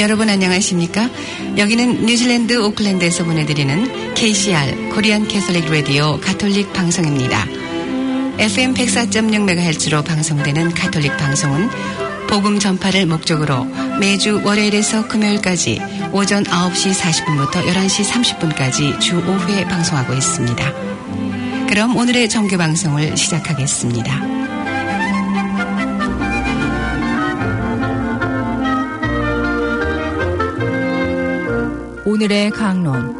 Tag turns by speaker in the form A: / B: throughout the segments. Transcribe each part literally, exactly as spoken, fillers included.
A: 여러분 안녕하십니까? 여기는 뉴질랜드 오클랜드에서 보내드리는 케이씨알 코리안 캐톨릭 라디오 가톨릭 방송입니다. 에프엠 백사 점 육 메가헤르츠로 방송되는 가톨릭 방송은 복음 전파를 목적으로 매주 월요일에서 금요일까지 오전 아홉 시 사십 분부터 열한 시 삼십 분까지 주 오 회 방송하고 있습니다. 그럼 오늘의 정규 방송을 시작하겠습니다.
B: 오늘의 강론.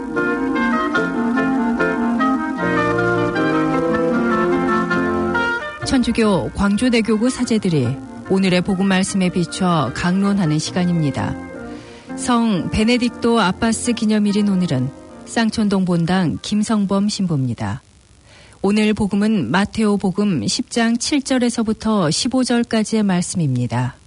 B: 천주교 광주대교구 사제들이 오늘의 복음 말씀에 비춰 강론하는 시간입니다. 성 베네딕토 아빠스 기념일인 오늘은 쌍촌동 본당 김성범 신부입니다. 오늘 복음은 마테오 복음 십 장 칠 절에서부터 십오 절까지의 말씀입니다.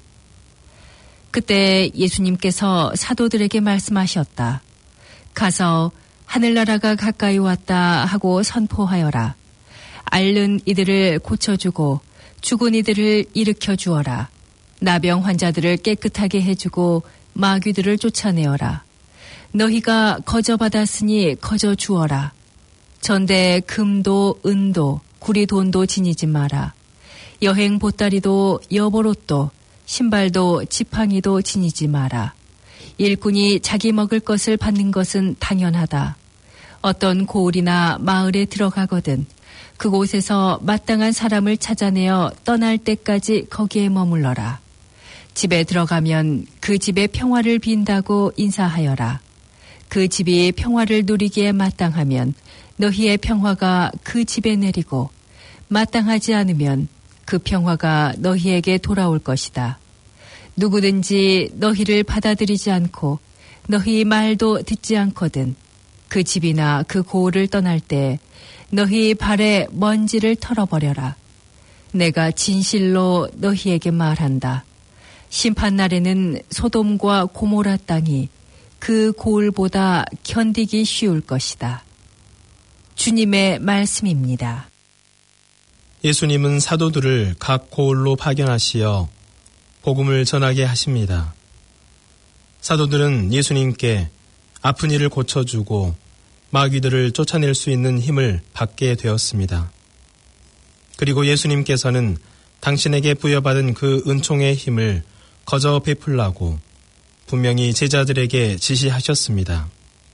B: 그때 예수님께서 사도들에게 말씀하셨다. 가서 하늘나라가 가까이 왔다 하고 선포하여라. 앓는 이들을 고쳐주고 죽은 이들을 일으켜 주어라. 나병 환자들을 깨끗하게 해주고 마귀들을 쫓아내어라. 너희가 거저받았으니 거저 주어라. 전대 금도 은도 구리돈도 지니지 마라. 여행 보따리도 여보롯도 신발도 지팡이도 지니지 마라. 일꾼이 자기 먹을 것을 받는 것은 당연하다. 어떤 고을이나 마을에 들어가거든 그곳에서 마땅한 사람을 찾아내어 떠날 때까지 거기에 머물러라. 집에 들어가면 그 집의 평화를 빈다고 인사하여라. 그 집이 평화를 누리기에 마땅하면 너희의 평화가 그 집에 내리고 마땅하지 않으면 그 평화가 너희에게 돌아올 것이다. 누구든지 너희를 받아들이지 않고 너희 말도 듣지 않거든 그 집이나 그 고을을 떠날 때 너희 발에 먼지를 털어버려라. 내가 진실로 너희에게 말한다. 심판날에는 소돔과 고모라 땅이 그 고을보다 견디기 쉬울 것이다. 주님의 말씀입니다.
C: 예수님은 사도들을 각 고을로 파견하시어 복음을 전하게 하십니다. 사도들은 예수님께 아픈 이를 고쳐주고 마귀들을 쫓아낼 수 있는 힘을 받게 되었습니다. 그리고 예수님께서는 당신에게 부여받은 그 은총의 힘을 거저 베풀라고 분명히 제자들에게 지시하셨습니다.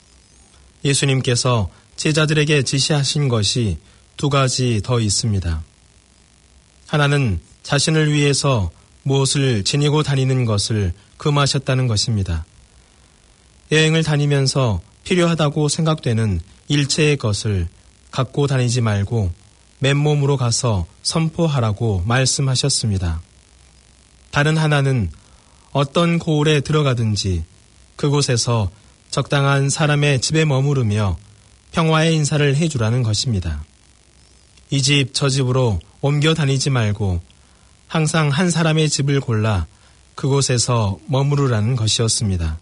C: 예수님께서 제자들에게 지시하신 것이 두 가지 더 있습니다. 하나는 자신을 위해서 무엇을 지니고 다니는 것을 금하셨다는 것입니다. 여행을 다니면서 필요하다고 생각되는 일체의 것을 갖고 다니지 말고 맨몸으로 가서 선포하라고 말씀하셨습니다. 다른 하나는 어떤 고을에 들어가든지 그곳에서 적당한 사람의 집에 머무르며 평화의 인사를 해주라는 것입니다. 이 집 저 집으로 옮겨 다니지 말고 항상 한 사람의 집을 골라 그곳에서 머무르라는 것이었습니다.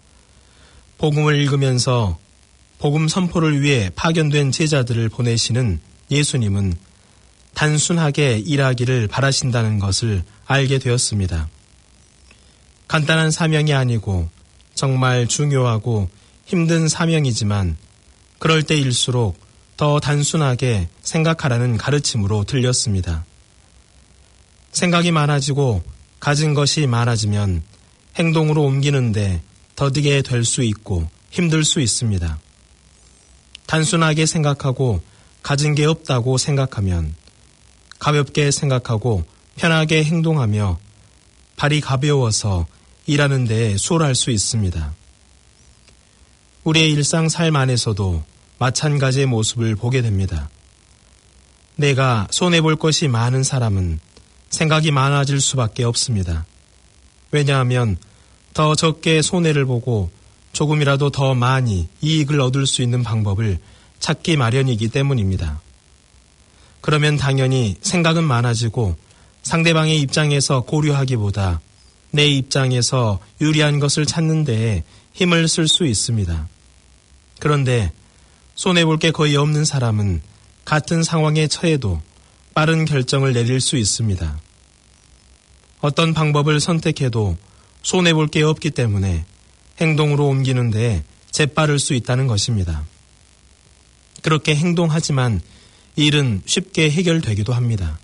C: 복음을 읽으면서 복음 선포를 위해 파견된 제자들을 보내시는 예수님은 단순하게 일하기를 바라신다는 것을 알게 되었습니다. 간단한 사명이 아니고 정말 중요하고 힘든 사명이지만 그럴 때일수록 더 단순하게 생각하라는 가르침으로 들렸습니다. 생각이 많아지고 가진 것이 많아지면 행동으로 옮기는데 더디게 될 수 있고 힘들 수 있습니다. 단순하게 생각하고 가진 게 없다고 생각하면 가볍게 생각하고 편하게 행동하며 발이 가벼워서 일하는 데 수월할 수 있습니다. 우리의 일상 삶 안에서도 마찬가지의 모습을 보게 됩니다. 내가 손해볼 것이 많은 사람은 생각이 많아질 수밖에 없습니다. 왜냐하면 더 적게 손해를 보고 조금이라도 더 많이 이익을 얻을 수 있는 방법을 찾기 마련이기 때문입니다. 그러면 당연히 생각은 많아지고 상대방의 입장에서 고려하기보다 내 입장에서 유리한 것을 찾는 데에 힘을 쓸 수 있습니다. 그런데 손해볼 게 거의 없는 사람은 같은 상황에 처해도 빠른 결정을 내릴 수 있습니다. 어떤 방법을 선택해도 손해볼 게 없기 때문에 행동으로 옮기는데 재빠를 수 있다는 것입니다. 그렇게 행동하지만 일은 쉽게 해결되기도 합니다.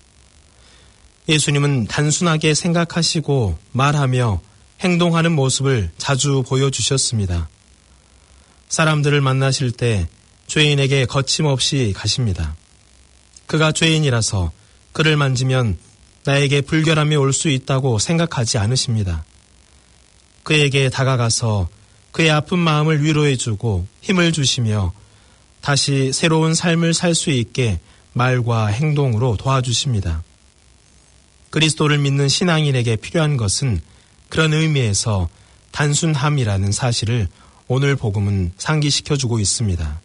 C: 예수님은 단순하게 생각하시고 말하며 행동하는 모습을 자주 보여주셨습니다. 사람들을 만나실 때 죄인에게 거침없이 가십니다. 그가 죄인이라서 그를 만지면 나에게 불결함이 올 수 있다고 생각하지 않으십니다. 그에게 다가가서 그의 아픈 마음을 위로해주고 힘을 주시며 다시 새로운 삶을 살 수 있게 말과 행동으로 도와주십니다. 그리스도를 믿는 신앙인에게 필요한 것은 그런 의미에서 단순함이라는 사실을 오늘 복음은 상기시켜주고 있습니다.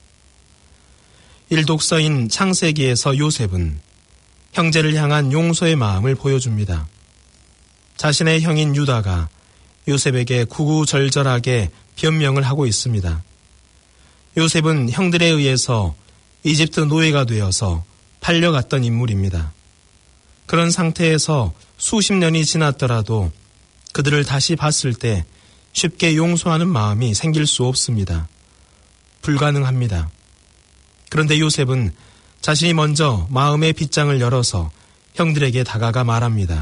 C: 일독서인 창세기에서 요셉은 형제를 향한 용서의 마음을 보여줍니다. 자신의 형인 유다가 요셉에게 구구절절하게 변명을 하고 있습니다. 요셉은 형들에 의해서 이집트 노예가 되어서 팔려갔던 인물입니다. 그런 상태에서 수십 년이 지났더라도 그들을 다시 봤을 때 쉽게 용서하는 마음이 생길 수 없습니다. 불가능합니다. 그런데 요셉은 자신이 먼저 마음의 빗장을 열어서 형들에게 다가가 말합니다.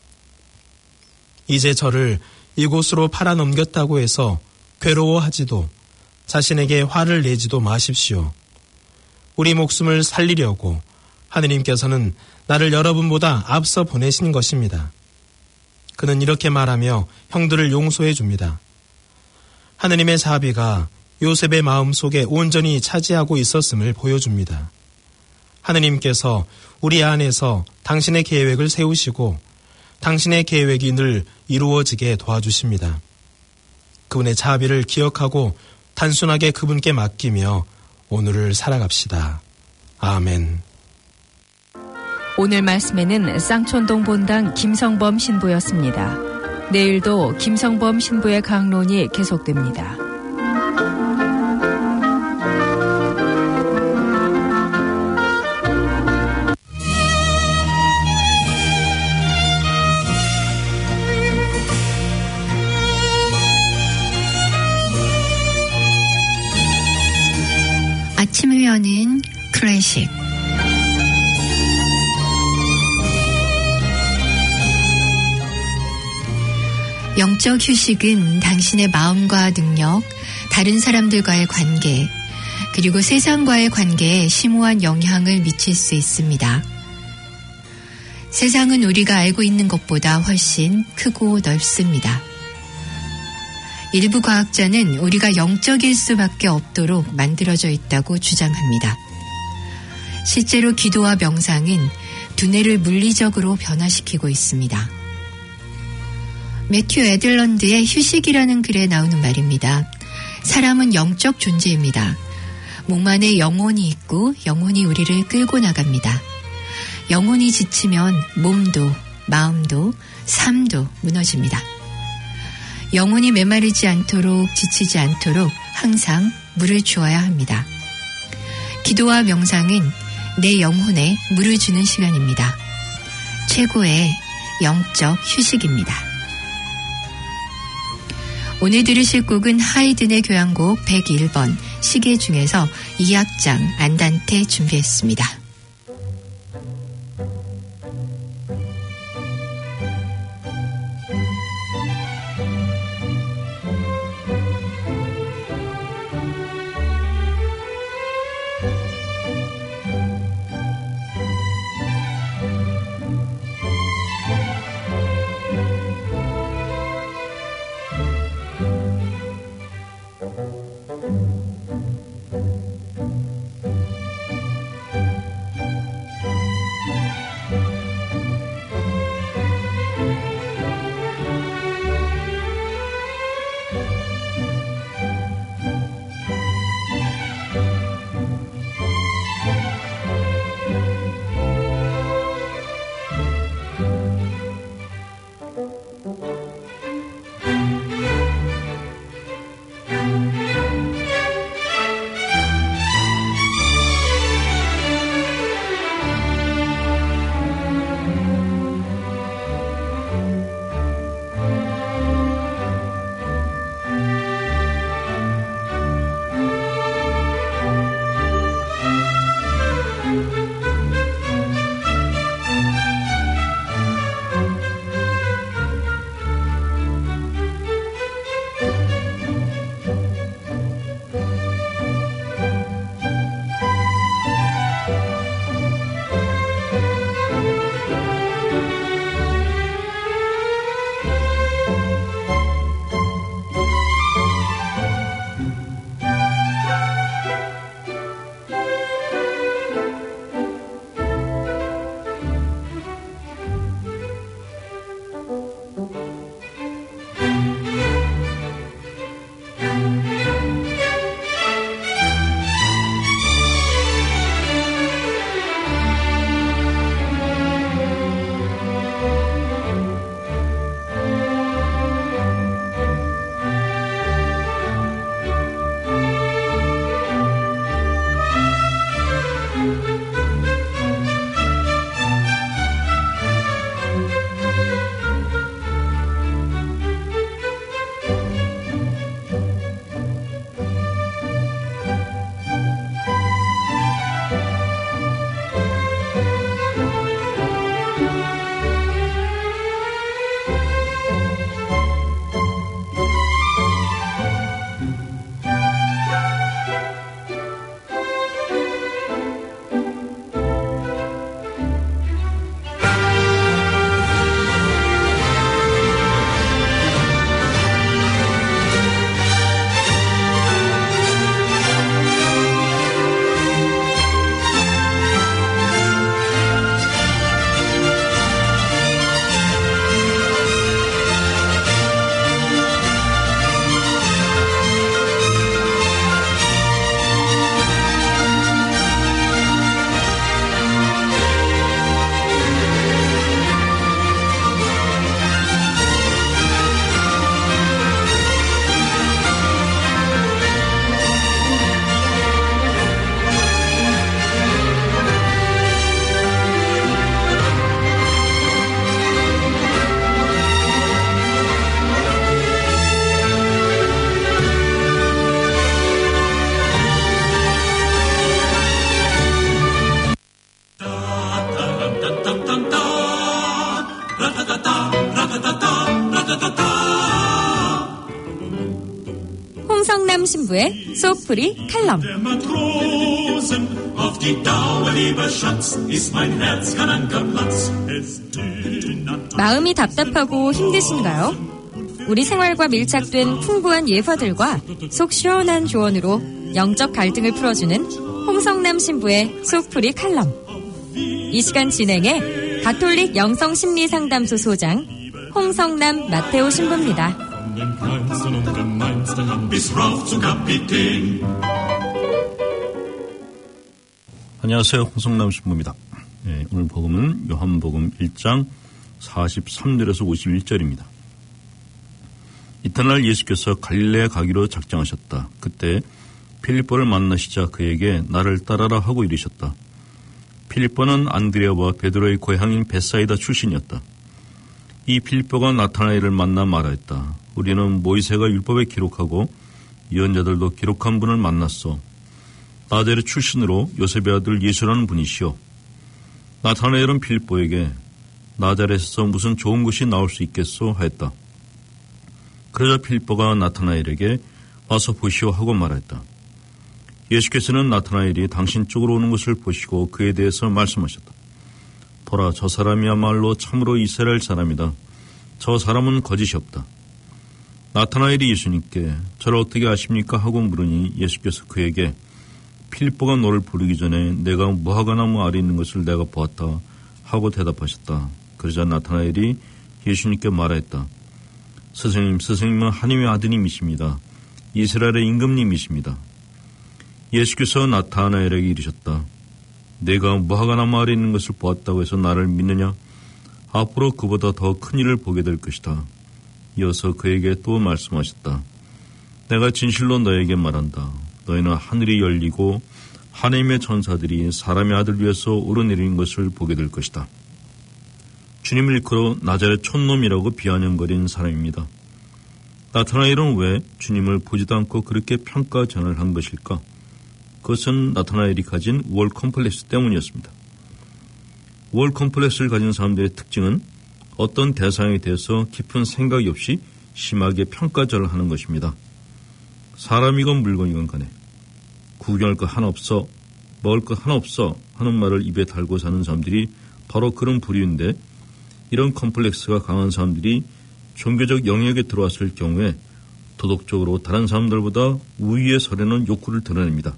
C: 이제 저를 이곳으로 팔아넘겼다고 해서 괴로워하지도 자신에게 화를 내지도 마십시오. 우리 목숨을 살리려고 하느님께서는 나를 여러분보다 앞서 보내신 것입니다. 그는 이렇게 말하며 형들을 용서해 줍니다. 하느님의 자비가 요셉의 마음속에 온전히 차지하고 있었음을 보여줍니다. 하느님께서 우리 안에서 당신의 계획을 세우시고 당신의 계획이 늘 이루어지게 도와주십니다. 그분의 자비를 기억하고 단순하게 그분께 맡기며 오늘을 살아갑시다. 아멘.
B: 오늘 말씀에는 쌍촌동 본당 김성범 신부였습니다. 내일도 김성범 신부의 강론이 계속됩니다.
D: 아침을 여는 클래식. 영적 휴식은 당신의 마음과 능력, 다른 사람들과의 관계, 그리고 세상과의 관계에 심오한 영향을 미칠 수 있습니다. 세상은 우리가 알고 있는 것보다 훨씬 크고 넓습니다. 일부 과학자는 우리가 영적일 수밖에 없도록 만들어져 있다고 주장합니다. 실제로 기도와 명상은 두뇌를 물리적으로 변화시키고 있습니다. 매튜 애들런드의 휴식이라는 글에 나오는 말입니다. 사람은 영적 존재입니다. 몸 안에 영혼이 있고 영혼이 우리를 끌고 나갑니다. 영혼이 지치면 몸도 마음도 삶도 무너집니다. 영혼이 메마르지 않도록 지치지 않도록 항상 물을 주어야 합니다. 기도와 명상은 내 영혼에 물을 주는 시간입니다. 최고의 영적 휴식입니다. 오늘 들으실 곡은 하이든의 교향곡 백일 번 시계 중에서 이 악장 안단테 준비했습니다.
E: 홍성남 신부의 소프리 칼럼. 마음이 답답하고 힘드신가요? 우리 생활과 밀착된 풍부한 예화들과 속 시원한 조언으로 영적 갈등을 풀어주는 홍성남 신부의 소프리 칼럼. 이 시간 진행해 가톨릭 영성심리상담소 소장 홍성남 마테오 신부입니다.
F: 안녕하세요. 홍성남 신부입니다. 네, 오늘 복음은 요한복음 일 장 사십삼 절에서 오십일 절입니다. 이튿날 예수께서 갈릴레에 가기로 작정하셨다. 그때 필립보를 만나시자 그에게 나를 따라라 하고 이르셨다. 필립보는 안드레아와 베드로의 고향인 벳사이다 출신이었다. 이 필립보가 나타나엘을 만나 말하였다. 우리는 모이세가 율법에 기록하고 예언자들도 기록한 분을 만났소. 나자렛 출신으로 요셉의 아들 예수라는 분이시오. 나타나엘은 필립보에게 나자렛에서 무슨 좋은 것이 나올 수 있겠소 하였다. 그러자 필립보가 나타나엘에게 와서 보시오 하고 말했다. 예수께서는 나타나엘이 당신 쪽으로 오는 것을 보시고 그에 대해서 말씀하셨다. 보라, 저 사람이야말로 참으로 이스라엘 사람이다. 저 사람은 거짓이 없다. 나타나엘이 예수님께 저를 어떻게 아십니까 하고 물으니 예수께서 그에게 필립보가 너를 부르기 전에 내가 무화과나무 아래 있는 것을 내가 보았다 하고 대답하셨다. 그러자 나타나엘이 예수님께 말했다. 스승님, 스승님은 하나님의 아드님이십니다. 이스라엘의 임금님이십니다. 예수께서 나타나엘에게 이르셨다. 내가 무화과나무 아래 있는 것을 보았다고 해서 나를 믿느냐? 앞으로 그보다 더 큰 일을 보게 될 것이다. 이어서 그에게 또 말씀하셨다. 내가 진실로 너에게 말한다. 너희는 하늘이 열리고 하나님의 천사들이 사람의 아들 위에서 오르내리는 것을 보게 될 것이다. 주님을 일컬어 나자렛 촌놈이라고 비아냥거린 사람입니다. 나타나엘은 왜 주님을 보지도 않고 그렇게 평가전을 한 것일까? 그것은 나타나엘이 가진 우월 컴플렉스 때문이었습니다. 우월 컴플렉스를 가진 사람들의 특징은 어떤 대상에 대해서 깊은 생각이 없이 심하게 평가절을 하는 것입니다. 사람이건 물건이건 간에 구경할 것 하나 없어, 먹을 것 하나 없어 하는 말을 입에 달고 사는 사람들이 바로 그런 부류인데, 이런 컴플렉스가 강한 사람들이 종교적 영역에 들어왔을 경우에 도덕적으로 다른 사람들보다 우위에 서려는 욕구를 드러냅니다.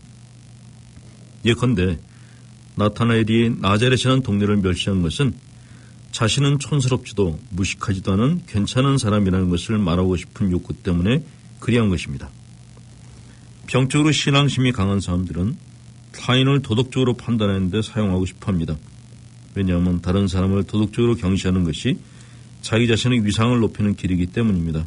F: 예컨대 나타나엘이 나자렛이라는 동네를 멸시한 것은 자신은 촌스럽지도 무식하지도 않은 괜찮은 사람이라는 것을 말하고 싶은 욕구 때문에 그리한 것입니다. 병적으로 신앙심이 강한 사람들은 타인을 도덕적으로 판단하는 데 사용하고 싶어합니다. 왜냐하면 다른 사람을 도덕적으로 경시하는 것이 자기 자신의 위상을 높이는 길이기 때문입니다.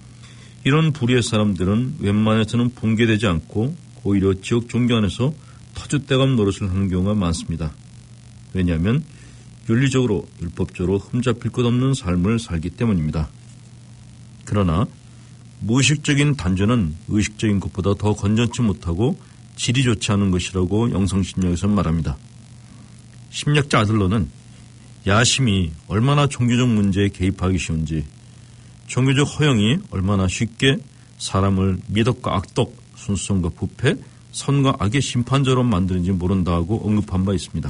F: 이런 부류의 사람들은 웬만해서는 붕괴되지 않고 오히려 지옥 종교 안에서 터줏대감 노릇을 하는 경우가 많습니다. 왜냐하면 윤리적으로 율법적으로 흠잡힐 것 없는 삶을 살기 때문입니다. 그러나 무의식적인 단죄는 의식적인 것보다 더 건전치 못하고 질이 좋지 않은 것이라고 영성심리학에서는 말합니다. 심리학자 아들러는 야심이 얼마나 종교적 문제에 개입하기 쉬운지, 종교적 허영이 얼마나 쉽게 사람을 미덕과 악덕, 순수성과 부패, 선과 악의 심판자로 만드는지 모른다고 언급한 바 있습니다.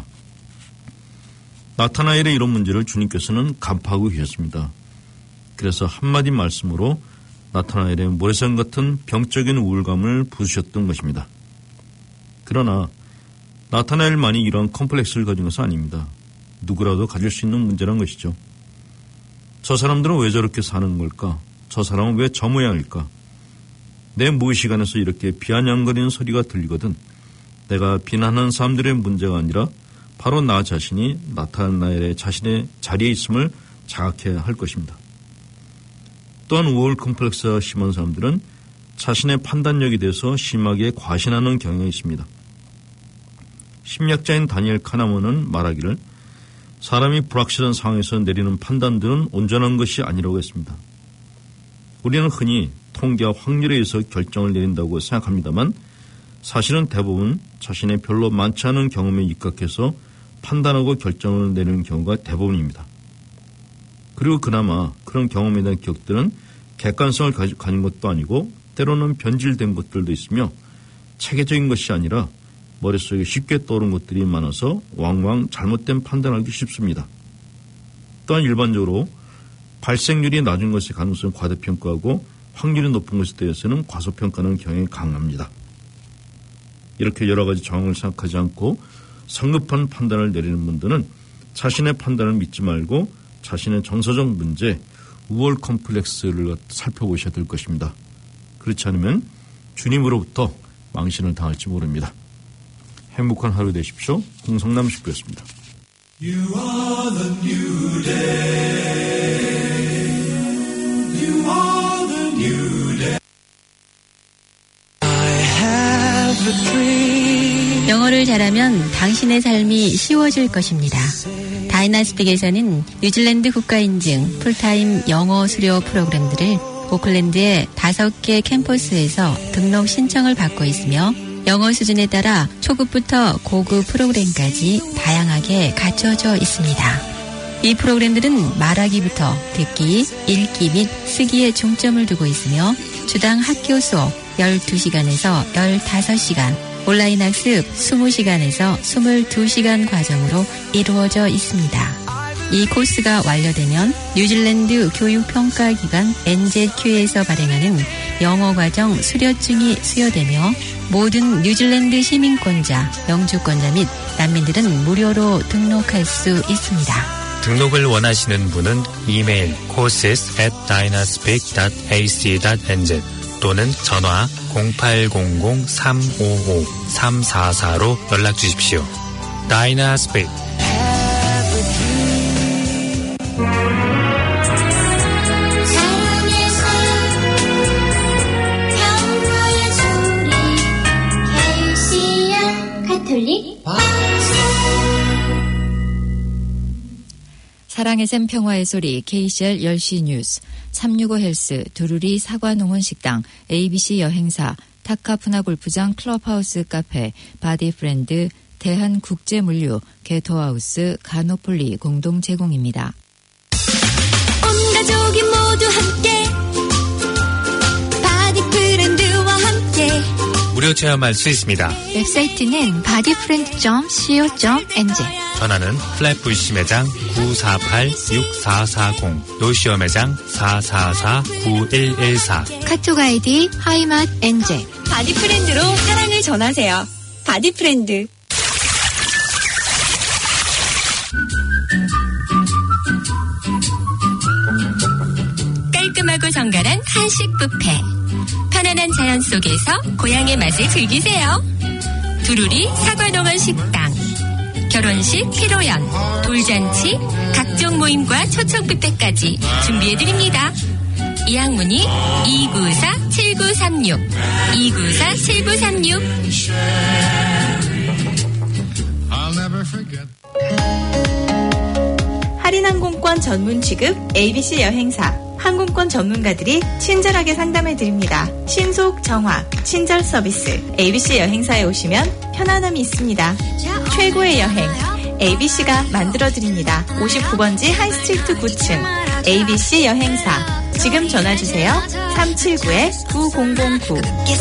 F: 나타나엘의 이런 문제를 주님께서는 간파하고 계셨습니다. 그래서 한마디 말씀으로 나타나엘의 모래성 같은 병적인 우울감을 부수셨던 것입니다. 그러나 나타나엘만이 이런 컴플렉스를 가진 것은 아닙니다. 누구라도 가질 수 있는 문제란 것이죠. 저 사람들은 왜 저렇게 사는 걸까? 저 사람은 왜 저 모양일까? 내 무의식 안에서 이렇게 비아냥거리는 소리가 들리거든 내가 비난하는 사람들의 문제가 아니라 바로 나 자신이 나타나엘의 자신의 자리에 있음을 자각해야 할 것입니다. 또한 우울 컴플렉스가 심한 사람들은 자신의 판단력에 대해서 심하게 과신하는 경향이 있습니다. 심리학자인 다니엘 카나먼은 말하기를 사람이 불확실한 상황에서 내리는 판단들은 온전한 것이 아니라고 했습니다. 우리는 흔히 통계와 확률에 의해서 결정을 내린다고 생각합니다만 사실은 대부분 자신의 별로 많지 않은 경험에 입각해서 판단하고 결정을 내리는 경우가 대부분입니다. 그리고 그나마 그런 경험에 대한 기억들은 객관성을 가진 것도 아니고 때로는 변질된 것들도 있으며 체계적인 것이 아니라 머릿속에 쉽게 떠오른 것들이 많아서 왕왕 잘못된 판단하기 쉽습니다. 또한 일반적으로 발생률이 낮은 것의 가능성을 과대평가하고 확률이 높은 것에 대해서는 과소평가하는 경향이 강합니다. 이렇게 여러 가지 정황을 생각하지 않고 성급한 판단을 내리는 분들은 자신의 판단을 믿지 말고 자신의 정서적 문제, 우월 컴플렉스를 살펴보셔야 될 것입니다. 그렇지 않으면 주님으로부터 망신을 당할지 모릅니다. 행복한 하루 되십시오. 홍성남 식구였습니다. You are the new day. You are the new day.
D: I have a dream. 영어를 잘하면 당신의 삶이 쉬워질 것입니다. 다이나스픽에서는 뉴질랜드 국가인증 풀타임 영어 수료 프로그램들을 오클랜드의 다섯 개 캠퍼스에서 등록 신청을 받고 있으며 영어 수준에 따라 초급부터 고급 프로그램까지 다양하게 갖춰져 있습니다. 이 프로그램들은 말하기부터 듣기, 읽기 및 쓰기에 중점을 두고 있으며 주당 학교 수업 열두 시간에서 열다섯 시간, 온라인 학습 이십 시간에서 이십이 시간 과정으로 이루어져 있습니다. 이 코스가 완료되면 뉴질랜드 교육평가기관 엔제큐에서 발행하는 영어과정 수료증이 수여되며 모든 뉴질랜드 시민권자, 영주권자 및 난민들은 무료로 등록할 수 있습니다.
G: 등록을 원하시는 분은 이메일 courses at dynaspik dot a c dot n z 또는 전화 공팔공공 삼오오 삼사사로 연락 주십시오. 다이나스픽
E: 사랑의 샘 평화의 소리 케이씨알 열 시 뉴스 삼육오 헬스 두루리 사과농원 식당 에이비씨 여행사 타카푸나 골프장 클럽하우스 카페 바디프렌드 대한국제물류 게토하우스 가노폴리 공동 제공입니다.
H: 온 가족이 모두 함께 바디프렌드와 함께
G: 무료 체험할 수 있습니다.
H: 웹사이트는 바디프렌드 닷 씨오 닷 엔지
G: 전화는 플랫부시 매장 구사팔 육사사공 노시어 매장 사사사 구일일사
H: 카톡 아이디 하이맛 엔제
I: 바디프렌드로 사랑을 전하세요. 바디프렌드
J: 깔끔하고 정갈한 한식 뷔페 편안한 자연 속에서 고향의 맛을 즐기세요. 두루리 사과농원 식당 결혼식, 피로연, 돌잔치, 각종 모임과 초청 뷔페까지 준비해드립니다. 예약 문의 이구사 칠구삼육 이구사 칠구삼육
K: 할인 항공권 전문 취급 에이비씨 여행사. 항공권 전문가들이 친절하게 상담해드립니다. 신속, 정확, 친절 서비스. 에이비씨 여행사에 오시면 편안함이 있습니다. 최고의 여행. 에이비씨가 만들어드립니다. 오십구 번지 하이스트리트 구 층 에이비씨 여행사. 지금 전화주세요. 삼칠구 구공공구.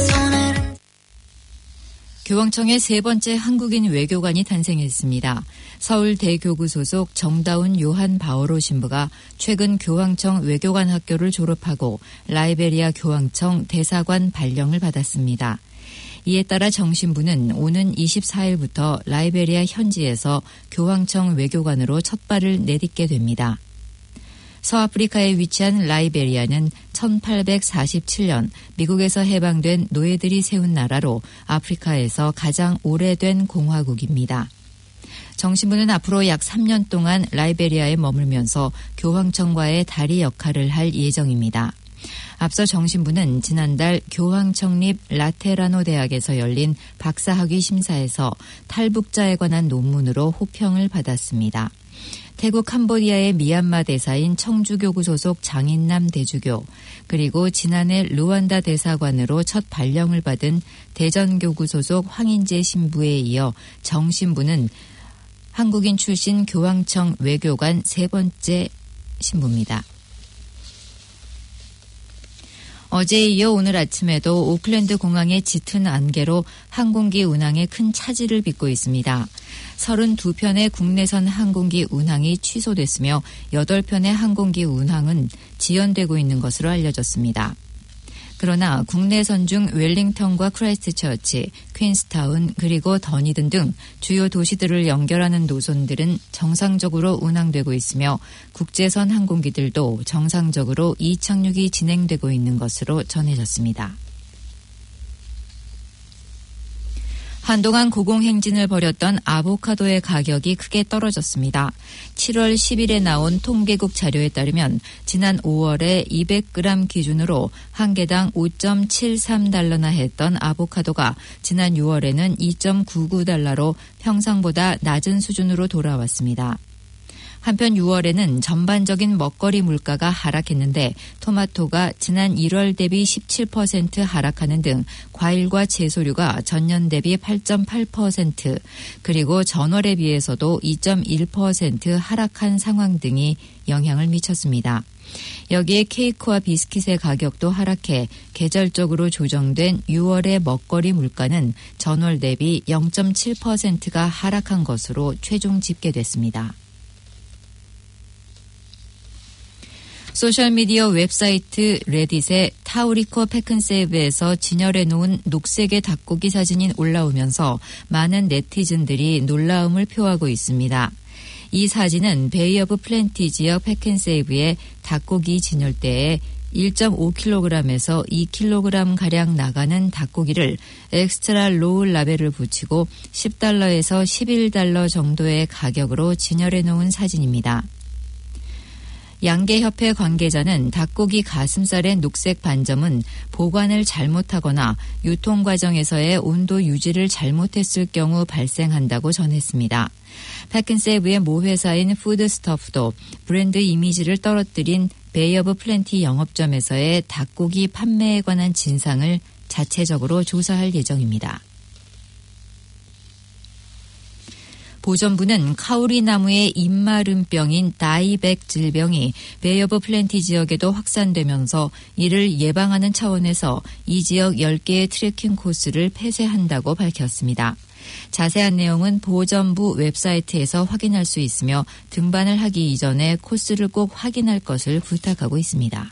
E: 교황청의 세 번째 한국인 외교관이 탄생했습니다. 서울대교구 소속 정다운 요한 바오로 신부가 최근 교황청 외교관 학교를 졸업하고 라이베리아 교황청 대사관 발령을 받았습니다. 이에 따라 정 신부는 오는 이십사일부터 라이베리아 현지에서 교황청 외교관으로 첫 발을 내딛게 됩니다. 서아프리카에 위치한 라이베리아는 천팔백사십칠 년 미국에서 해방된 노예들이 세운 나라로 아프리카에서 가장 오래된 공화국입니다. 정 신부는 앞으로 약 삼 년 동안 라이베리아에 머물면서 교황청과의 다리 역할을 할 예정입니다. 앞서 정 신부는 지난달 교황청립 라테라노 대학에서 열린 박사학위 심사에서 탈북자에 관한 논문으로 호평을 받았습니다. 태국 캄보디아의 미얀마 대사인 청주교구 소속 장인남 대주교, 그리고 지난해 루안다 대사관으로 첫 발령을 받은 대전교구 소속 황인재 신부에 이어 정 신부는 한국인 출신 교황청 외교관 세 번째 신부입니다. 어제에 이어 오늘 아침에도 오클랜드 공항의 짙은 안개로 항공기 운항에 큰 차질을 빚고 있습니다. 서른두 편의 국내선 항공기 운항이 취소됐으며 여덟 편의 항공기 운항은 지연되고 있는 것으로 알려졌습니다. 그러나 국내선 중 웰링턴과 크라이스트처치, 퀸스타운 그리고 더니든 등 주요 도시들을 연결하는 노선들은 정상적으로 운항되고 있으며 국제선 항공기들도 정상적으로 이착륙이 진행되고 있는 것으로 전해졌습니다. 한동안 고공행진을 벌였던 아보카도의 가격이 크게 떨어졌습니다. 칠월 십일에 나온 통계국 자료에 따르면 지난 오월에 이백 그램 기준으로 한 개당 오 점 칠삼 달러나 했던 아보카도가 지난 유월에는 이 점 구구 달러로 평상보다 낮은 수준으로 돌아왔습니다. 한편 유월에는 전반적인 먹거리 물가가 하락했는데 토마토가 지난 일월 대비 십칠 퍼센트 하락하는 등 과일과 채소류가 전년 대비 팔 점 팔 퍼센트 그리고 전월에 비해서도 이 점 일 퍼센트 하락한 상황 등이 영향을 미쳤습니다. 여기에 케이크와 비스킷의 가격도 하락해 계절적으로 조정된 유월의 먹거리 물가는 전월 대비 영 점 칠 퍼센트가 하락한 것으로 최종 집계됐습니다. 소셜미디어 웹사이트 레딧에 타우리코 패큰세이브에서 진열해 놓은 녹색의 닭고기 사진이 올라오면서 많은 네티즌들이 놀라움을 표하고 있습니다. 이 사진은 베이 오브 플랜티 지역 패큰세이브의 닭고기 진열대에 일 점 오 킬로그램에서 이 킬로그램가량 나가는 닭고기를 엑스트라 로우 라벨을 붙이고 십 달러에서 십일 달러 정도의 가격으로 진열해 놓은 사진입니다. 양계협회 관계자는 닭고기 가슴살의 녹색 반점은 보관을 잘못하거나 유통 과정에서의 온도 유지를 잘못했을 경우 발생한다고 전했습니다. 패큰세이브의 모 회사인 푸드스터프도 브랜드 이미지를 떨어뜨린 베이 오브 플랜티 영업점에서의 닭고기 판매에 관한 진상을 자체적으로 조사할 예정입니다. 보전부는 카오리 나무의 입마름병인 다이백 질병이 베이 오브 플랜티 지역에도 확산되면서 이를 예방하는 차원에서 이 지역 열 개의 트레킹 코스를 폐쇄한다고 밝혔습니다. 자세한 내용은 보전부 웹사이트에서 확인할 수 있으며 등반을 하기 이전에 코스를 꼭 확인할 것을 부탁하고 있습니다.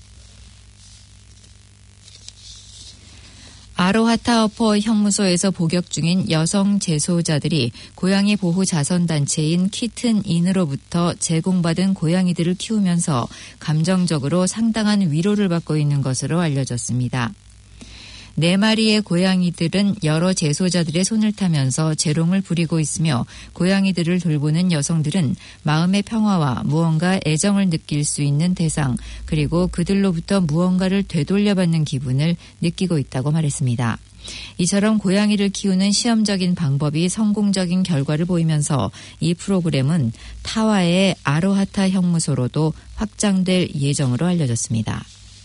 E: 아로하타어퍼 형무소에서 복역 중인 여성 재소자들이 고양이 보호 자선단체인 키튼인으로부터 제공받은 고양이들을 키우면서 감정적으로 상당한 위로를 받고 있는 것으로 알려졌습니다. 네 마리의 고양이들은 여러 재소자들의 손을 타면서 재롱을 부리고 있으며 고양이들을 돌보는 여성들은 마음의 평화와 무언가 애정을 느낄 수 있는 대상 그리고 그들로부터 무언가를 되돌려받는 기분을 느끼고 있다고 말했습니다. 이처럼 고양이를 키우는 시험적인 방법이 성공적인 결과를 보이면서 이 프로그램은 타와의 아로하타 형무소로도 확장될 예정으로 알려졌습니다.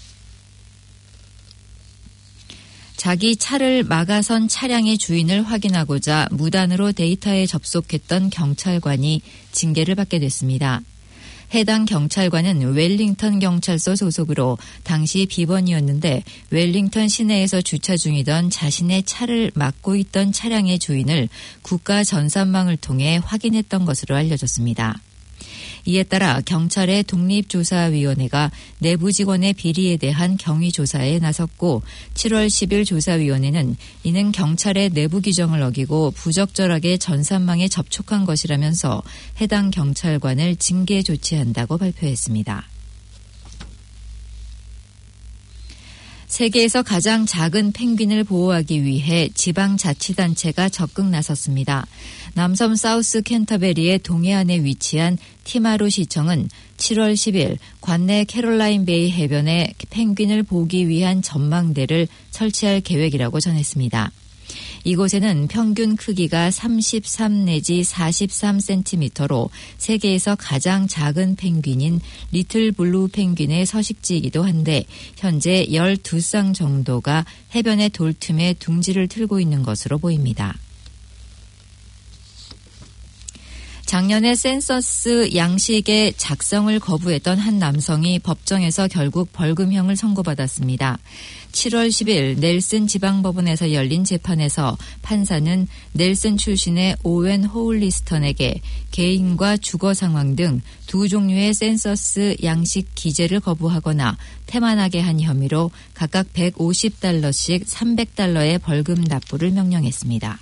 E: 자기 차를 막아선 차량의 주인을 확인하고자 무단으로 데이터에 접속했던 경찰관이 징계를 받게 됐습니다. 해당 경찰관은 웰링턴 경찰서 소속으로 당시 비번이었는데 웰링턴 시내에서 주차 중이던 자신의 차를 막고 있던 차량의 주인을 국가 전산망을 통해 확인했던 것으로 알려졌습니다. 이에 따라 경찰의 독립조사위원회가 내부 직원의 비리에 대한 경위조사에 나섰고 칠월 십일 조사위원회는 이는 경찰의 내부 규정을 어기고 부적절하게 전산망에 접촉한 것이라면서 해당 경찰관을 징계 조치한다고 발표했습니다. 세계에서 가장 작은 펭귄을 보호하기 위해 지방자치단체가 적극 나섰습니다. 남섬 사우스 캔터베리의 동해안에 위치한 티마루 시청은 칠월 십일 관내 캐롤라인 베이 해변에 펭귄을 보기 위한 전망대를 설치할 계획이라고 전했습니다. 이곳에는 평균 크기가 삼십삼 내지 사십삼 센티미터로 세계에서 가장 작은 펭귄인 리틀 블루 펭귄의 서식지이기도 한데 현재 열두 쌍 정도가 해변의 돌틈에 둥지를 틀고 있는 것으로 보입니다. 작년에 센서스 양식의 작성을 거부했던 한 남성이 법정에서 결국 벌금형을 선고받았습니다. 칠월 십일 넬슨 지방법원에서 열린 재판에서 판사는 넬슨 출신의 오웬 호울리스턴에게 개인과 주거 상황 등 두 종류의 센서스 양식 기재를 거부하거나 태만하게 한 혐의로 각각 백오십 달러씩 삼백 달러의 벌금 납부를 명령했습니다.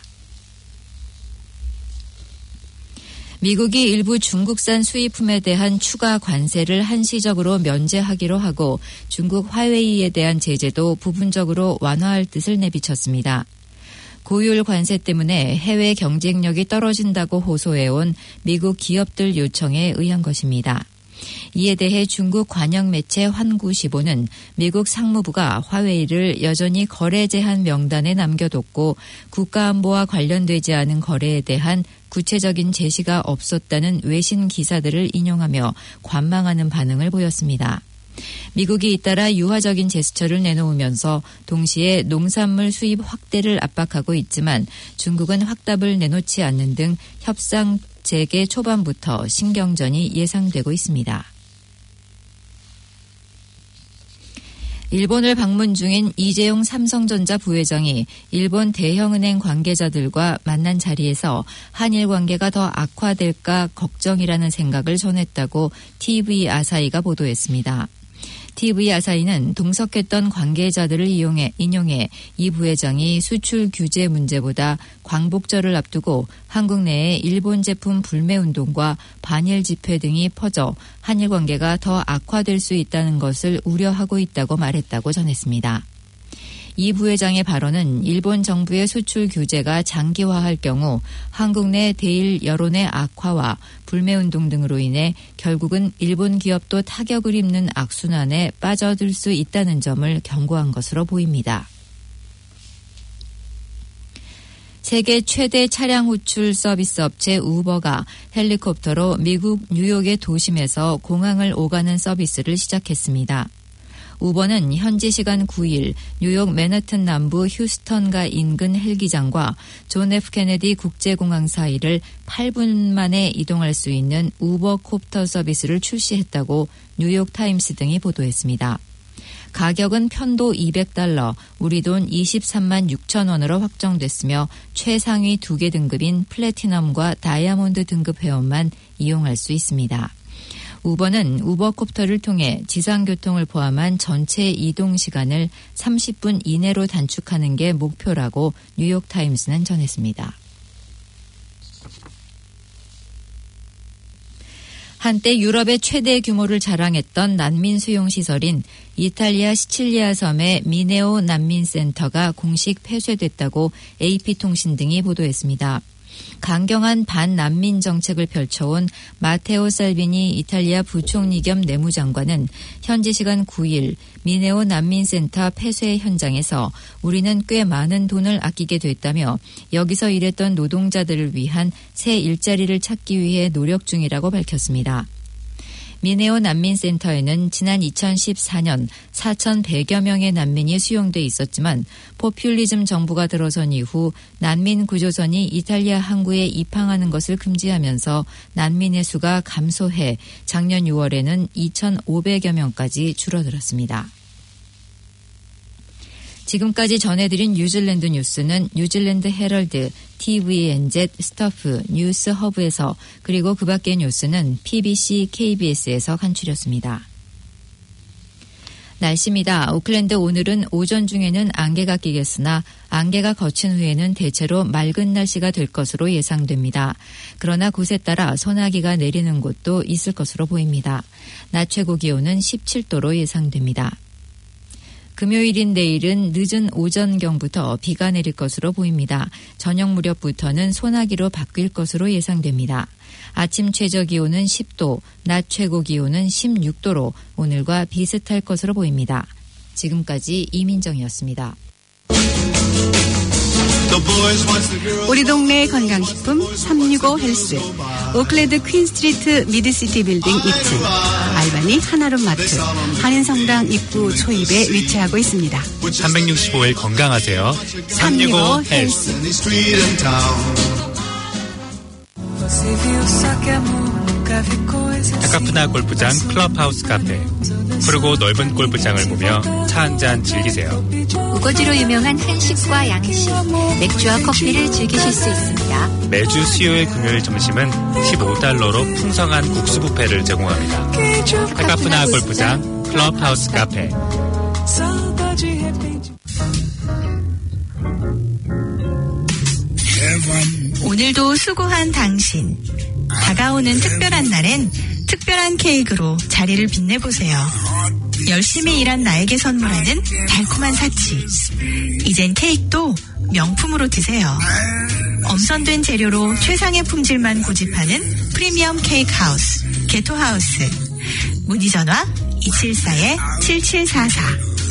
E: 미국이 일부 중국산 수입품에 대한 추가 관세를 한시적으로 면제하기로 하고 중국 화웨이에 대한 제재도 부분적으로 완화할 뜻을 내비쳤습니다. 고율 관세 때문에 해외 경쟁력이 떨어진다고 호소해온 미국 기업들 요청에 의한 것입니다. 이에 대해 중국 관영 매체 환구시보는 미국 상무부가 화웨이를 여전히 거래 제한 명단에 남겨뒀고 국가안보와 관련되지 않은 거래에 대한 구체적인 제시가 없었다는 외신 기사들을 인용하며 관망하는 반응을 보였습니다. 미국이 잇따라 유화적인 제스처를 내놓으면서 동시에 농산물 수입 확대를 압박하고 있지만 중국은 확답을 내놓지 않는 등 협상 재개 초반부터 신경전이 예상되고 있습니다. 일본을 방문 중인 이재용 삼성전자 부회장이 일본 대형은행 관계자들과 만난 자리에서 한일 관계가 더 악화될까 걱정이라는 생각을 전했다고 티비 아사히가 보도했습니다. 티비 아사히는 동석했던 관계자들을 이용해, 인용해 이 부회장이 수출 규제 문제보다 광복절을 앞두고 한국 내에 일본 제품 불매운동과 반일 집회 등이 퍼져 한일 관계가 더 악화될 수 있다는 것을 우려하고 있다고 말했다고 전했습니다. 이 부회장의 발언은 일본 정부의 수출 규제가 장기화할 경우 한국 내 대일 여론의 악화와 불매운동 등으로 인해 결국은 일본 기업도 타격을 입는 악순환에 빠져들 수 있다는 점을 경고한 것으로 보입니다. 세계 최대 차량 호출 서비스 업체 우버가 헬리콥터로 미국 뉴욕의 도심에서 공항을 오가는 서비스를 시작했습니다. 우버는 현지 시간 구 일 뉴욕 맨해튼 남부 휴스턴과 인근 헬기장과 존 에프 케네디 국제공항 사이를 팔 분 만에 이동할 수 있는 우버 콥터 서비스를 출시했다고 뉴욕타임스 등이 보도했습니다. 가격은 편도 이백 달러, 우리 돈 이십삼만 육천 원으로 확정됐으며 최상위 두 개 등급인 플래티넘과 다이아몬드 등급 회원만 이용할 수 있습니다. 우버는 우버콥터를 통해 지상교통을 포함한 전체 이동 시간을 삼십 분 이내로 단축하는 게 목표라고 뉴욕타임스는 전했습니다. 한때 유럽의 최대 규모를 자랑했던 난민 수용시설인 이탈리아 시칠리아 섬의 미네오 난민센터가 공식 폐쇄됐다고 에이피통신 등이 보도했습니다. 강경한 반난민 정책을 펼쳐온 마테오 살비니 이탈리아 부총리 겸 내무장관은 현지 시간 구 일 미네오 난민센터 폐쇄 현장에서 우리는 꽤 많은 돈을 아끼게 됐다며 여기서 일했던 노동자들을 위한 새 일자리를 찾기 위해 노력 중이라고 밝혔습니다. 미네오 난민센터에는 지난 이천십사 년 사천백여 명의 난민이 수용돼 있었지만 포퓰리즘 정부가 들어선 이후 난민 구조선이 이탈리아 항구에 입항하는 것을 금지하면서 난민의 수가 감소해 작년 유월에는 이천오백여 명까지 줄어들었습니다. 지금까지 전해드린 뉴질랜드 뉴스는 뉴질랜드 헤럴드, 티브이엔지, 스터프, 뉴스 허브에서 그리고 그 밖의 뉴스는 피비씨, 케이비에스에서 간추렸습니다. 날씨입니다. 오클랜드 오늘은 오전 중에는 안개가 끼겠으나 안개가 거친 후에는 대체로 맑은 날씨가 될 것으로 예상됩니다. 그러나 곳에 따라 소나기가 내리는 곳도 있을 것으로 보입니다. 낮 최고 기온은 십칠 도로 예상됩니다. 금요일인 내일은 늦은 오전경부터 비가 내릴 것으로 보입니다. 저녁 무렵부터는 소나기로 바뀔 것으로 예상됩니다. 아침 최저 기온은 십 도, 낮 최고 기온은 십육 도로 오늘과 비슷할 것으로 보입니다. 지금까지 이민정이었습니다.
A: 우리 동네 건강식품 삼육오 헬스 오클랜드 퀸스트리트 미드시티 빌딩 이 층 알바니 하나룸 마트 한인성당 입구 초입에 위치하고 있습니다.
G: 삼백육십오 일 건강하세요. 삼육오 헬스. 타카푸나 골프장 클럽하우스 카페. 푸르고 넓은 골프장을 보며 차 한잔 즐기세요.
H: 우거지로 유명한 한식과 양식, 맥주와 커피를 즐기실 수 있습니다.
G: 매주 수요일 금요일 점심은 십오 달러로 풍성한 국수 뷔페를 제공합니다. 타카푸나 골프장 클럽하우스 카페.
K: 오늘도 수고한 당신. 다가오는 특별한 날엔 특별한 케이크로 자리를 빛내보세요. 열심히 일한 나에게 선물하는 달콤한 사치. 이젠 케이크도 명품으로 드세요. 엄선된 재료로 최상의 품질만 고집하는 프리미엄 케이크 하우스, 게토 하우스. 문의 전화 이칠사 칠칠사사.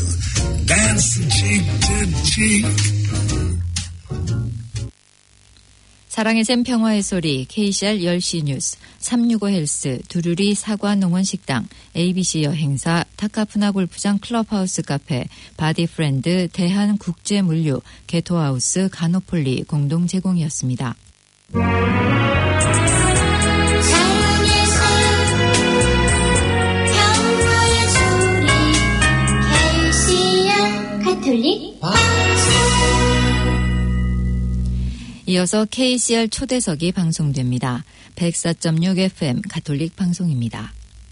E: 사랑의 샘 평화의 소리 케이씨알 열 시 뉴스 삼육오 헬스 두루리 사과농원식당 에이비씨 여행사 타카푸나 골프장 클럽하우스 카페 바디프렌드 대한국제물류 게토하우스 가노폴리 공동 제공이었습니다.
H: 가톨릭
E: 이어서 케이씨알 초대석이 방송됩니다. 백사 점 육 에프엠 가톨릭 방송입니다.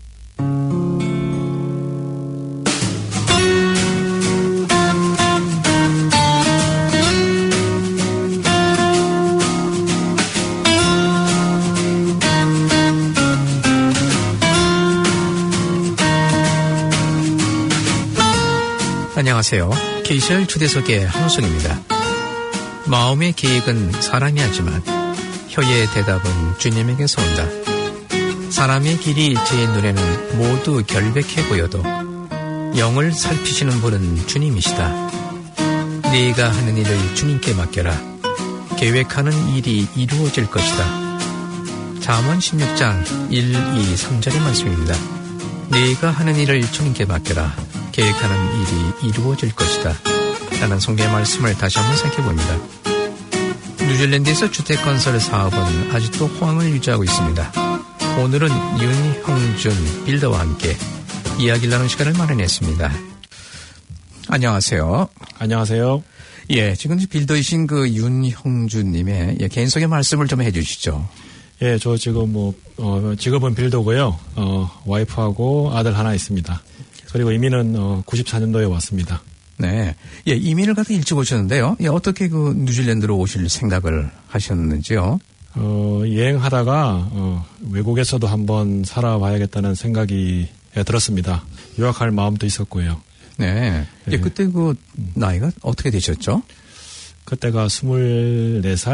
L: 안녕하세요. 케이씨알 초대석의 한우성입니다. 마음의 계획은 사람이 하지만 혀의 대답은 주님에게서 온다. 사람의 길이 제 눈에는 모두 결백해 보여도 영을 살피시는 분은 주님이시다. 네가 하는 일을 주님께 맡겨라. 계획하는 일이 이루어질 것이다. 잠언 십육 장 일, 이, 삼 절의 말씀입니다. 네가 하는 일을 주님께 맡겨라. 계획하는 일이 이루어질 것이다. 라는 성경의 말씀을 다시 한번 살펴봅니다. 뉴질랜드에서 주택건설 사업은 아직도 호황을 유지하고 있습니다. 오늘은 윤형준 빌더와 함께 이야기를 나누는 시간을 마련했습니다. 안녕하세요.
C: 안녕하세요.
L: 예, 지금 빌더이신 그 윤형준님의 예, 개인적인 말씀을 좀 해주시죠.
C: 예, 저 지금 뭐 어, 직업은 빌더고요. 어, 와이프하고 아들 하나 있습니다. 그리고 이민은 어, 구십사 년도에 왔습니다.
L: 네. 예, 이민을 가서 일찍 오셨는데요. 예, 어떻게 그 뉴질랜드로 오실 생각을 하셨는지요?
C: 어, 여행하다가, 어, 외국에서도 한번 살아봐야겠다는 생각이 예, 들었습니다. 유학할 마음도 있었고요.
L: 네. 예,
C: 예.
L: 그때 그 나이가 어떻게 되셨죠?
C: 그때가 스물네 살,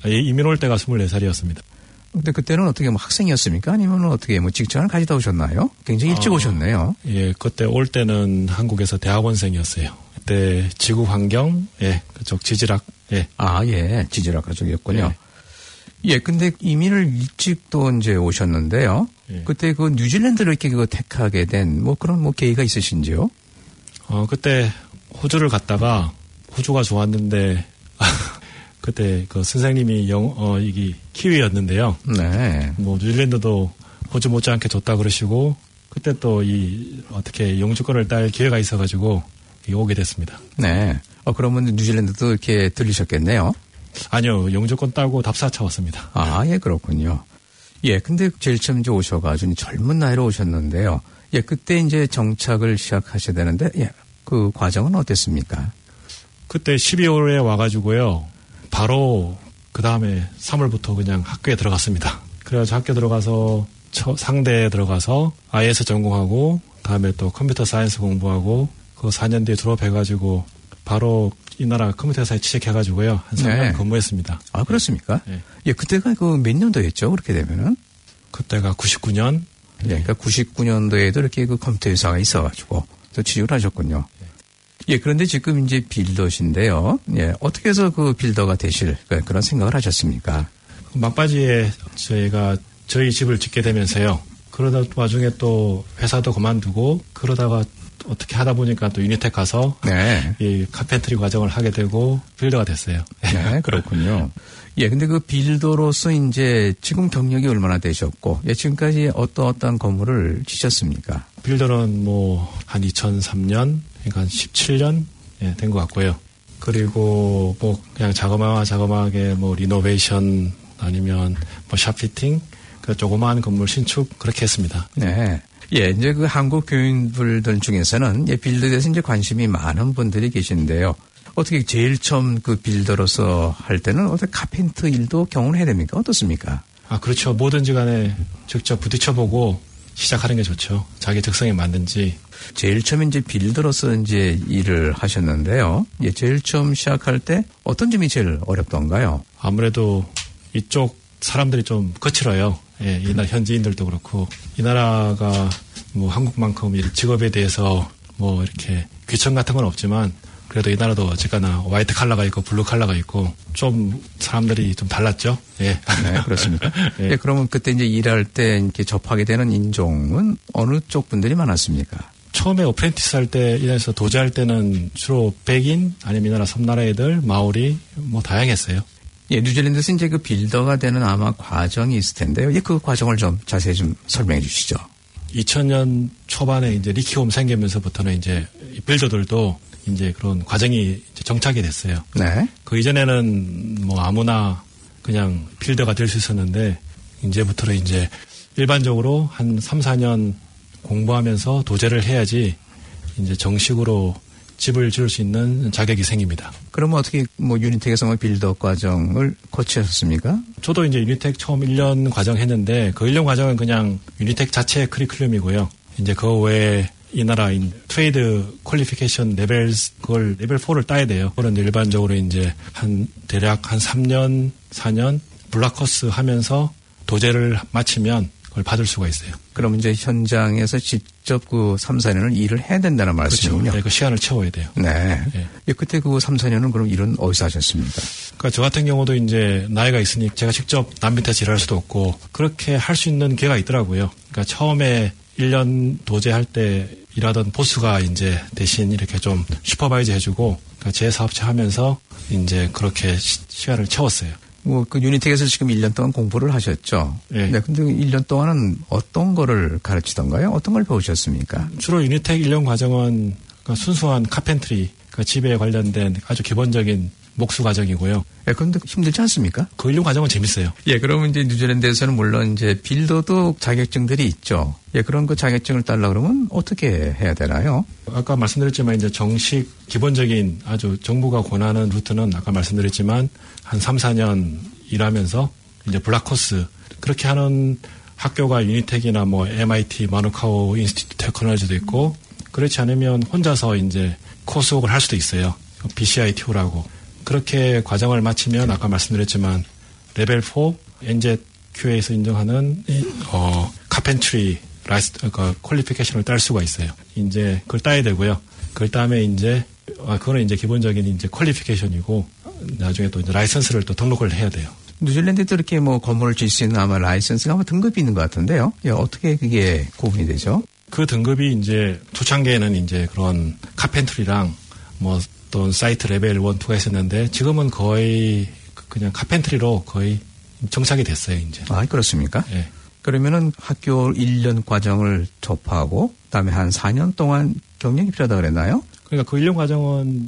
C: 이민 올 때가 스물네 살이었습니다.
L: 근데 그때는 어떻게 뭐 학생이었습니까? 아니면 어떻게 뭐 직장을 가지다 오셨나요? 굉장히 일찍 어, 오셨네요.
C: 예, 그때 올 때는 한국에서 대학원생이었어요. 그때 지구 환경, 예, 그쪽 지질학, 예.
L: 아, 예, 지질학 가족이었군요. 예. 예, 근데 이민을 일찍 또 이제 오셨는데요. 예. 그때 그 뉴질랜드를 이렇게 그 택하게 된 뭐 그런 뭐 계기가 있으신지요?
C: 어, 그때 호주를 갔다가 호주가 좋았는데, 그때 그 선생님이 영, 어, 이게 키위였는데요.
L: 네.
C: 뭐 뉴질랜드도 호주 못지않게 좋다 그러시고, 그때 또 이, 어떻게 영주권을 딸 기회가 있어가지고, 오게 됐습니다.
L: 네. 어, 그러면 뉴질랜드도 이렇게 들리셨겠네요?
C: 아니요, 영주권 따고 답사차 왔습니다.
L: 아, 예, 그렇군요. 예, 근데 제일 처음 이제 오셔가지고 젊은 나이로 오셨는데요. 예, 그때 이제 정착을 시작하셔야 되는데, 예, 그 과정은 어땠습니까?
C: 그때 십이월에 와가지고요. 바로 그 다음에 삼월부터 그냥 학교에 들어갔습니다. 그래가지고 학교 들어가서 처, 상대에 들어가서 아이에스 전공하고 다음에 또 컴퓨터 사이언스 공부하고 그 사 년 뒤에 졸업해가지고 바로 이 나라 컴퓨터 회사에 취직해가지고요. 한 삼 년 네. 근무했습니다.
L: 아, 그렇습니까? 네. 예, 그때가 그 몇 년도였죠? 그렇게 되면은?
C: 그때가 구십구 년.
L: 예, 그러니까 구십구 년도에도 이렇게 그 컴퓨터 회사가 있어가지고 또 취직을 하셨군요. 네. 예, 그런데 지금 이제 빌더신데요. 예, 어떻게 해서 그 빌더가 되실 그런 생각을 하셨습니까?
C: 막바지에 저희가 저희 집을 짓게 되면서요. 그러다 와중에 또 회사도 그만두고 그러다가 어떻게 하다 보니까 또 유니텍 가서 네. 이 카펜트리 과정을 하게 되고 빌더가 됐어요.
L: 네, 그렇군요. 예, 근데 그 빌더로서 이제 지금 경력이 얼마나 되셨고, 예, 지금까지 어떤 어떤 건물을 지셨습니까?
C: 빌더는 뭐 한 이천삼 년, 그러니까 한 십칠 년 예, 된 것 같고요. 그리고 뭐 그냥 자그마 자그마하게 뭐 리노베이션 아니면 뭐 샵피팅, 그 조그마한 건물 신축 그렇게 했습니다.
L: 네. 예, 이제 그 한국 교인분들 중에서는 예, 빌더에 대해서 이제 관심이 많은 분들이 계신데요. 어떻게 제일 처음 그 빌더로서 할 때는 어떻게 카펜터 일도 경험을 해야 됩니까? 어떻습니까?
C: 아, 그렇죠. 뭐든지 간에 직접 부딪혀보고 시작하는 게 좋죠. 자기 적성에 맞는지.
L: 제일 처음 이제 빌더로서 이제 일을 하셨는데요. 예, 제일 처음 시작할 때 어떤 점이 제일 어렵던가요?
C: 아무래도 이쪽 사람들이 좀 거칠어요. 예, 이 나라 현지인들도 그렇고 이 나라가 뭐 한국만큼 직업에 대해서 뭐 이렇게 귀천 같은 건 없지만 그래도 이 나라도 어쨌거나 화이트 칼라가 있고 블루 칼라가 있고 좀 사람들이 좀 달랐죠. 예.
L: 네, 그렇습니까? 예. 예, 그러면 그때 이제 일할 때 이렇게 접하게 되는 인종은 어느 쪽 분들이 많았습니까?
C: 처음에 어프렌티스 할 때 이 나라에서 도제할 때는 주로 백인 아니면 이 나라 섬나라 애들, 마오리 뭐 다양했어요.
L: 예, 뉴질랜드에서 이제 그 빌더가 되는 아마 과정이 있을 텐데요. 예, 그 과정을 좀 자세히 좀 설명해 주시죠.
C: 이천 년 초반에 이제 리키홈 생기면서부터는 이제 빌더들도 이제 그런 과정이 이제 정착이 됐어요.
L: 네.
C: 그 이전에는 뭐 아무나 그냥 빌더가 될 수 있었는데 이제부터는 이제 일반적으로 한 삼, 사 년 공부하면서 도제를 해야지 이제 정식으로 집을 지을 수 있는 자격이 생깁니다.
L: 그러면 어떻게 뭐 유니텍에서 빌더 과정을 거치셨습니까?
C: 저도 이제 유니텍 처음 일 년 과정 했는데 그 일 년 과정은 그냥 유니텍 자체의 커리큘럼이고요. 이제 그 외에 이 나라 트레이드 퀄리피케이션 레벨 그걸 레벨 사를 따야 돼요. 그런 일반적으로 이제 한 대략 한 삼 년, 사 년 블락코스 하면서 도제를 마치면 그걸 받을 수가 있어요.
L: 그럼 이제 현장에서 직접 그 삼, 사 년을 일을 해야 된다는 말씀이군요.
C: 그렇죠. 네, 그 시간을 채워야 돼요.
L: 네. 네. 예, 그때 그 삼, 사 년은 그럼 일은 어디서 하셨습니까?
C: 그러니까 저 같은 경우도 이제 나이가 있으니 제가 직접 남 밑에서 일할 수도 없고 그렇게 할 수 있는 기회가 있더라고요. 그러니까 처음에 일 년 도제할 때 일하던 보스가 이제 대신 이렇게 좀 슈퍼바이저 해주고 그러니까 제 사업체 하면서 이제 그렇게 시, 시간을 채웠어요.
L: 뭐 그 유니텍에서 지금 일 년 동안 공부를 하셨죠.
C: 네.
L: 네. 근데 일 년 동안은 어떤 거를 가르치던가요? 어떤 걸 배우셨습니까?
C: 주로 유니텍 일 년 과정은 그러니까 순수한 카펜트리, 그러니까 집에 관련된 아주 기본적인 목수 과정이고요.
L: 예, 그런데 힘들지 않습니까?
C: 그 일 년 과정은 재밌어요.
L: 예, 그러면 이제 뉴질랜드에서는 물론 이제 빌더도 자격증들이 있죠. 예, 그런 그 자격증을 따려 그러면 어떻게 해야 되나요?
C: 아까 말씀드렸지만 이제 정식 기본적인 아주 정부가 권하는 루트는 아까 말씀드렸지만 한 삼, 사 년 일하면서 이제 블락코스 그렇게 하는 학교가 유니텍이나 뭐 엠아이티, 마누카우 인스티튜트 테크놀로지도 있고 그렇지 않으면 혼자서 이제 코스웍을 할 수도 있어요. 비씨아이티오라고. 그렇게 과정을 마치면 아까 말씀드렸지만 레벨 사 엔제큐에이에서 인정하는 어, 카펜트리 라이스 그러니까 퀄리피케이션을 딸 수가 있어요. 이제 그걸 따야 되고요. 그걸 따면 이제 아, 그거는 이제 기본적인 이제 퀄리피케이션이고 나중에 또 이제 라이선스를 또 등록을 해야 돼요.
L: 뉴질랜드도 이렇게 뭐 건물을 질 수 있는 아마 라이선스가 아마 등급이 있는 것 같은데요. 예, 어떻게 그게 구분이 되죠?
C: 그 등급이 이제 초창기에는 이제 그런 카펜트리랑 뭐 또 사이트 레벨 일, 이가 있었는데 지금은 거의 그냥 카펜트리로 거의 정착이 됐어요, 이제.
L: 아, 그렇습니까?
C: 예.
L: 그러면은 학교 일 년 과정을 접하고 그다음에 한 사 년 동안 경력이 필요하다 그랬나요?
C: 그러니까 그 일 년 과정은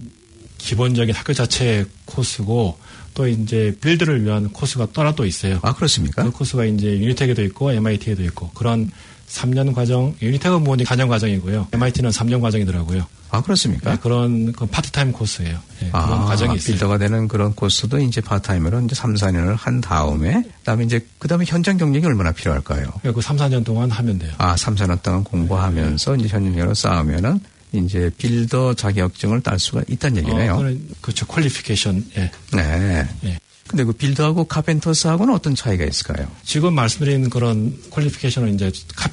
C: 기본적인 학교 자체의 코스고 또 이제 빌드를 위한 코스가 따로 또 있어요.
L: 아, 그렇습니까?
C: 그 코스가 이제 유니텍에도 있고 엠아이티에도 있고 그런 삼 년 과정, 유니텍은 뭐 사 년 과정이고요. 엠아이티는 삼 년 과정이더라고요.
L: 아, 그렇습니까?
C: 네, 그런 그 파트타임 코스예요. 네,
L: 아,
C: 그런 과정이 있어요.
L: 빌더가 되는 그런 코스도 이제 파트타임으로 이제 삼, 사 년을 한 다음에 그다음에 이제 그다음에 현장 경력이 얼마나 필요할까요?
C: 그 삼, 사 년 동안 하면 돼요.
L: 아, 삼, 사 년 동안 공부하면서 이제 현장 경력을 쌓으면은 이제 빌더 자격증을 딸 수가 있다는 얘기네요.
C: 어, 그렇죠. 퀄리피케이션. 예.
L: 네.
C: 예.
L: 근데 그 빌더하고 카펜터스하고는 어떤 차이가 있을까요?
C: 지금 말씀드린 그런 퀄리피케이션은 이제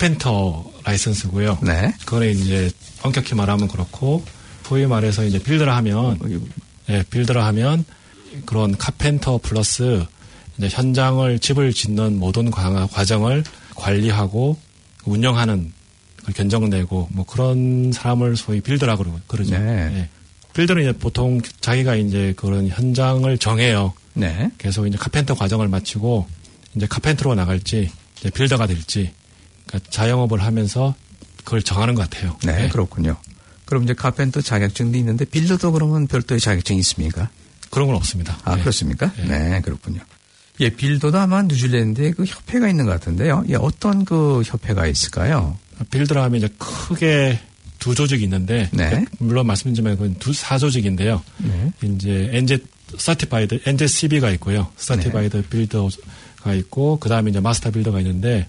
C: 카펜터 라이선스고요.
L: 네.
C: 그거는 이제 엄격히 말하면 그렇고 소위 말해서 이제 빌더라 하면 예, 빌더라 하면 그런 카펜터 플러스 이제 현장을 집을 짓는 모든 과정을 관리하고 운영하는 견적내고 뭐 그런 사람을 소위 빌더라 그러죠.
L: 네.
C: 예. 빌더는 이제 보통 자기가 이제 그런 현장을 정해요.
L: 네.
C: 계속 이제 카펜터 과정을 마치고 이제 카펜터로 나갈지 이제 빌더가 될지 그러니까 자영업을 하면서 그걸 정하는 것 같아요.
L: 네,
C: 네.
L: 그렇군요. 그럼 이제 카펜터 자격증도 있는데 빌더도 그러면 별도의 자격증이 있습니까?
C: 그런 건 없습니다.
L: 아,
C: 네.
L: 그렇습니까?
C: 네.
L: 네, 그렇군요. 예, 빌더도 아마 뉴질랜드에 그 협회가 있는 것 같은데요. 예, 어떤 그 협회가 있을까요?
C: 빌더라 하면 이제 크게 두 조직이 있는데
L: 네.
C: 물론 말씀드리지만 그건 두 사조직인데요.
L: 네.
C: 이제 엔제 서티파이드 엔제씨비가 있고요. 서티파이드 네. 빌더가 있고 그다음에 이제 마스터 빌더가 있는데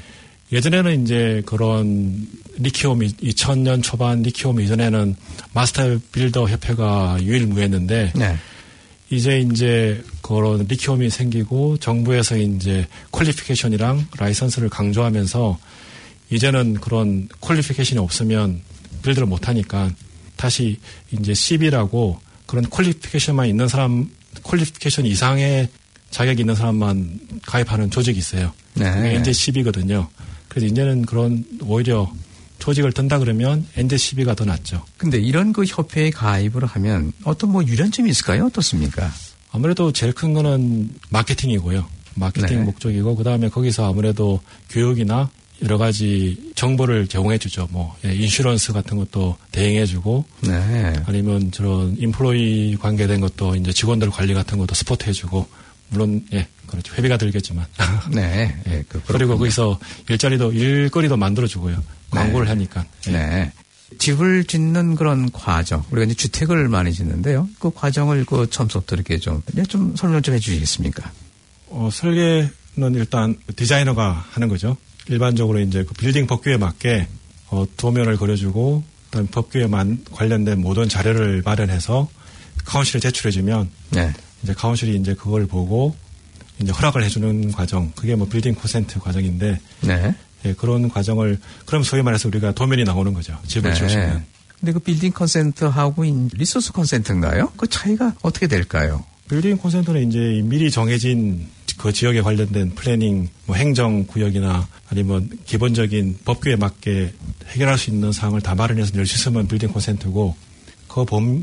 C: 예전에는 이제 그런 리키움 이천 년 초반 리키움 이전에는 마스터 빌더 협회가 유일무이했는데
L: 네.
C: 이제 이제 그런 리키움이 생기고 정부에서 이제 퀄리피케이션이랑 라이선스를 강조하면서 이제는 그런 퀄리피케이션이 없으면 빌드를 못하니까 다시 이제 씨비라고 그런 퀄리피케이션만 있는 사람, 퀄리피케이션 이상의 자격이 있는 사람만 가입하는 조직이 있어요.
L: 네.
C: 그게 엔제씨비거든요. 그래서 이제는 그런 오히려 조직을 든다 그러면 엔제씨비가 더 낫죠.
L: 근데 이런 그 협회에 가입을 하면 어떤 뭐 유연점이 있을까요? 어떻습니까?
C: 아무래도 제일 큰 거는 마케팅이고요. 마케팅
L: 네.
C: 목적이고 그다음에 거기서 아무래도 교육이나 여러 가지 정보를 제공해 주죠. 뭐 예, 인슈런스 같은 것도 대행해 주고
L: 네.
C: 아니면 저런 인플로이 관계된 것도 이제 직원들 관리 같은 것도 스포트 해 주고 물론 예, 그렇죠. 회비가 들겠지만.
L: 네. 예, 그,
C: 그리고 거기서 일자리도 일거리도 만들어 주고요. 광고를
L: 네.
C: 하니까. 예.
L: 네. 집을 짓는 그런 과정, 우리가 이제 주택을 많이 짓는데요. 그 과정을 그 처음부터 이렇게 좀, 좀 설명 좀 해 주시겠습니까?
C: 어, 설계는 일단 디자이너가 하는 거죠. 일반적으로 이제 그 빌딩 법규에 맞게 어, 도면을 그려주고 그다음 법규에 만, 관련된 모든 자료를 마련해서 카운실에 제출해주면
L: 네.
C: 이제 카운실이 이제 그걸 보고 이제 허락을 해주는 과정. 그게 뭐 빌딩 콘센트 과정인데
L: 네.
C: 예, 그런 과정을 그럼 소위 말해서 우리가 도면이 나오는 거죠. 집을
L: 네.
C: 지으시면.
L: 근데 그 빌딩 컨센트하고 리소스 컨센트인가요? 그 차이가 어떻게 될까요?
C: 빌딩 콘센트는 이제 미리 정해진 그 지역에 관련된 플래닝, 뭐 행정 구역이나 아니면 기본적인 법규에 맞게 해결할 수 있는 사항을 다 마련해서 낼 수 있으면 빌딩 콘센트고 그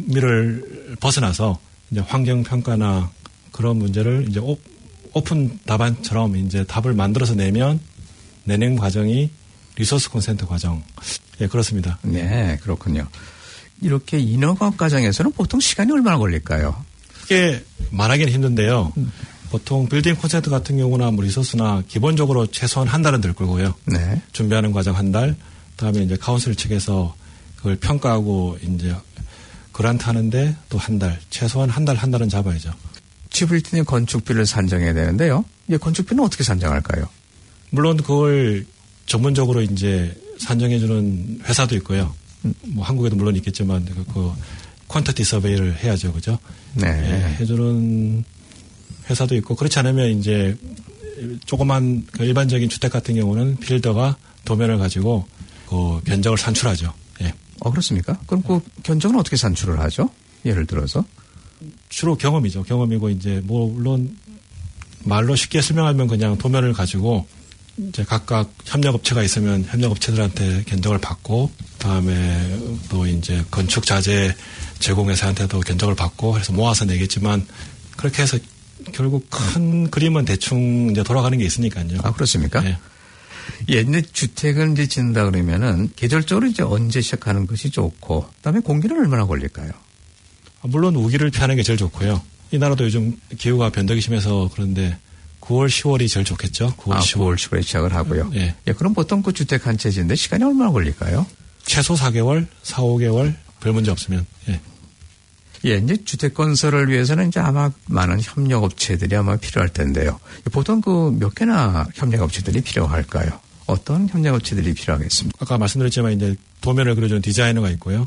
C: 범위를 벗어나서 이제 환경 평가나 그런 문제를 이제 오, 오픈 답안처럼 이제 답을 만들어서 내면 내는 과정이 리소스 콘센트 과정. 예, 그렇습니다.
L: 네, 그렇군요. 이렇게 인허가 과정에서는 보통 시간이 얼마나 걸릴까요?
C: 크게 말하기는 힘든데요. 음. 보통 빌딩 콘센트 같은 경우나 뭐 리소스나 기본적으로 최소한 한 달은 될 거고요.
L: 네.
C: 준비하는 과정 한 달. 그다음에 이제 카운슬 측에서 그걸 평가하고 이제 그란트 하는데 또 한 달. 최소한 한 달 한 달은 잡아야죠.
L: 집을 짓는 건축비를 산정해야 되는데요. 이 건축비는 어떻게 산정할까요?
C: 물론 그걸 전문적으로 이제 산정해주는 회사도 있고요. 음. 뭐 한국에도 물론 있겠지만 그, 그 퀀티티 서베이를 해야죠, 그죠?
L: 네.
C: 예, 해주는 회사도 있고 그렇지 않으면 이제 조그만 그 일반적인 주택 같은 경우는 빌더가 도면을 가지고 그 견적을 산출하죠. 예.
L: 어, 그렇습니까? 그럼 그 견적은 어떻게 산출을 하죠? 예를 들어서.
C: 주로 경험이죠. 경험이고 이제 뭐 물론 말로 쉽게 설명하면 그냥 도면을 가지고 이제 각각 협력업체가 있으면 협력업체들한테 견적을 받고 그다음에 또 이제 건축 자재 제공회사한테도 견적을 받고 해서 모아서 내겠지만 그렇게 해서 결국 큰 그림은 대충 이제 돌아가는 게 있으니까요.
L: 아, 그렇습니까?
C: 네.
L: 옛날 주택을 이제 짓는다 그러면은 계절적으로 이제 언제 시작하는 것이 좋고 그다음에 공기는 얼마나 걸릴까요?
C: 물론 우기를 피하는 게 제일 좋고요. 이 나라도 요즘 기후가 변덕이 심해서 그런데 구월, 시월이 제일 좋겠죠. 구월,
L: 아,
C: 시월.
L: 구월, 시월에 시작을 하고요.
C: 예.
L: 예, 그럼 보통 그 주택 한 채 짓는데 시간이 얼마나 걸릴까요?
C: 최소 사 개월, 사, 오 개월 별 문제 없으면. 예.
L: 예, 이제 주택 건설을 위해서는 이제 아마 많은 협력업체들이 아마 필요할 텐데요. 보통 그 몇 개나 협력업체들이 필요할까요? 어떤 협력업체들이 필요하겠습니까?
C: 아까 말씀드렸지만 이제 도면을 그려주는 디자이너가 있고요.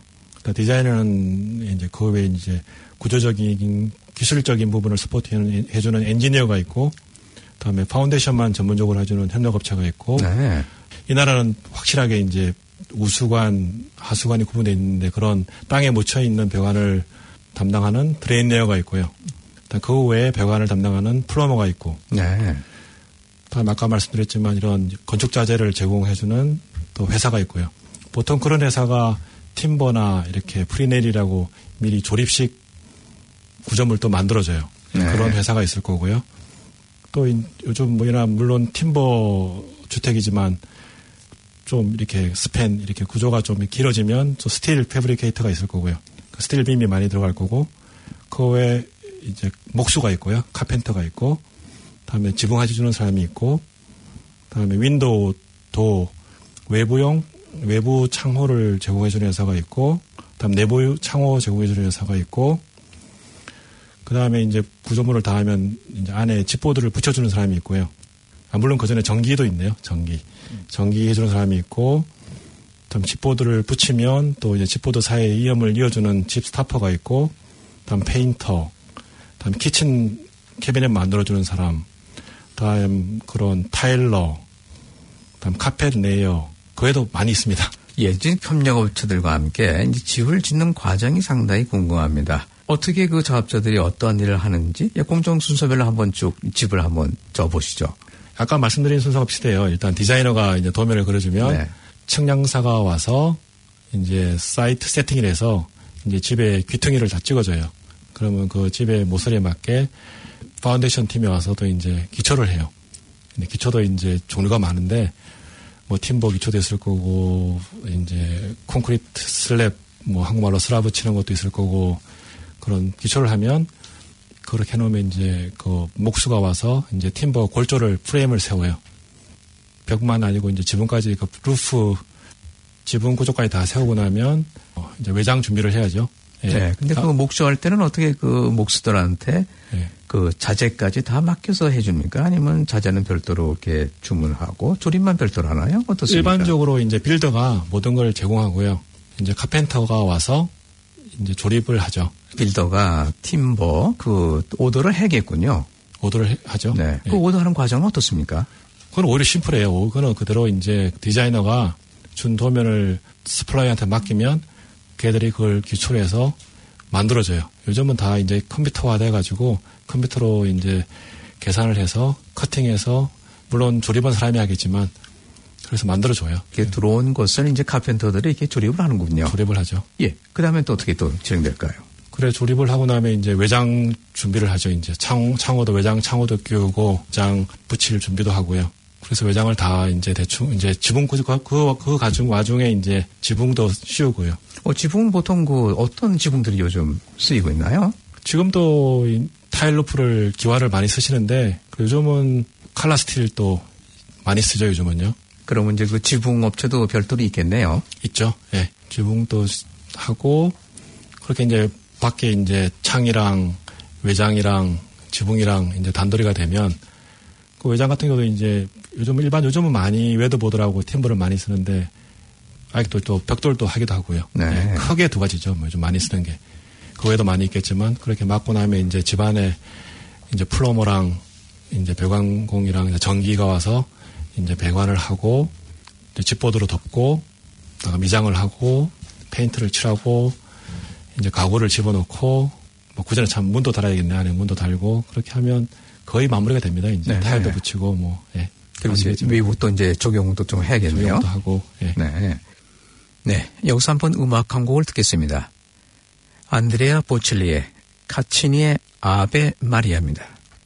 C: 디자이너는 이제 그 외에 이제 구조적인 기술적인 부분을 서포트 해주는 엔지니어가 있고, 그다음에 파운데이션만 전문적으로 해주는 협력업체가 있고,
L: 네.
C: 이 나라는 확실하게 이제 우수관, 하수관이 구분되어 있는데 그런 땅에 묻혀 있는 배관을 담당하는 드레인 레이어가 있고요. 그 외에 배관을 담당하는 플러머가 있고,
L: 네.
C: 다음 아까 말씀드렸지만 이런 건축 자재를 제공해주는 또 회사가 있고요. 보통 그런 회사가 팀버나 이렇게 프리넬이라고 미리 조립식 구조물 또 만들어줘요.
L: 네.
C: 그런 회사가 있을 거고요. 또 요즘 뭐이나 물론 팀버 주택이지만 좀 이렇게 스팬 이렇게 구조가 좀 길어지면 또 스틸 패브리케이터가 있을 거고요. 그 스틸 빔이 많이 들어갈 거고 그 외에 이제 목수가 있고요. 카펜터가 있고 다음에 지붕해주는 사람이 있고 다음에 윈도우 도 외부용 외부 창호를 제공해주는 회사가 있고, 그다음 내부 창호 제공해주는 회사가 있고, 그 다음에 이제 구조물을 다 하면 이제 안에 집보드를 붙여주는 사람이 있고요. 아, 물론 그 전에 전기도 있네요. 전기. 전기 해주는 사람이 있고, 다음 집보드를 붙이면 또 이제 집보드 사이에 이음을 이어주는 집 스타퍼가 있고, 다음 페인터, 다음 키친 캐비넷 만들어주는 사람, 다음 그런 타일러, 다음 카펫 레이어, 그 외에도 많이 있습니다.
L: 예진 협력업체들과 함께 이제 집을 짓는 과정이 상당히 궁금합니다. 어떻게 그 작업자들이 어떤 일을 하는지 공정 순서별로 한번 쭉 집을 한번 쪄보시죠.
C: 아까 말씀드린 순서가 비슷해요. 일단 디자이너가 이제 도면을 그려주면
L: 네.
C: 측량사가 와서 이제 사이트 세팅을 해서 이제 집에 귀퉁이를 다 찍어줘요. 그러면 그 집의 모서리에 맞게 파운데이션 팀이 와서 또 이제 기초를 해요. 근데 기초도 이제 종류가 많은데 뭐 팀버 기초도 있을 거고 이제 콘크리트 슬랩 뭐 한국말로 슬라 붙이는 것도 있을 거고 그런 기초를 하면 그렇게 해놓으면 이제 그 목수가 와서 이제 팀버 골조를 프레임을 세워요. 벽만 아니고 이제 지붕까지 그 루프 지붕 구조까지 다 세우고 나면 어 이제 외장 준비를 해야죠. 예.
L: 네. 근데 그 목수할 때는 어떻게 그 목수들한테
C: 예.
L: 그 자재까지 다 맡겨서 해줍니까? 아니면 자재는 별도로 이렇게 주문하고 조립만 별도로 하나요? 어떻습니까?
C: 일반적으로 이제 빌더가 모든 걸 제공하고요. 이제 카펜터가 와서 이제 조립을 하죠.
L: 빌더가 팀버 그 오더를 해겠군요.
C: 오더를 해, 하죠.
L: 네.
C: 예.
L: 그 오더하는 과정은 어떻습니까?
C: 그건 오히려 심플해요. 그거는 그대로 이제 디자이너가 준 도면을 스플라이한테 맡기면 걔들이 그걸 기초로 해서 만들어줘요. 요즘은 다 이제 컴퓨터화 돼가지고 컴퓨터로 이제 계산을 해서 커팅해서 물론 조립한 사람이 하겠지만 그래서 만들어줘요.
L: 이렇게 들어온 것을 이제 카펜터들이 이렇게 조립을 하는군요.
C: 조립을 하죠.
L: 예. 그 다음에 또 어떻게 또 진행될까요?
C: 그래 조립을 하고 나면 이제 외장 준비를 하죠. 이제 창, 창호도 외장 창호도 끼우고 외장 붙일 준비도 하고요. 그래서 외장을 다 이제 대충 이제 지붕 그, 그, 그 가중 와중에 이제 지붕도 씌우고요.
L: 어, 지붕은 보통 그 어떤 지붕들이 요즘 쓰이고 있나요?
C: 지금도 이 타일루프를 기와를 많이 쓰시는데 요즘은 칼라 스틸도 많이 쓰죠. 요즘은요.
L: 그러면 이제 그 지붕 업체도 별도로 있겠네요.
C: 있죠. 예. 네. 지붕도 하고 그렇게 이제 밖에 이제 창이랑 외장이랑 지붕이랑 이제 단도리가 되면 그 외장 같은 경우도 이제 요즘 일반 요즘은 많이 웨더보드라고 팀버를 많이 쓰는데 아직도 또 벽돌도 하기도 하고요.
L: 네.
C: 네. 크게 두 가지죠. 뭐 좀 많이 쓰는 게. 그 외에도 많이 있겠지만 그렇게 맞고 나면 이제 집안에 이제 플러머랑 이제 배관공이랑 이제 전기가 와서 이제 배관을 하고 이제 집보드로 덮고 미장을 하고 페인트를 칠하고 이제 가구를 집어넣고 뭐 구전에 참 문도 달아야겠네 안에 문도 달고 그렇게 하면 거의 마무리가 됩니다. 이제 네, 타일도 네. 붙이고 뭐 예.
L: 그리고 이제 외부 또 이제 적용도 좀 해야겠네요.
C: 적용도 하고 예.
L: 네. 네. 여기서 한번 음악 한 곡을 듣겠습니다. 안드레아 보첼리의 카치니의 아베 마리아입니다.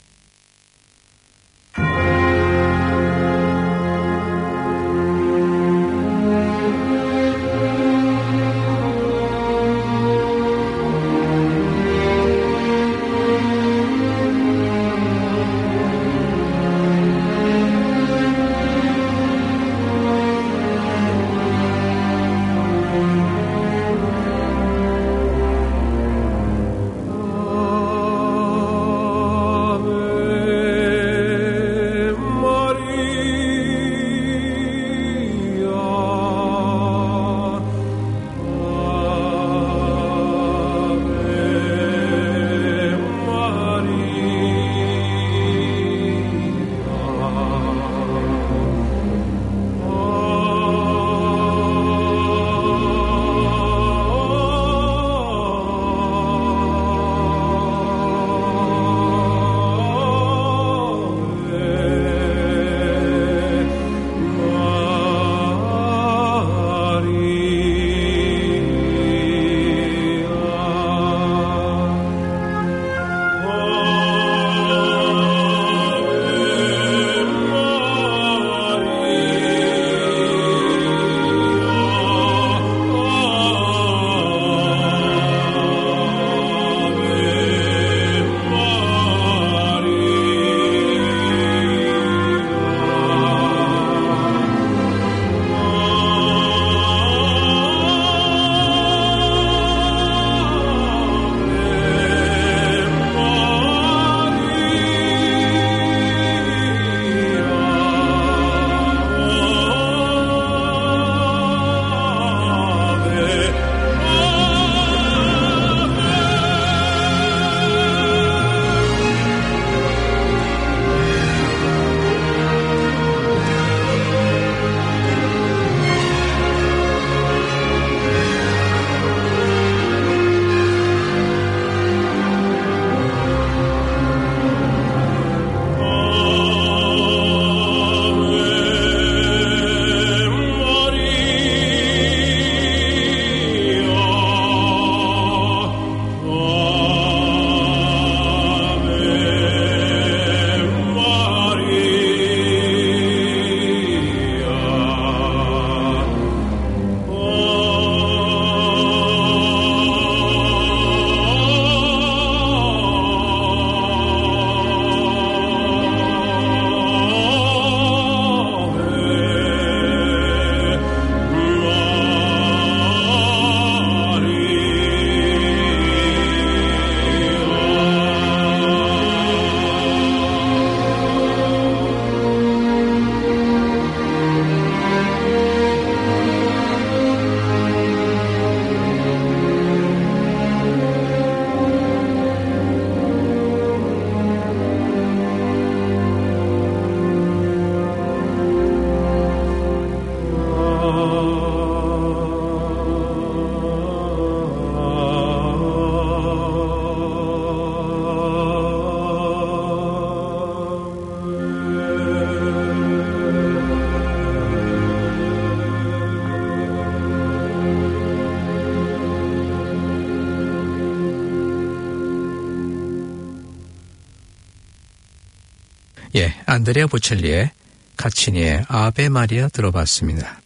L: 예, 안드레아 보첼리의 카치니의 아베 마리아 들어봤습니다.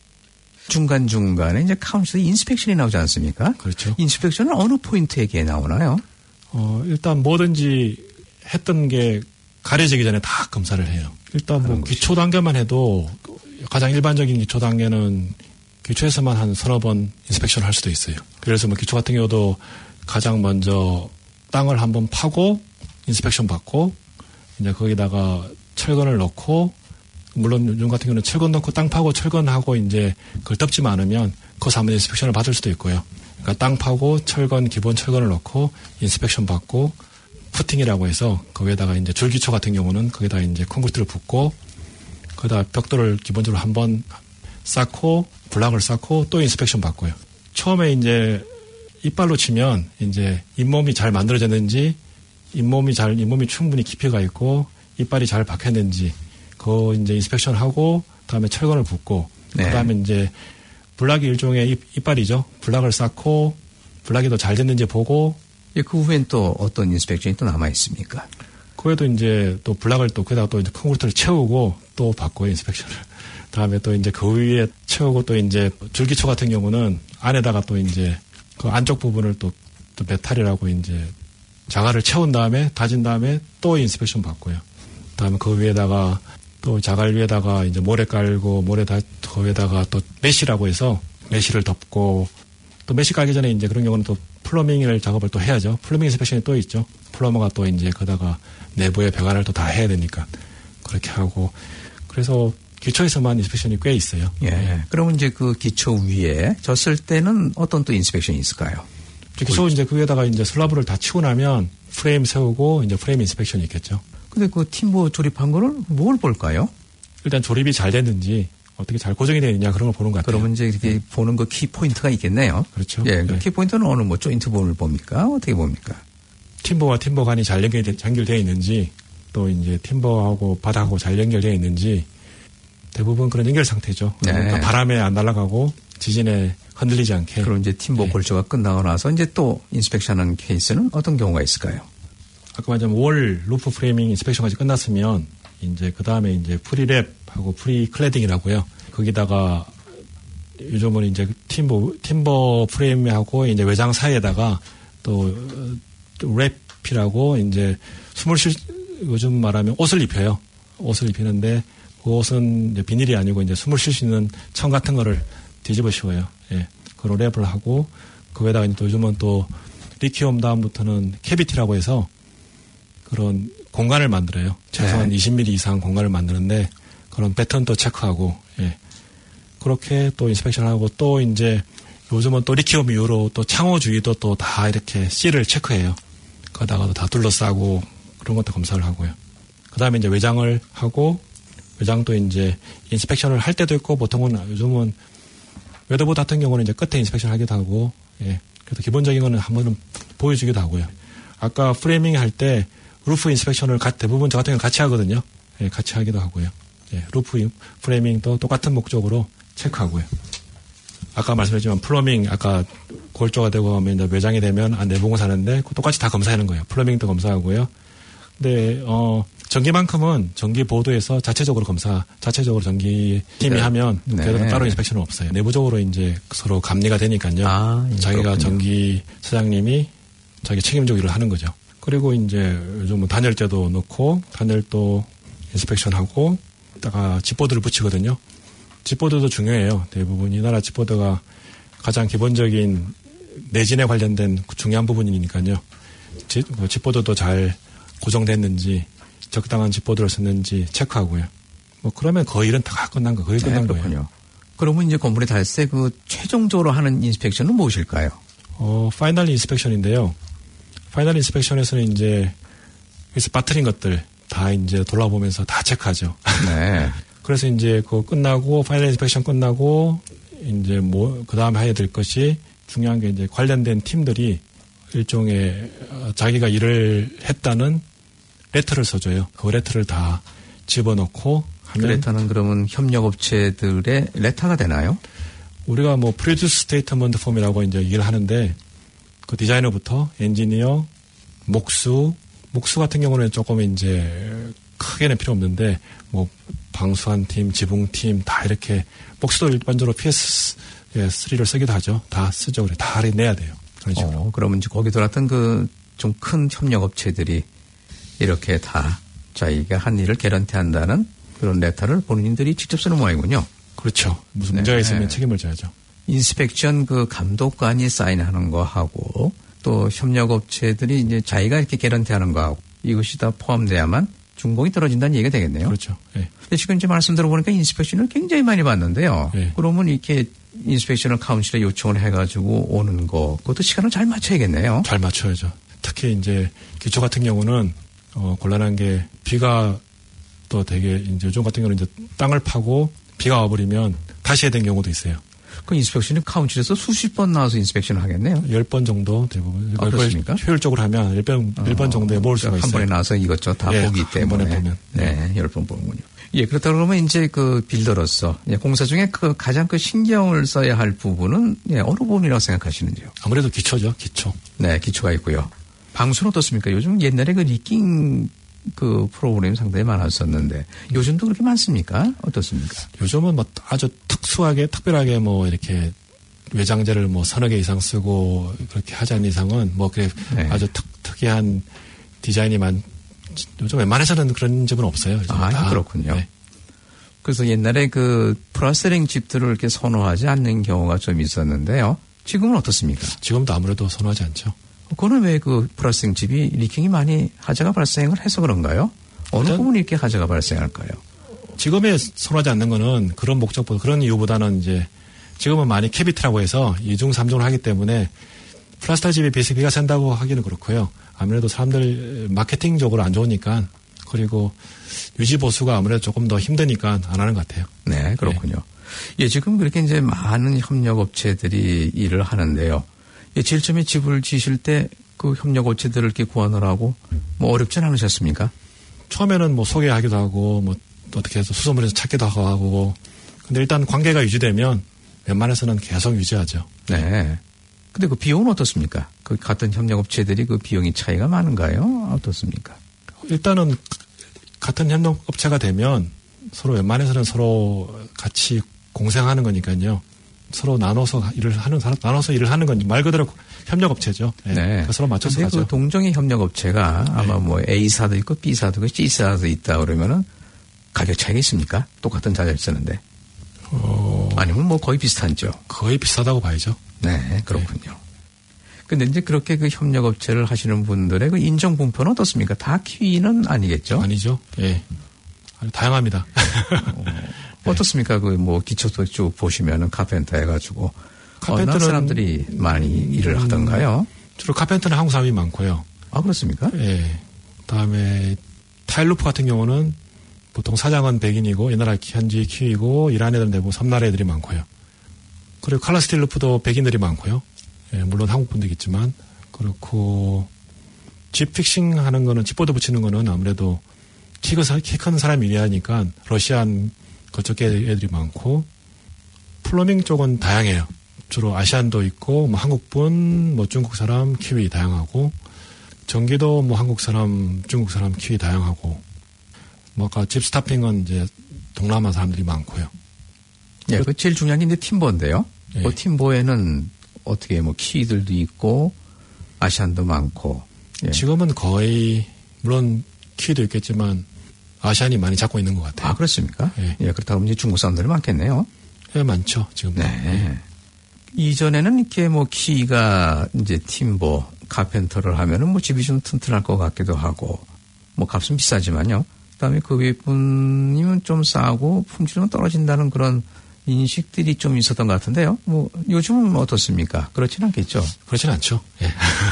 L: 중간중간에 이제 카운트에서 인스펙션이 나오지 않습니까?
C: 그렇죠.
L: 인스펙션은 어느 포인트에게 나오나요?
C: 어, 일단 뭐든지 했던 게 가려지기 전에 다 검사를 해요. 일단 뭐 기초 단계만 해도 가장 일반적인 기초 단계는 기초에서만 한 서너 번 인스펙션을 할 수도 있어요. 그래서 뭐 기초 같은 경우도 가장 먼저 땅을 한번 파고 인스펙션 받고 이제 거기다가 철근을 넣고 물론 요즘 같은 경우는 철근 넣고 땅 파고 철근하고 이제 그걸 덮지만 않으면 거기서 한번 인스펙션을 받을 수도 있고요. 그러니까 땅 파고 철근 기본 철근을 넣고 인스펙션 받고 푸팅이라고 해서 거기에다가 이제 줄기초 같은 경우는 거기다 이제 콘크리트를 붓고 거기다 벽돌을 기본적으로 한번 쌓고 블락을 쌓고 또 인스펙션 받고요. 처음에 이제 이빨로 치면 이제 잇몸이 잘 만들어졌는지 잇몸이 잘 잇몸이 충분히 깊이가 있고 이빨이 잘 박혔는지 그거 이제 인스펙션 하고 그다음에 철근을 붓고 네. 그다음에 이제 블락이 일종의 이, 이빨이죠. 블락을 쌓고 블락이 더 잘 됐는지 보고
L: 예, 그 후엔 또 어떤 인스펙션이 또 남아 있습니까?
C: 그에도 이제 또 블락을 또 거기다가 또 이제 콘크리트를 채우고 또 받고 인스펙션을 다음에 또 이제 그 위에 채우고 또 이제 줄기초 같은 경우는 안에다가 또 이제 그 안쪽 부분을 또, 또 메탈이라고 이제 자갈을 채운 다음에 다진 다음에 또 인스펙션 받고요. 다음에 그 위에다가 또 자갈 위에다가 이제 모래 깔고 모래 다 그 위에다가 또 메시라고 해서 메시를 덮고 또 메시 깔기 전에 이제 그런 경우는 또 플러밍을 작업을 또 해야죠. 플러밍 인스펙션이 또 있죠. 플러머가 또 이제 거다가 내부의 배관을 또 다 해야 되니까 그렇게 하고 그래서 기초에서만 인스펙션이 꽤 있어요.
L: 예. 네. 그러면 이제 그 기초 위에 졌을 때는 어떤 또 인스펙션이 있을까요?
C: 기초 이제 그 위에다가 이제 슬라브를 다 치고 나면 프레임 세우고 이제 프레임 인스펙션이 있겠죠.
L: 근데 그 팀버 조립한 거를 뭘 볼까요?
C: 일단 조립이 잘 됐는지 어떻게 잘 고정이 되어 있냐 그런 걸 보는 것 같아요.
L: 그러면 이제 이렇게 네. 보는 그 키 포인트가 있겠네요.
C: 그렇죠.
L: 예, 그
C: 네.
L: 키 포인트는 어느 뭐 조인트 부분을 봅니까? 어떻게 봅니까?
C: 팀버와 팀버 간이 잘 연결 연결되어 있는지 또 이제 팀버하고 바닥하고 잘 연결되어 있는지 대부분 그런 연결 상태죠.
L: 네.
C: 그러니까 바람에 안 날아가고 지진에 흔들리지 않게.
L: 그럼 이제 팀버 네. 골조가 끝나고 나서 이제 또 인스펙션하는 케이스는 어떤 경우가 있을까요?
C: 아까 말한 월 루프 프레이밍 인스펙션까지 끝났으면 이제 그 다음에 이제 프리랩하고 프리 클래딩이라고요. 거기다가 요즘은 이제 팀버 팀버 프레임하고 이제 외장 사이에다가 또, 또 랩이라고 이제 숨을 쉴 요즘 말하면 옷을 입혀요. 옷을 입히는데 그 옷은 이제 비닐이 아니고 이제 숨을 쉴 수 있는 천 같은 거를 뒤집어 씌워요. 예. 그걸 랩을 하고 거기다가 또 요즘은 또 리퀴엄 다음부터는 캐비티라고 해서 그런 공간을 만들어요. 최소한 네. 이십 밀리미터 이상 공간을 만드는데 그런 패턴도 체크하고 예. 그렇게 또 인스펙션하고 또 이제 요즘은 또 리퀴엄 이후로 또 창호 주위도 또 다 이렇게 C를 체크해요. 거기다가도 다 둘러싸고 그런 것도 검사를 하고요. 그 다음에 이제 외장을 하고 외장도 이제 인스펙션을 할 때도 있고 보통은 요즘은 웨더보드 같은 경우는 이제 끝에 인스펙션 하기도 하고 예. 그래서 기본적인 거는 한 번은 보여주기도 하고요. 아까 프레이밍 할 때 루프 인스펙션을 대부분 저 같은 경우는 같이 하거든요. 예, 같이 하기도 하고요. 예, 루프 프레이밍도 똑같은 목적으로 체크하고요. 아까 말씀드렸지만 플러밍 아까 골조가 되고 하면 이제 외장이 되면 아, 내부 공사하는데 똑같이 다 검사하는 거예요. 플러밍도 검사하고요. 근데 어 전기만큼은 전기 보도에서 자체적으로 검사, 자체적으로 전기 팀이 네. 하면 그래도 네. 따로 인스펙션은 없어요. 내부적으로 이제 서로 감리가 되니까요. 아, 자기가 그렇군요. 전기 사장님이 자기 책임적 일을 하는 거죠. 그리고 이제 요즘은 단열재도 넣고 단열도 인스펙션하고 다가 집보드를 붙이거든요. 집보드도 중요해요. 대부분 이 나라 집보드가 가장 기본적인 내진에 관련된 중요한 부분이니까요. 집보드도 잘 고정됐는지 적당한 집보드를 썼는지 체크하고요. 뭐 그러면 거의 일은 다 끝난 거, 거의 끝난 네, 거예요.
L: 그러면 이제 건물의 달세 그 최종적으로 하는 인스펙션은 무엇일까요?
C: 어, 파이널 인스펙션인데요. 파이널 인스펙션에서는 이제 그래서 빠뜨린 것들 다 이제 돌아보면서 다 체크하죠. 네. 그래서 이제 그거 끝나고 파이널 인스펙션 끝나고 이제 뭐 그 다음에 해야 될 것이 중요한 게 이제 관련된 팀들이 일종의 자기가 일을 했다는 레터를 써줘요. 그 레터를 다 집어넣고 하면.
L: 그 레터는 그러면 협력업체들의 레터가 되나요?
C: 우리가 뭐 프로듀스 스테이트먼트 폼이라고 이제 얘기를 하는데 그 디자이너부터 엔지니어, 목수, 목수 같은 경우는 조금 이제 크게는 필요 없는데 뭐 방수한 팀, 지붕팀 다 이렇게 목수도 일반적으로 피에스 쓰리를 쓰기도 하죠. 다 쓰죠. 그래 다 내야 돼요. 그런 식으로.
L: 어, 그러면 이제 거기 들어왔던 그 좀 큰 협력업체들이 이렇게 다 자기가 한 일을 개런티한다는 그런 레터를 본인들이 직접 쓰는 모양이군요.
C: 그렇죠. 무슨 문제가 네. 있으면 책임을 져야죠.
L: 인스펙션 그 감독관이 사인하는 거하고 또 협력업체들이 이제 자기가 이렇게 개런티하는 거하고 이것이 다 포함돼야만 준공이 떨어진다는 얘기가 되겠네요.
C: 그렇죠. 네.
L: 근데 지금 이제 말씀 들어보니까 인스펙션을 굉장히 많이 받는데요. 네. 그러면 이렇게 인스펙션을 카운실에 요청을 해가지고 오는 거 그것도 시간을 잘 맞춰야겠네요.
C: 잘 맞춰야죠. 특히 이제 기초 같은 경우는 어, 곤란한 게 비가 또 되게 이제 요즘 같은 경우는 이제 땅을 파고 비가 와버리면 다시 해야 되는 경우도 있어요.
L: 그 인스펙션이 카운sil에서 수십 번 나와서 인스펙션을 하겠네요.
C: 열 번 정도 대부분.
L: 아, 그렇습니까?
C: 효율적으로 하면 열 번, 어, 열 번 정도에 모을 수가
L: 그러니까
C: 있어요.
L: 한 번에 나와서 이것저것 다
C: 예,
L: 보기 때문에.
C: 한 번에 보면.
L: 네, 열 번 보는군요. 예, 그렇다 그러면 이제 그 빌더로서 공사 중에 그 가장 그 신경을 써야 할 부분은 예, 어느 부분이라고 생각하시는지요?
C: 아무래도 기초죠, 기초.
L: 네, 기초가 있고요. 방수는 어떻습니까? 요즘 옛날에 그 리깅 그 프로그램이 상당히 많았었는데 요즘도 그렇게 많습니까? 어떻습니까?
C: 요즘은 뭐 아주 특수하게, 특별하게 뭐 이렇게 외장재를 뭐 서너 개 이상 쓰고 그렇게 하지 않는 이상은 뭐 그래 네. 아주 특, 특이한 디자인이만 요즘 웬만해서는 그런 집은 없어요.
L: 아, 다. 그렇군요. 네. 그래서 옛날에 그 플라스터링 집들을 이렇게 선호하지 않는 경우가 좀 있었는데요. 지금은 어떻습니까?
C: 지금도 아무래도 선호하지 않죠.
L: 그거는 왜 그 플라스터링 집이 리킹이 많이 하자가 발생을 해서 그런가요? 어느 일단, 부분이 이렇게 하자가 발생할까요?
C: 지금에 선호하지 않는 거는 그런 목적보다 그런 이유보다는 이제 지금은 많이 캐비티라고 해서 이중, 삼중을 하기 때문에 플라스터 집이 비가 샌다고 하기는 그렇고요. 아무래도 사람들 마케팅적으로 안 좋으니까 그리고 유지 보수가 아무래도 조금 더 힘드니까 안 하는 것 같아요.
L: 네, 그렇군요. 네. 예, 지금 그렇게 이제 많은 협력업체들이 일을 하는데요. 예, 제일 처음에 집을 지실 때 그 협력업체들을 이렇게 구원을 하고 뭐 어렵진 않으셨습니까?
C: 처음에는 뭐 소개하기도 하고 뭐 어떻게 해서 수소문에서 찾기도 하고 근데 일단 관계가 유지되면 웬만해서는 계속 유지하죠.
L: 네. 근데 그 비용은 어떻습니까? 그 같은 협력업체들이 그 비용이 차이가 많은가요? 어떻습니까?
C: 일단은 같은 협력업체가 되면 서로 웬만해서는 서로 같이 공생하는 거니까요. 서로 나눠서 일을 하는 사람, 나눠서 일을 하는 건 말 그대로 협력업체죠. 네. 네. 서로 맞춰서 하죠.
L: 그 동종의 협력업체가 네. 아마 뭐 A사도 있고 B사도 있고 C사도 있다 그러면은 가격 차이가 있습니까? 똑같은 자재를 쓰는데. 어... 아니면 뭐 거의 비슷하죠.
C: 거의 비슷하다고 봐야죠.
L: 네, 그렇군요. 네. 근데 이제 그렇게 그 협력업체를 하시는 분들의 그 인정 분포는 어떻습니까? 다 키위는 아니겠죠?
C: 아니죠. 예. 네. 다양합니다.
L: 어, 어떻습니까? 그 뭐 기초도 쭉 보시면은 카펜터 해가지고 카펜터는 사람들이 많이 일을 하던가요?
C: 주로 카펜터는 한국 사람이 많고요.
L: 아, 그렇습니까?
C: 예. 그다음에 타일루프 같은 경우는 보통 사장은 백인이고 이 나라 현지 키위고 이란 애들 내고 섬나라 애들이 많고요. 그리고 칼라스틸 루프도 백인들이 많고요. 예, 물론 한국 분들이겠지만 그렇고 집 픽싱 하는 거는 집보드 붙이는 거는 아무래도 키 큰 사람이 일하니까 러시안 그쪽 애들이 많고 플러밍 쪽은 다양해요. 주로 아시안도 있고 뭐 한국분, 뭐 중국 사람, 키위 다양하고 전기도 뭐 한국 사람, 중국 사람, 키위 다양하고 뭐 아까 집 스타핑은 이제 동남아 사람들이 많고요.
L: 예, 그 제일 중요한 게 이제 팀보인데요.
C: 예.
L: 그 팀보에는 어떻게 뭐 키위들도 있고 아시안도 많고.
C: 예. 지금은 거의 물론 키위도 있겠지만 아시안이 많이 잡고 있는 것 같아요.
L: 아, 그렇습니까?
C: 예.
L: 예, 그렇다 보면 이제 중국 사람들이 많겠네요.
C: 예, 많죠, 지금.
L: 네. 예. 이전에는 이렇게 뭐 키가 이제 팀보, 카펜터를 하면은 뭐 집이 좀 튼튼할 것 같기도 하고, 뭐 값은 비싸지만요. 그 다음에 그 외분이면 좀 싸고 품질은 떨어진다는 그런 인식들이 좀 있었던 것 같은데요. 뭐 요즘은 어떻습니까? 그렇진 않겠죠?
C: 그렇진 않죠. 예.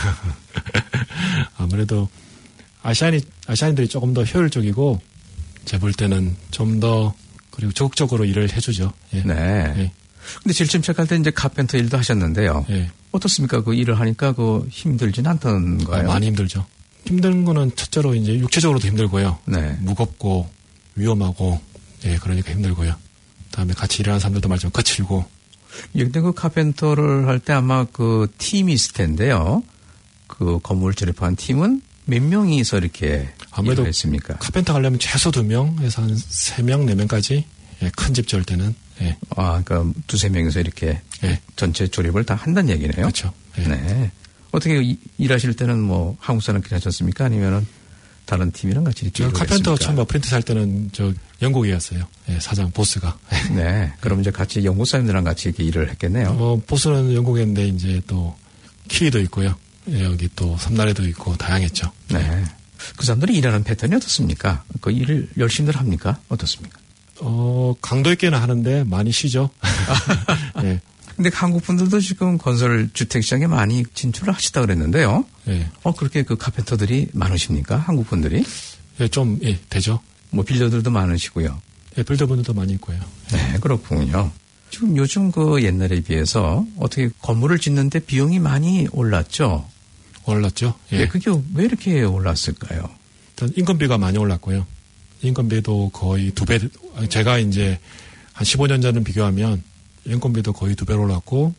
C: 아무래도 아시안이, 아시안인들이 조금 더 효율적이고, 제가 볼 때는 좀 더, 그리고 적극적으로 일을 해주죠. 예.
L: 네. 예. 근데 제일 처음 시작할 때 이제 카펜터 일도 하셨는데요.
C: 예.
L: 어떻습니까? 그 일을 하니까 그 힘들진 않던가요?
C: 아, 많이 힘들죠. 힘든 거는 첫째로 이제 육체적으로도 힘들고요.
L: 네.
C: 무겁고, 위험하고, 예, 그러니까 힘들고요. 다음에 같이 일하는 사람들도 말좀 거칠고.
L: 예, 근데 그 카펜터를 할 때 아마 그 팀이 있을 텐데요. 그 건물 조립한 팀은 몇 명이서 이렇게
C: 아무래도
L: 했습니까?
C: 카펜터 가려면 최소 두 명에서 한 세 명, 네 명까지 예, 큰 집 지을 때는 예.
L: 아, 그러니까 두세 명이서 이렇게
C: 예.
L: 전체 조립을 다 한다는 얘기네요.
C: 그렇죠. 예.
L: 네. 어떻게 이, 일하실 때는 뭐 한국 사람끼리 하셨습니까? 아니면은 다른 팀이랑 같이 이렇게 일을
C: 카펜터
L: 했습니까?
C: 처음 프린트 살 때는 저 영국이었어요. 예, 사장 보스가.
L: 네. 그럼 이제 같이 영국 사람들이랑 같이 이렇게 일을 했겠네요.
C: 어, 보스는 영국인데 이제 또 키위도 있고요. 예, 여기 또 섬나라도 있고 다양했죠.
L: 네. 그 사람들이 일하는 패턴이 어떻습니까? 그 일을 열심히들 합니까? 어떻습니까?
C: 어, 강도 있게는 하는데 많이 쉬죠. 예.
L: 근데 한국 분들도 지금 건설 주택 시장에 많이 진출을 하시다 그랬는데요.
C: 예.
L: 어, 그렇게 그 카펜터들이 많으십니까? 한국 분들이?
C: 예, 좀, 예, 되죠.
L: 뭐 빌더들도 많으시고요.
C: 예, 빌더분들도 많이 있고요.
L: 예. 네, 그렇군요. 지금 요즘 그 옛날에 비해서 어떻게 건물을 짓는데 비용이 많이 올랐죠?
C: 올랐죠. 예.
L: 예, 그게 왜 이렇게 올랐을까요?
C: 일단 인건비가 많이 올랐고요. 인건비도 거의 두 배, 제가 이제 한 십오 년 전을 비교하면 인건비도 거의 두 배로 올랐고,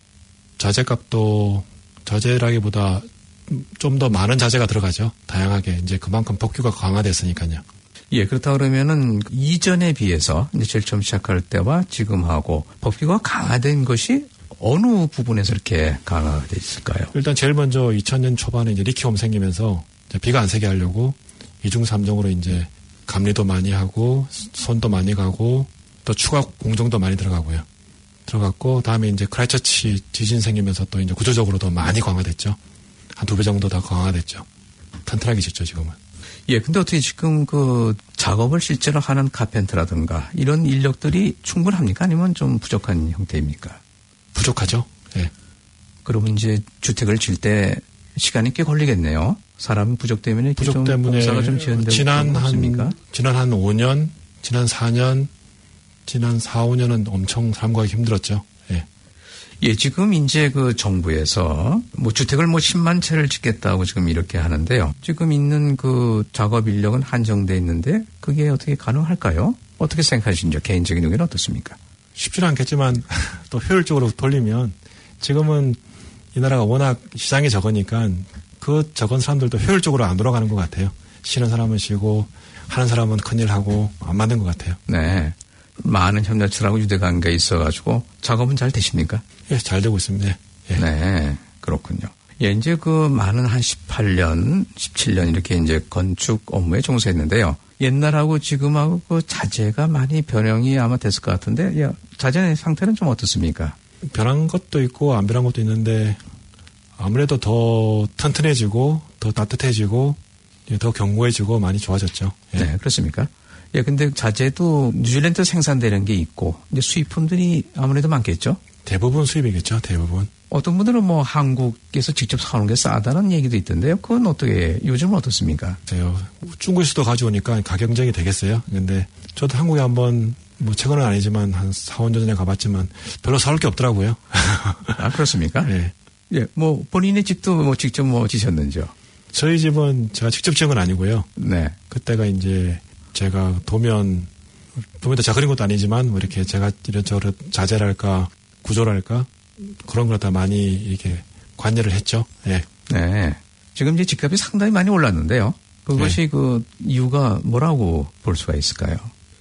C: 자재값도 자재라기보다 좀 더 많은 자재가 들어가죠. 다양하게. 이제 그만큼 법규가 강화됐으니까요.
L: 예, 그렇다 그러면은 이전에 비해서 이제 제일 처음 시작할 때와 지금하고 법규가 강화된 것이 어느 부분에서 이렇게 강화가 돼 있을까요?
C: 일단 제일 먼저 이천 년 초반에 이제 리키홈 생기면서 이제 비가 안 새게 하려고 이중 삼중으로 이제 감리도 많이 하고 손도 많이 가고 또 추가 공정도 많이 들어가고요. 들어갔고 다음에 이제 크라이처치 지진 생기면서 또 이제 구조적으로 더 많이 강화됐죠. 한 두 배 정도 더 강화됐죠. 튼튼하게 짓죠, 지금은.
L: 예, 근데 어떻게 지금 그 작업을 실제로 하는 카펜터라든가 이런 인력들이 충분합니까? 아니면 좀 부족한 형태입니까?
C: 부족하죠. 예.
L: 그러면 이제 주택을 질 때 시간이 꽤 걸리겠네요. 사람 부족 때문에
C: 부족
L: 좀
C: 때문에
L: 공사가 좀 지연되고
C: 지난
L: 한
C: 지난 한 오 년, 지난 사 년, 지난 사, 오 년은 엄청 사람 구하기 힘들었죠. 예.
L: 예, 지금 이제 그 정부에서 뭐 주택을 뭐 십만 채를 짓겠다고 지금 이렇게 하는데요. 지금 있는 그 작업 인력은 한정돼 있는데 그게 어떻게 가능할까요? 어떻게 생각하시는지요? 개인적인 의견은 어떻습니까?
C: 쉽지는 않겠지만 또 효율적으로 돌리면 지금은 이 나라가 워낙 시장이 적으니까 그 적은 사람들도 효율적으로 안 돌아가는 것 같아요. 쉬는 사람은 쉬고 하는 사람은 큰일 하고 안 맞는 것 같아요.
L: 네. 많은 협력처라고 유대관계가 있어가지고 작업은 잘 되십니까?
C: 예, 잘 되고 있습니다. 예.
L: 네, 그렇군요. 예, 이제 그 많은 한 십팔 년, 십칠 년 이렇게 이제 건축 업무에 종사했는데요. 옛날하고 지금하고 그 자재가 많이 변형이 아마 됐을 것 같은데, 예, 자재 상태는 좀 어떻습니까?
C: 변한 것도 있고 안 변한 것도 있는데 아무래도 더 튼튼해지고 더 따뜻해지고 더 견고해지고 많이 좋아졌죠. 예.
L: 네, 그렇습니까? 예, 근데 자재도 뉴질랜드 생산되는 게 있고 이제 수입품들이 아무래도 많겠죠?
C: 대부분 수입이겠죠, 대부분.
L: 어떤 분들은 뭐 한국에서 직접 사오는 게 싸다는 얘기도 있던데요. 그건 어떻게, 요즘은 어떻습니까?
C: 저요. 중국에서도 가져오니까 가격쟁이 되겠어요. 근데 저도 한국에 한번 뭐 최근은 아니지만 한 사, 오 년 전에 가봤지만 별로 사올 게 없더라고요.
L: 아, 그렇습니까?
C: 예.
L: 예, 뭐 본인의 집도 뭐 직접 뭐 지셨는지요?
C: 저희 집은 제가 직접 지은 건 아니고요.
L: 네.
C: 그때가 이제 제가 도면, 도면도 제가 그린 것도 아니지만 뭐 이렇게 제가 이런저런 자재랄까 구조랄까 그런 걸 다 많이 이렇게 관여를 했죠. 예.
L: 네. 지금 이제 집값이 상당히 많이 올랐는데요. 그것이 네. 그 이유가 뭐라고 볼 수가 있을까요?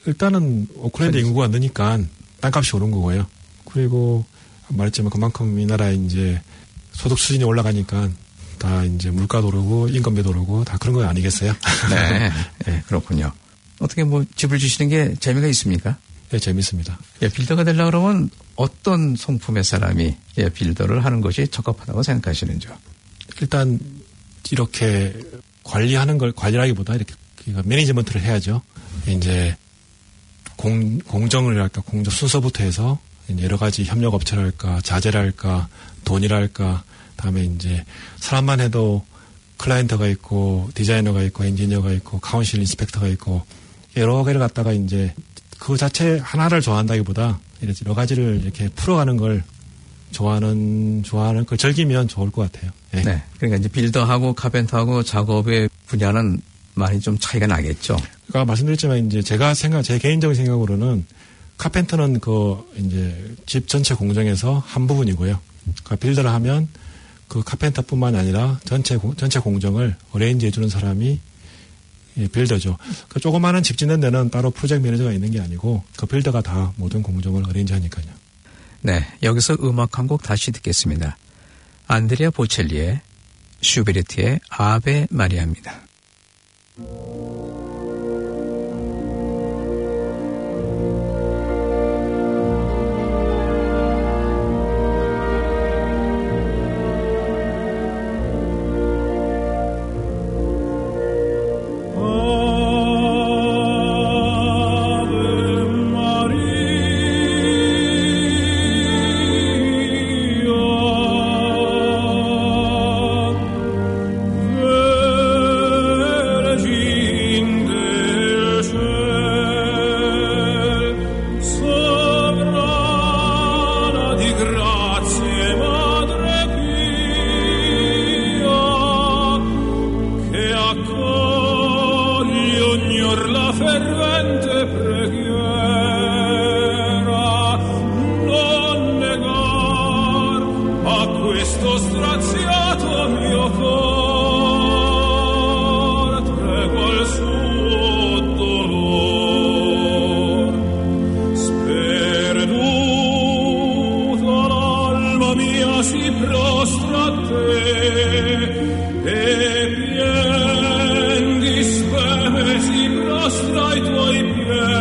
C: 일단은 오클랜드 인구가 느니까 땅값이 오른 거고요. 그리고 말했지만 그만큼 이 나라에 이제 소득 수준이 올라가니까 다 이제 물가도 오르고 인건비도 오르고 다 그런 거 아니겠어요?
L: 네. 네, 그렇군요. 어떻게 뭐 집을 주시는 게 재미가 있습니까?
C: 네, 재밌습니다.
L: 예, 빌더가 되려고 그러면 어떤 성품의 사람이 예, 빌더를 하는 것이 적합하다고 생각하시는지요?
C: 일단 이렇게 관리하는 걸 관리라기보다 이렇게 매니지먼트를 해야죠. 이제 공, 공정을 할까, 공정 순서부터 해서 여러 가지 협력업체랄까, 자재랄까, 돈이랄까, 다음에 이제 사람만 해도 클라이언트가 있고, 디자이너가 있고, 엔지니어가 있고, 카운실 인스펙터가 있고, 여러 개를 갖다가 이제 그 자체 하나를 좋아한다기보다 여러 가지를 이렇게 풀어가는 걸 좋아하는, 좋아하는, 그 즐기면 좋을 것 같아요. 예.
L: 네. 그러니까 이제 빌더하고 카펜터하고 작업의 분야는 많이 좀 차이가 나겠죠.
C: 그러니까 말씀드렸지만 이제 제가 생각, 제 개인적인 생각으로는 카펜터는 그 이제 집 전체 공정에서 한 부분이고요. 그러니까 빌더를 하면 그 카펜터뿐만 아니라 전체 전체 공정을 어레인지 해주는 사람이 예, 빌더죠. 그 조그마한 집 짓는 데는 따로 프로젝트 매니저가 있는 게 아니고 그 빌더가 다 모든 공정을 어레인지 하니까요.
L: 네, 여기서 음악 한 곡 다시 듣겠습니다. 안드레아 보첼리의 슈베르트의 아베 마리아입니다.
M: questo straziato mio cor tregua al suo dolor. Sperduta l'alma mia si prostra a te e pien di speme si prostra ai tuoi piedi.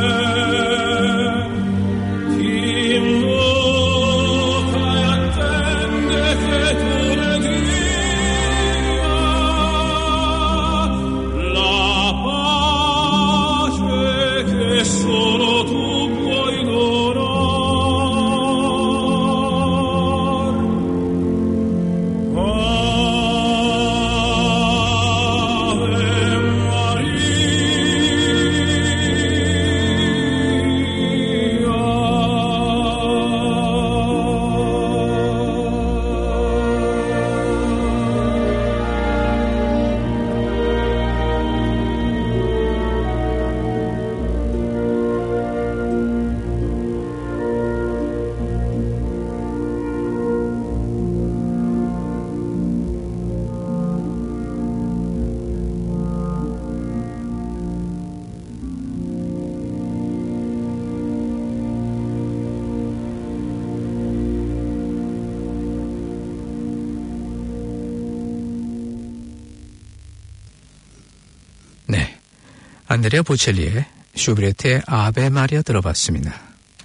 L: 안드레아 보첼리의 슈베르트의 아베 마리아 들어봤습니다.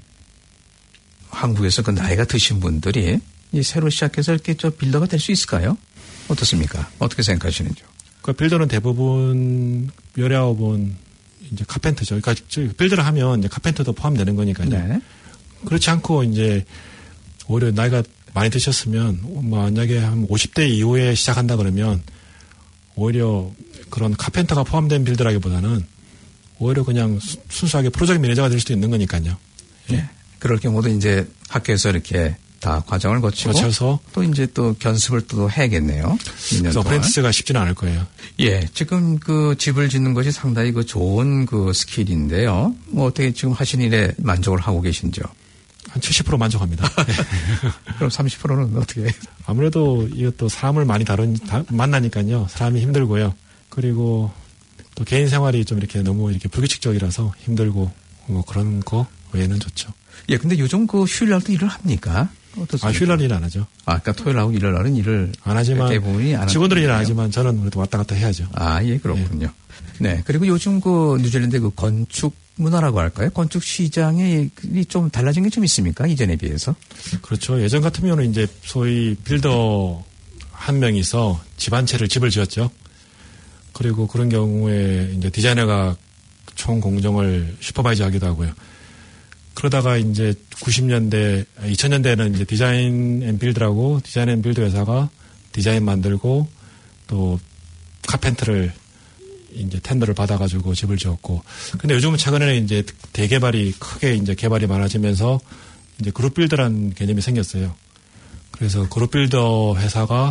L: 한국에서 그 나이가 드신 분들이 이 새로 시작해서 이렇게 저 빌더가 될 수 있을까요? 어떻습니까? 어떻게 생각하시는지요?
C: 그 빌더는 대부분 열아홉 은 이제 카펜터죠. 그러니까 빌더를 하면 이제 카펜터도 포함되는 거니까요. 네. 그렇지 않고 이제 오히려 나이가 많이 드셨으면 만약에 한 오십 대 이후에 시작한다 그러면 오히려 그런 카펜터가 포함된 빌더라기보다는 오히려 그냥 순수하게 프로젝트 매니저가 될 수도 있는 거니까요.
L: 네. 그럴 경우도 이제 학교에서 이렇게 다 과정을 거치고
C: 거쳐서
L: 또 이제 또 연습을 또 해야겠네요.
C: 그래서 어프렌티스가 쉽지는 않을 거예요.
L: 예, 지금 그 집을 짓는 것이 상당히 그 좋은 그 스킬인데요. 뭐 어떻게 지금 하신 일에 만족을 하고 계신지요?
C: 한 칠십 퍼센트 만족합니다.
L: 그럼 삼십 퍼센트는 어떻게 해요?
C: 아무래도 이것도 사람을 많이 다룬, 다, 만나니까요. 사람이 힘들고요. 그리고 또 개인 생활이 좀 이렇게 너무 이렇게 불규칙적이라서 힘들고 뭐 그런 거 외에는 좋죠.
L: 예, 근데 요즘 그 휴일날도 일을 합니까? 어떻습니까?
C: 아, 휴일날 일 안 하죠.
L: 아, 그러니까 토요일하고 일요일날은 일을
C: 안 하지만
L: 대부분이 안
C: 직원들은 일 안 하지만 저는 그래도 왔다 갔다 해야죠.
L: 아, 예, 그렇군요. 네. 네. 그리고 요즘 그 뉴질랜드 그 건축 문화라고 할까요? 건축 시장이 좀 달라진 게 좀 있습니까? 이전에 비해서?
C: 그렇죠. 예전 같으면은 이제 소위 빌더 한 명이서 집 한 채를 집을 지었죠. 그리고 그런 경우에 이제 디자이너가 총 공정을 슈퍼바이저 하기도 하고요. 그러다가 이제 구십 년대, 이천 년대에는 이제 디자인 앤 빌드라고 디자인 앤 빌드 회사가 디자인 만들고 또 카펜터를 이제 텐더를 받아가지고 집을 지었고. 근데 요즘은 최근에는 이제 대개발이 크게 이제 개발이 많아지면서 이제 그룹 빌더라는 개념이 생겼어요. 그래서 그룹 빌더 회사가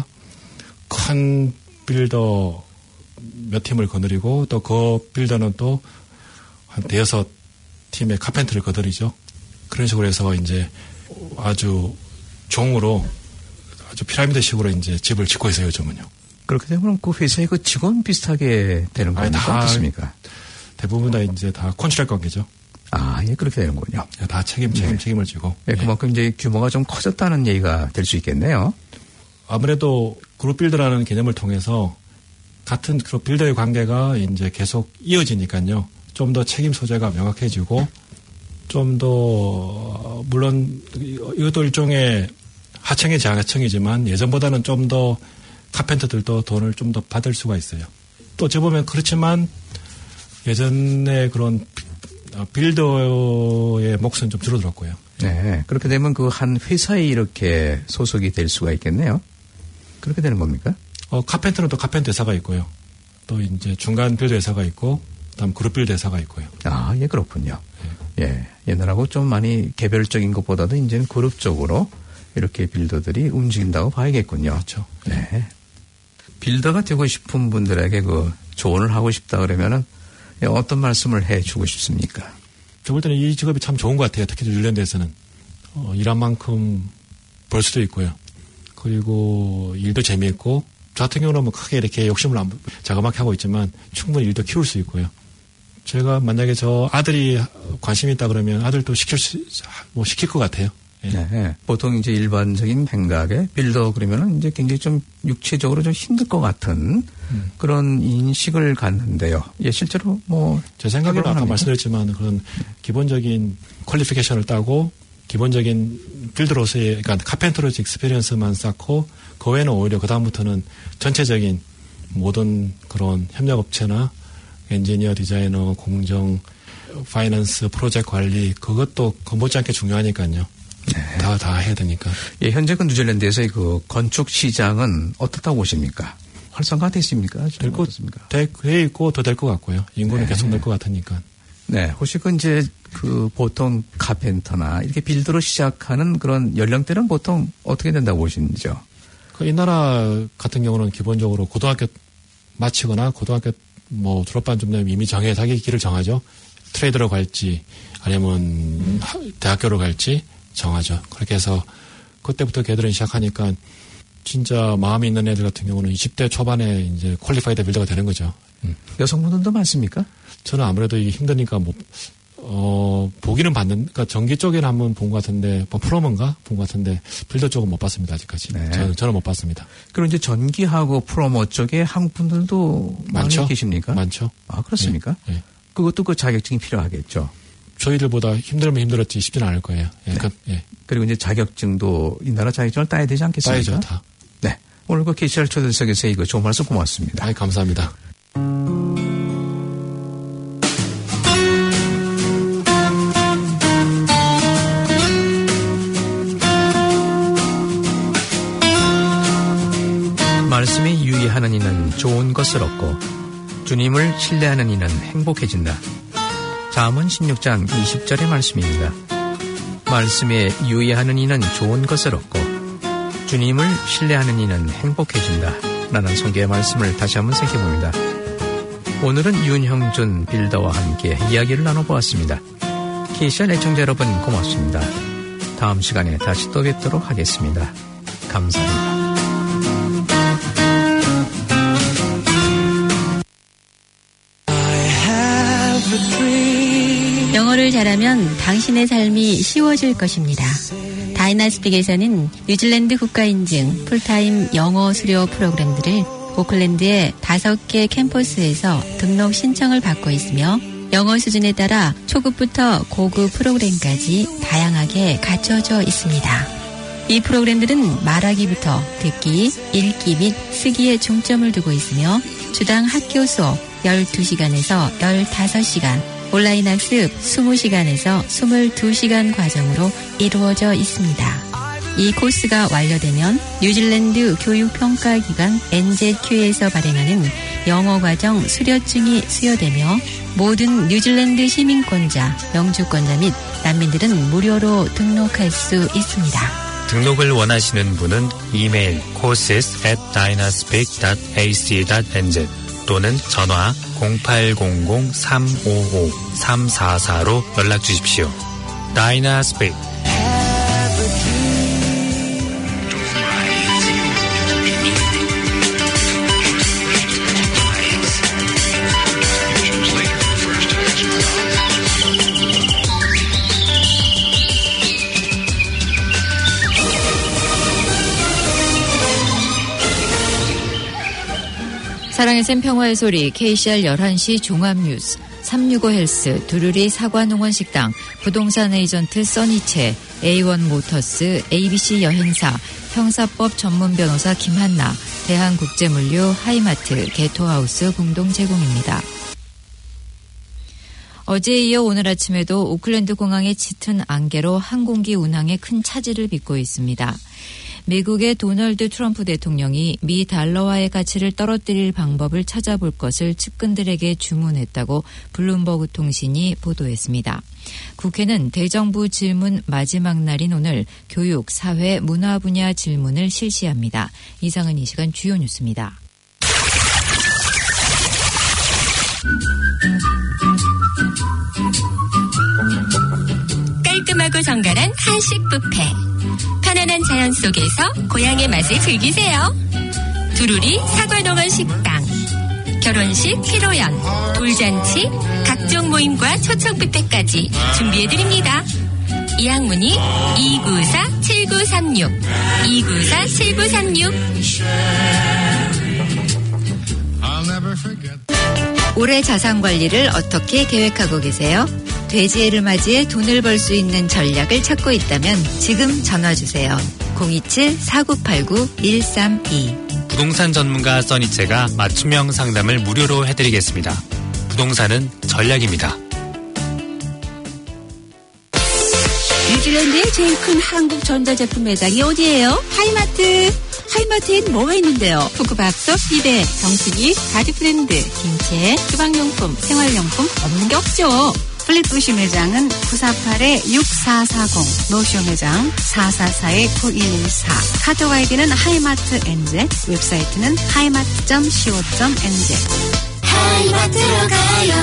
C: 큰 빌더 몇 팀을 거느리고 또 그 빌더는 또 한 대여섯 팀의 카펜터를 거느리죠. 그런 식으로 해서 이제 아주 종으로 아주 피라미드식으로 이제 집을 짓고 있어요, 요즘은요.
L: 그렇게 되면 그 회사의 그 직원 비슷하게 되는 겁니까? 어떻습니까?
C: 대부분 다 이제 다 컨트랙 관계죠.
L: 아, 예, 그렇게 되는군요.
C: 다 책임, 책임,
L: 네.
C: 책임을 지고.
L: 예, 그만큼 이제 규모가 좀 커졌다는 얘기가 될 수 있겠네요.
C: 아무래도 그룹 빌더라는 개념을 통해서 같은 그룹 빌더의 관계가 이제 계속 이어지니까요. 좀 더 책임 소재가 명확해지고 좀 더 물론 이것도 일종의 하청의 자하청이지만 예전보다는 좀 더 카펜터들도 돈을 좀 더 받을 수가 있어요. 또 어찌 보면 그렇지만 예전에 그런 빌더의 몫은 좀 줄어들었고요.
L: 네. 그렇게 되면 그 한 회사에 이렇게 소속이 될 수가 있겠네요. 그렇게 되는 겁니까?
C: 어, 카펜터는 또 카펜터 회사가 있고요. 또 이제 중간 빌더 회사가 있고, 그다음 그룹 빌더 회사가 있고요.
L: 아, 예, 그렇군요. 예. 예. 옛날하고 좀 많이 개별적인 것보다도 이제는 그룹적으로 이렇게 빌더들이 움직인다고 봐야겠군요.
C: 그렇죠.
L: 네. 빌더가 되고 싶은 분들에게 그 조언을 하고 싶다 그러면은 어떤 말씀을 해 주고 싶습니까?
C: 저 볼 때는 이 직업이 참 좋은 것 같아요. 특히 뉴질랜드에서는. 어, 일한 만큼 벌 수도 있고요. 그리고 일도 재미있고 저 같은 경우는 뭐 크게 이렇게 욕심을 안 자그맣게 하고 있지만 충분히 일도 키울 수 있고요. 제가 만약에 저 아들이 관심이 있다 그러면 아들도 시킬 수, 뭐 시킬 것 같아요. 예.
L: 네. 보통 이제 일반적인 생각에 빌더 그러면은 이제 굉장히 좀 육체적으로 좀 힘들 것 같은 음. 그런 인식을 갖는데요. 예, 실제로 뭐.
C: 제 생각에는 아까 합니까? 말씀드렸지만 그런 기본적인 퀄리피케이션을 따고 기본적인 빌드로서의, 그러니까 카펜터로즈 익스피리언스만 쌓고 그 외에는 오히려 그다음부터는 전체적인 모든 그런 협력업체나 엔지니어, 디자이너, 공정, 파이낸스, 프로젝트 관리 그것도 건보지 않게 중요하니까요. 네. 다, 다 해야 되니까.
L: 예, 현재 그 뉴질랜드에서의 그 건축 시장은 어떻다고 보십니까? 활성화돼 있습니까?
C: 될 것, 돼, 돼 있고 더 될 것 같고요. 인구는 네. 계속 늘 것 같으니까.
L: 네. 혹시 그 이제 그 보통 카펜터나 이렇게 빌드로 시작하는 그런 연령대는 보통 어떻게 된다고 보시는지요?
C: 그 이 나라 같은 경우는 기본적으로 고등학교 마치거나 고등학교 뭐 졸업반 좀 되면 이미 정해 자기 길을 정하죠. 트레이드로 갈지 아니면 대학교로 갈지 정하죠. 그렇게 해서 그때부터 걔들은 시작하니까 진짜 마음이 있는 애들 같은 경우는 이십 대 초반에 이제 퀄리파이드 빌더가 되는 거죠.
L: 음. 여성분들도 많습니까?
C: 저는 아무래도 이게 힘드니까 뭐, 어, 보기는 봤는, 그러니까 전기 쪽에는 한번 본 것 같은데, 뭐 프로먼가 본 것 같은데, 빌더 쪽은 못 봤습니다, 아직까지. 네. 저는, 저는 못 봤습니다.
L: 그럼 이제 전기하고 프로모 쪽에 한국 분들도 많죠? 많이 계십니까?
C: 많죠.
L: 아, 그렇습니까?
C: 네. 네.
L: 그것도 그 자격증이 필요하겠죠.
C: 저희들보다 힘들면 힘들었지 쉽지는 않을 거예요. 예.
L: 네.
C: 그, 예.
L: 그리고 이제 자격증도 이 나라 자격증을 따야 되지 않겠습니까?
C: 따야죠, 다.
L: 네. 오늘 그 케이씨알 초대석에서 이거 좋은 말씀 고맙습니다.
C: 아이, 감사합니다.
L: 말씀에 유의하는 이는 좋은 것을 얻고 주님을 신뢰하는 이는 행복해진다. 잠언 십육 장 이십 절의 말씀입니다. 말씀에 유의하는 이는 좋은 것을 얻고 주님을 신뢰하는 이는 행복해진다. 라는 성경의 말씀을 다시 한번 생각해봅니다. 오늘은 윤형준 빌더와 함께 이야기를 나눠보았습니다. 케이씨알 애청자 여러분 고맙습니다. 다음 시간에 다시 또 뵙도록 하겠습니다. 감사합니다.
D: 영어를 잘하면 당신의 삶이 쉬워질 것입니다. 다이나스픽에서는 뉴질랜드 국가인증 풀타임 영어 수료 프로그램들을 오클랜드의 다섯 개 캠퍼스에서 등록 신청을 받고 있으며 영어 수준에 따라 초급부터 고급 프로그램까지 다양하게 갖춰져 있습니다. 이 프로그램들은 말하기부터 듣기, 읽기 및 쓰기에 중점을 두고 있으며 주당 학교 수업 열두 시간에서 열다섯 시간, 온라인 학습 이십 시간에서 이십이 시간 과정으로 이루어져 있습니다. 이 코스가 완료되면 뉴질랜드 교육평가기관 엔제큐에서 발행하는 영어과정 수료증이 수여되며 모든 뉴질랜드 시민권자, 영주권자 및 난민들은 무료로 등록할 수 있습니다.
G: 등록을 원하시는 분은 이메일 courses at dynaspec dot a c dot n z 또는 전화 공팔공공 삼오오 삼사사로 연락 주십시오. 다이나스펙
E: 사랑의 샘 평화의 소리 케이씨알 열한 시 종합뉴스 삼육오 헬스 두루리 사과농원식당 부동산 에이전트 써니체 에이원 모터스 에이비씨 여행사 형사법 전문 변호사 김한나 대한국제물류 하이마트 게토하우스 공동 제공입니다. 어제에 이어 오늘 아침에도 오클랜드 공항의 짙은 안개로 항공기 운항에 큰 차질을 빚고 있습니다. 미국의 도널드 트럼프 대통령이 미 달러화의 가치를 떨어뜨릴 방법을 찾아볼 것을 측근들에게 주문했다고 블룸버그 통신이 보도했습니다. 국회는 대정부 질문 마지막 날인 오늘 교육, 사회, 문화 분야 질문을 실시합니다. 이상은 이 시간 주요 뉴스입니다.
J: 깔끔하고 정갈한 한식 뷔페. 편안한 자연 속에서 고향의 맛을 즐기세요. 두루리 사과농원 식당. 결혼식, 피로연, 돌잔치, 각종 모임과 초청 뷔페까지 준비해드립니다. 예약문의 이구사 칠구삼육 이구사 칠구삼육.
E: 올해 자산관리를 어떻게 계획하고 계세요? 돼지해를 맞이해 돈을 벌 수 있는 전략을 찾고 있다면 지금 전화주세요. 공이칠 사구팔구 일삼이.
G: 부동산 전문가 써니체가 맞춤형 상담을 무료로 해드리겠습니다. 부동산은 전략입니다.
N: 뉴질랜드의 제일 큰 한국 전자제품 매장이 어디예요? 하이마트. 하이마트엔 뭐가 있는데요?
D: 포크밥솥, 비데, 정수기, 바디프렌드, 김치, 주방용품, 생활용품 없는 게 없죠. 플랫부시 매장은 구사팔 육사사공, 노쇼 매장 사사사 구일일사, 카톡 아이디는 하이마트 엔제, 웹사이트는 하이마트 닷 씨오 닷 엔제.
J: 하이마트로 가요.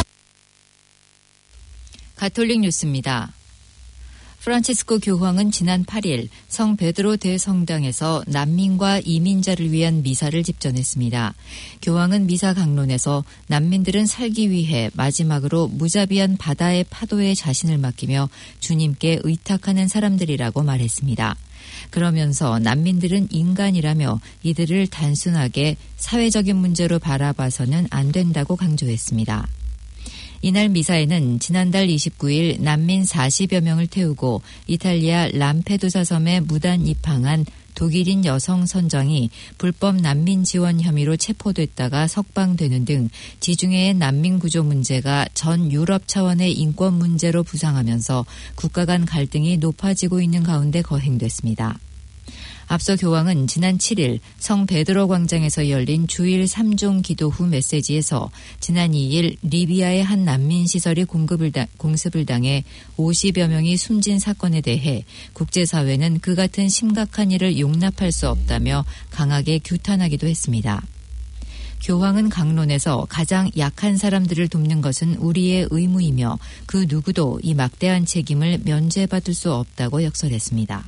E: 가톨릭 뉴스입니다. 프란치스코 교황은 지난 팔 일 성 베드로 대성당에서 난민과 이민자를 위한 미사를 집전했습니다. 교황은 미사 강론에서 난민들은 살기 위해 마지막으로 무자비한 바다의 파도에 자신을 맡기며 주님께 의탁하는 사람들이라고 말했습니다. 그러면서 난민들은 인간이라며 이들을 단순하게 사회적인 문제로 바라봐서는 안 된다고 강조했습니다. 이날 미사에는 지난달 이십구일 난민 사십여 명을 태우고 이탈리아 람페두사 섬에 무단 입항한 독일인 여성 선장이 불법 난민 지원 혐의로 체포됐다가 석방되는 등 지중해의 난민 구조 문제가 전 유럽 차원의 인권 문제로 부상하면서 국가 간 갈등이 높아지고 있는 가운데 거행됐습니다. 앞서 교황은 지난 칠 일 성 베드로 광장에서 열린 주일 삼종 기도 후 메시지에서 지난 이 일 리비아의 한 난민시설이 공급을 다, 공습을 당해 오십여 명이 숨진 사건에 대해 국제사회는 그 같은 심각한 일을 용납할 수 없다며 강하게 규탄하기도 했습니다. 교황은 강론에서 가장 약한 사람들을 돕는 것은 우리의 의무이며 그 누구도 이 막대한 책임을 면제받을 수 없다고 역설했습니다.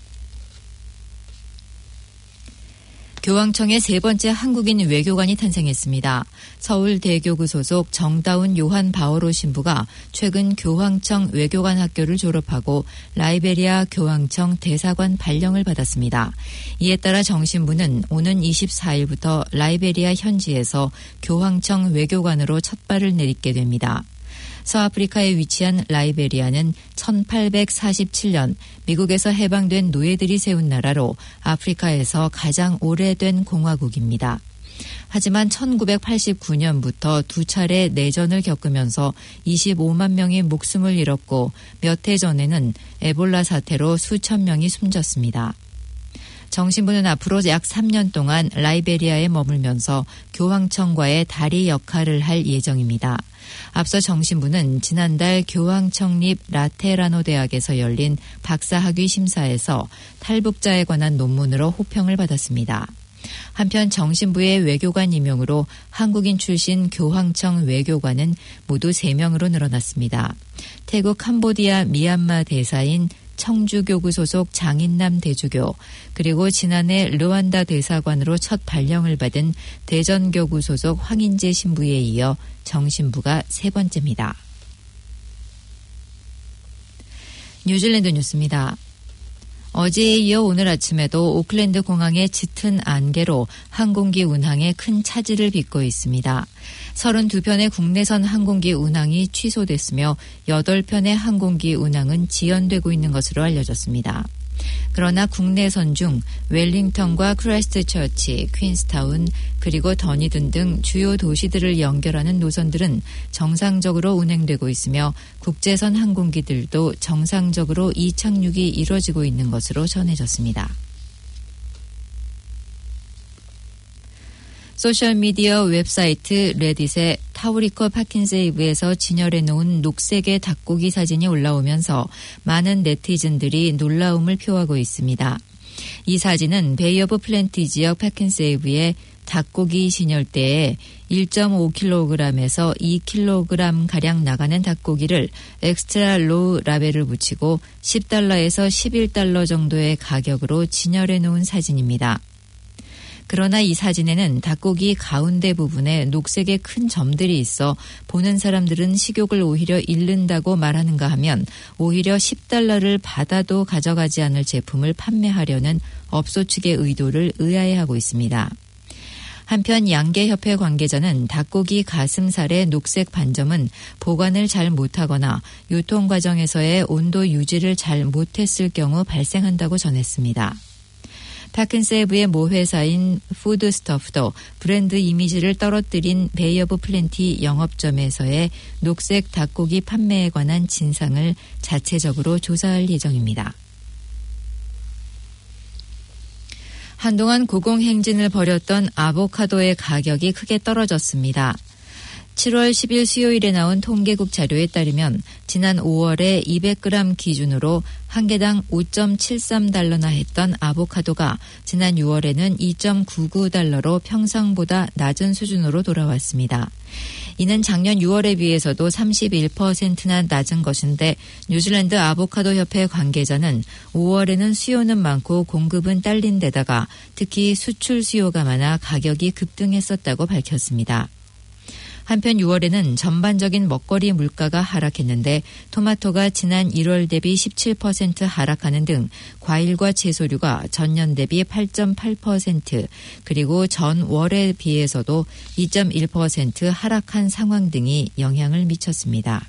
E: 교황청의 세 번째 한국인 외교관이 탄생했습니다. 서울대교구 소속 정다운 요한 바오로 신부가 최근 교황청 외교관 학교를 졸업하고 라이베리아 교황청 대사관 발령을 받았습니다. 이에 따라 정 신부는 오는 이십사일부터 라이베리아 현지에서 교황청 외교관으로 첫 발을 내딛게 됩니다. 서아프리카에 위치한 라이베리아는 천팔백사십칠년 미국에서 해방된 노예들이 세운 나라로 아프리카에서 가장 오래된 공화국입니다. 하지만 천구백팔십구년부터 두 차례 내전을 겪으면서 이십오만 명이 목숨을 잃었고 몇 해 전에는 에볼라 사태로 수천 명이 숨졌습니다. 정 신부는 앞으로 약 삼 년 동안 라이베리아에 머물면서 교황청과의 다리 역할을 할 예정입니다. 앞서 정 신부는 지난달 교황 청립 라테라노 대학에서 열린 박사학위 심사에서 탈북자에 관한 논문으로 호평을 받았습니다. 한편 정 신부의 외교관 임용으로 한국인 출신 교황청 외교관은 모두 세 명으로 늘어났습니다. 태국 캄보디아 미얀마 대사인 청주교구 소속 장인남 대주교, 그리고 지난해 르완다 대사관으로 첫 발령을 받은 대전교구 소속 황인재 신부에 이어 정 신부가 세 번째입니다. 뉴질랜드 뉴스입니다. 어제에 이어 오늘 아침에도 오클랜드 공항의 짙은 안개로 항공기 운항에 큰 차질을 빚고 있습니다. 서른두 편의 국내선 항공기 운항이 취소됐으며 여덟 편의 항공기 운항은 지연되고 있는 것으로 알려졌습니다. 그러나 국내선 중 웰링턴과 크라이스트처치, 퀸스타운, 그리고 더니든 등 주요 도시들을 연결하는 노선들은 정상적으로 운행되고 있으며 국제선 항공기들도 정상적으로 이착륙이 이루어지고 있는 것으로 전해졌습니다. 소셜미디어 웹사이트 레딧에 타우리커 파킨세이브에서 진열해놓은 녹색의 닭고기 사진이 올라오면서 많은 네티즌들이 놀라움을 표하고 있습니다. 이 사진은 베이 오브 플랜티 지역 파킨세이브의 닭고기 진열대에 일 점 오 킬로그램에서 이 킬로그램 가량 나가는 닭고기를 엑스트라 로우 라벨을 붙이고 십 달러에서 십일 달러 정도의 가격으로 진열해 놓은 사진입니다. 그러나 이 사진에는 닭고기 가운데 부분에 녹색의 큰 점들이 있어 보는 사람들은 식욕을 오히려 잃는다고 말하는가 하면 오히려 십 달러를 받아도 가져가지 않을 제품을 판매하려는 업소 측의 의도를 의아해하고 있습니다. 한편 양계협회 관계자는 닭고기 가슴살의 녹색 반점은 보관을 잘 못하거나 유통 과정에서의 온도 유지를 잘 못했을 경우 발생한다고 전했습니다. 파킨세브의 모 회사인 푸드스터프도 브랜드 이미지를 떨어뜨린 베이 오브 플랜티 영업점에서의 녹색 닭고기 판매에 관한 진상을 자체적으로 조사할 예정입니다. 한동안 고공행진을 벌였던 아보카도의 가격이 크게 떨어졌습니다. 칠월 십일 수요일에 나온 통계국 자료에 따르면 지난 오월에 이백 그램 기준으로 한 개당 오 점 칠삼 달러나 했던 아보카도가 지난 유월에는 이 점 구구 달러로 평상보다 낮은 수준으로 돌아왔습니다. 이는 작년 유월에 비해서도 삼십일 퍼센트나 낮은 것인데 뉴질랜드 아보카도 협회 관계자는 오월에는 수요는 많고 공급은 딸린 데다가 특히 수출 수요가 많아 가격이 급등했었다고 밝혔습니다. 한편 유월에는 전반적인 먹거리 물가가 하락했는데 토마토가 지난 일월 대비 십칠 퍼센트 하락하는 등 과일과 채소류가 전년 대비 팔 점 팔 퍼센트 그리고 전월에 비해서도 이 점 일 퍼센트 하락한 상황 등이 영향을 미쳤습니다.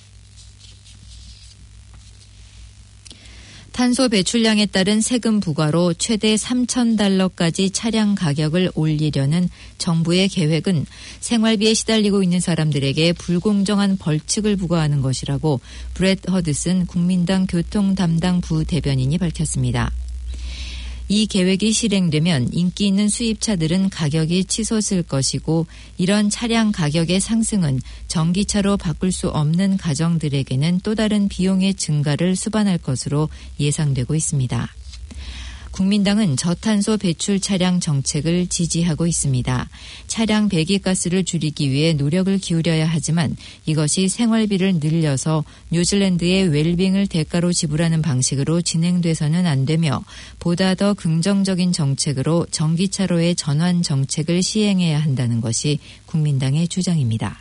E: 탄소 배출량에 따른 세금 부과로 최대 삼천 달러까지 차량 가격을 올리려는 정부의 계획은 생활비에 시달리고 있는 사람들에게 불공정한 벌칙을 부과하는 것이라고 브렛 허드슨 국민당 교통 담당 부대변인이 밝혔습니다. 이 계획이 실행되면 인기 있는 수입차들은 가격이 치솟을 것이고 이런 차량 가격의 상승은 전기차로 바꿀 수 없는 가정들에게는 또 다른 비용의 증가를 수반할 것으로 예상되고 있습니다. 국민당은 저탄소 배출 차량 정책을 지지하고 있습니다. 차량 배기가스를 줄이기 위해 노력을 기울여야 하지만 이것이 생활비를 늘려서 뉴질랜드의 웰빙을 대가로 지불하는 방식으로 진행돼서는 안 되며 보다 더 긍정적인 정책으로 전기차로의 전환 정책을 시행해야 한다는 것이 국민당의 주장입니다.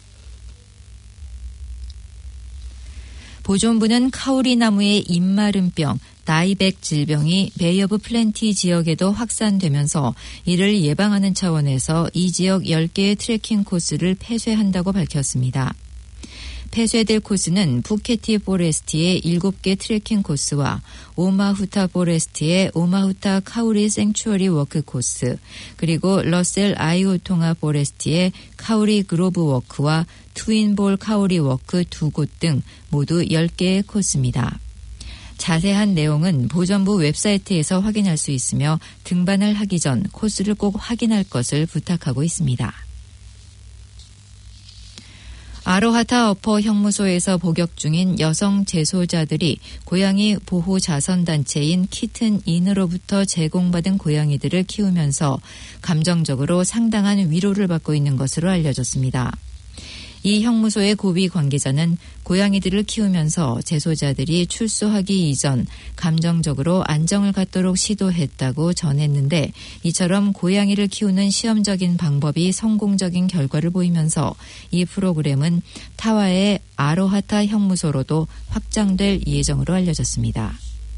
E: 보존부는 카오리나무의 입마름병, 나이백 질병이 베이 오브 플랜티 지역에도 확산되면서 이를 예방하는 차원에서 이 지역 열 개의 트레킹 코스를 폐쇄한다고 밝혔습니다. 폐쇄될 코스는 푸케티 포레스트의 일곱 개 트레킹 코스와 오마후타 포레스트의 오마후타 카우리 생추어리 워크 코스, 그리고 러셀 아이오통아 포레스트의 카우리 그로브 워크와 트윈볼 카우리 워크 두 곳 등 모두 열 개의 코스입니다. 자세한 내용은 보전부 웹사이트에서 확인할 수 있으며 등반을 하기 전 코스를 꼭 확인할 것을 부탁하고 있습니다. 아로하타 어퍼 형무소에서 복역 중인 여성 재소자들이 고양이 보호 자선단체인 키튼 인으로부터 제공받은 고양이들을 키우면서 감정적으로 상당한 위로를 받고 있는 것으로 알려졌습니다. 이 형무소의 고위 관계자는 고양이들을 키우면서 재소자들이 출소하기 이전 감정적으로 안정을 갖도록 시도했다고 전했는데 이처럼 고양이를 키우는 시험적인 방법이 성공적인 결과를 보이면서 이 프로그램은 타와의 아로하타 형무소로도 확장될 예정으로 알려졌습니다.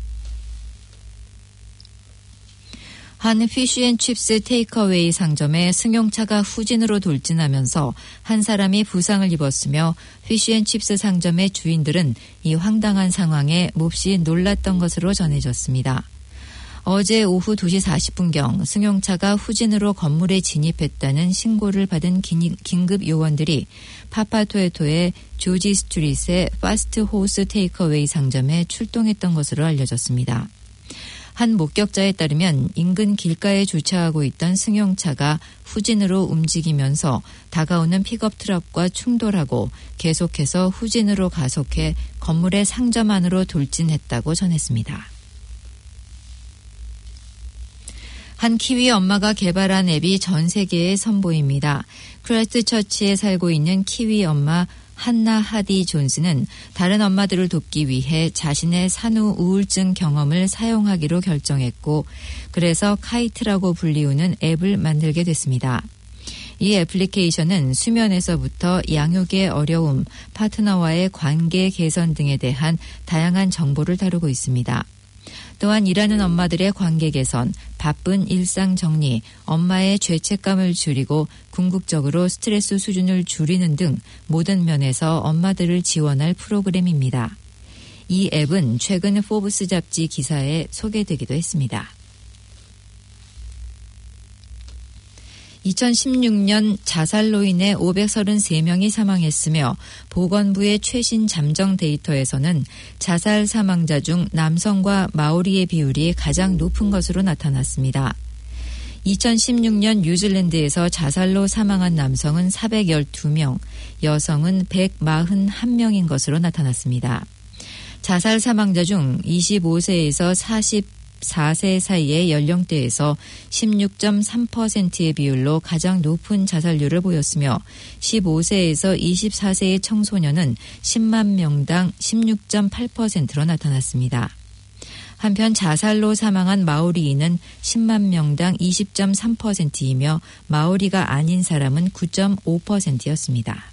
E: 한 피쉬앤칩스 테이크어웨이 상점에 승용차가 후진으로 돌진하면서 한 사람이 부상을 입었으며 피쉬앤칩스 상점의 주인들은 이 황당한 상황에 몹시 놀랐던 것으로 전해졌습니다. 어제 오후 두 시 사십 분경 승용차가 후진으로 건물에 진입했다는 신고를 받은 긴급 요원들이 파파토에토의 조지 스트릿의 파스트 호스 테이크어웨이 상점에 출동했던 것으로 알려졌습니다. 한 목격자에 따르면 인근 길가에 주차하고 있던 승용차가 후진으로 움직이면서 다가오는 픽업 트럭과 충돌하고 계속해서 후진으로 가속해 건물의 상점 안으로 돌진했다고 전했습니다. 한 키위 엄마가 개발한 앱이 전 세계에 선보입니다. 크라이스트처치에 살고 있는 키위 엄마 한나 하디 존스는 다른 엄마들을 돕기 위해 자신의 산후 우울증 경험을 사용하기로 결정했고 그래서 카이트라고 불리우는 앱을 만들게 됐습니다. 이 애플리케이션은 수면에서부터 양육의 어려움, 파트너와의 관계 개선 등에 대한 다양한 정보를 다루고 있습니다. 또한 일하는 엄마들의 관계 개선, 바쁜 일상 정리, 엄마의 죄책감을 줄이고 궁극적으로 스트레스 수준을 줄이는 등 모든 면에서 엄마들을 지원할 프로그램입니다. 이 앱은 최근 포브스 잡지 기사에 소개되기도 했습니다. 이천십육 년 자살로 인해 오백삼십삼 명이 사망했으며 보건부의 최신 잠정 데이터에서는 자살 사망자 중 남성과 마오리의 비율이 가장 높은 것으로 나타났습니다. 이천십육 년 뉴질랜드에서 자살로 사망한 남성은 사백십이 명, 여성은 백사십일 명인 것으로 나타났습니다. 자살 사망자 중 이십오 세에서 사십사 세 사이의 연령대에서 십육 점 삼 퍼센트의 비율로 가장 높은 자살률을 보였으며 십오 세에서 이십사 세의 청소년은 십만 명당 십육 점 팔 퍼센트로 나타났습니다. 한편 자살로 사망한 마오리인은 십만 명당 이십 점 삼 퍼센트이며 마오리가 아닌 사람은 구 점 오 퍼센트였습니다.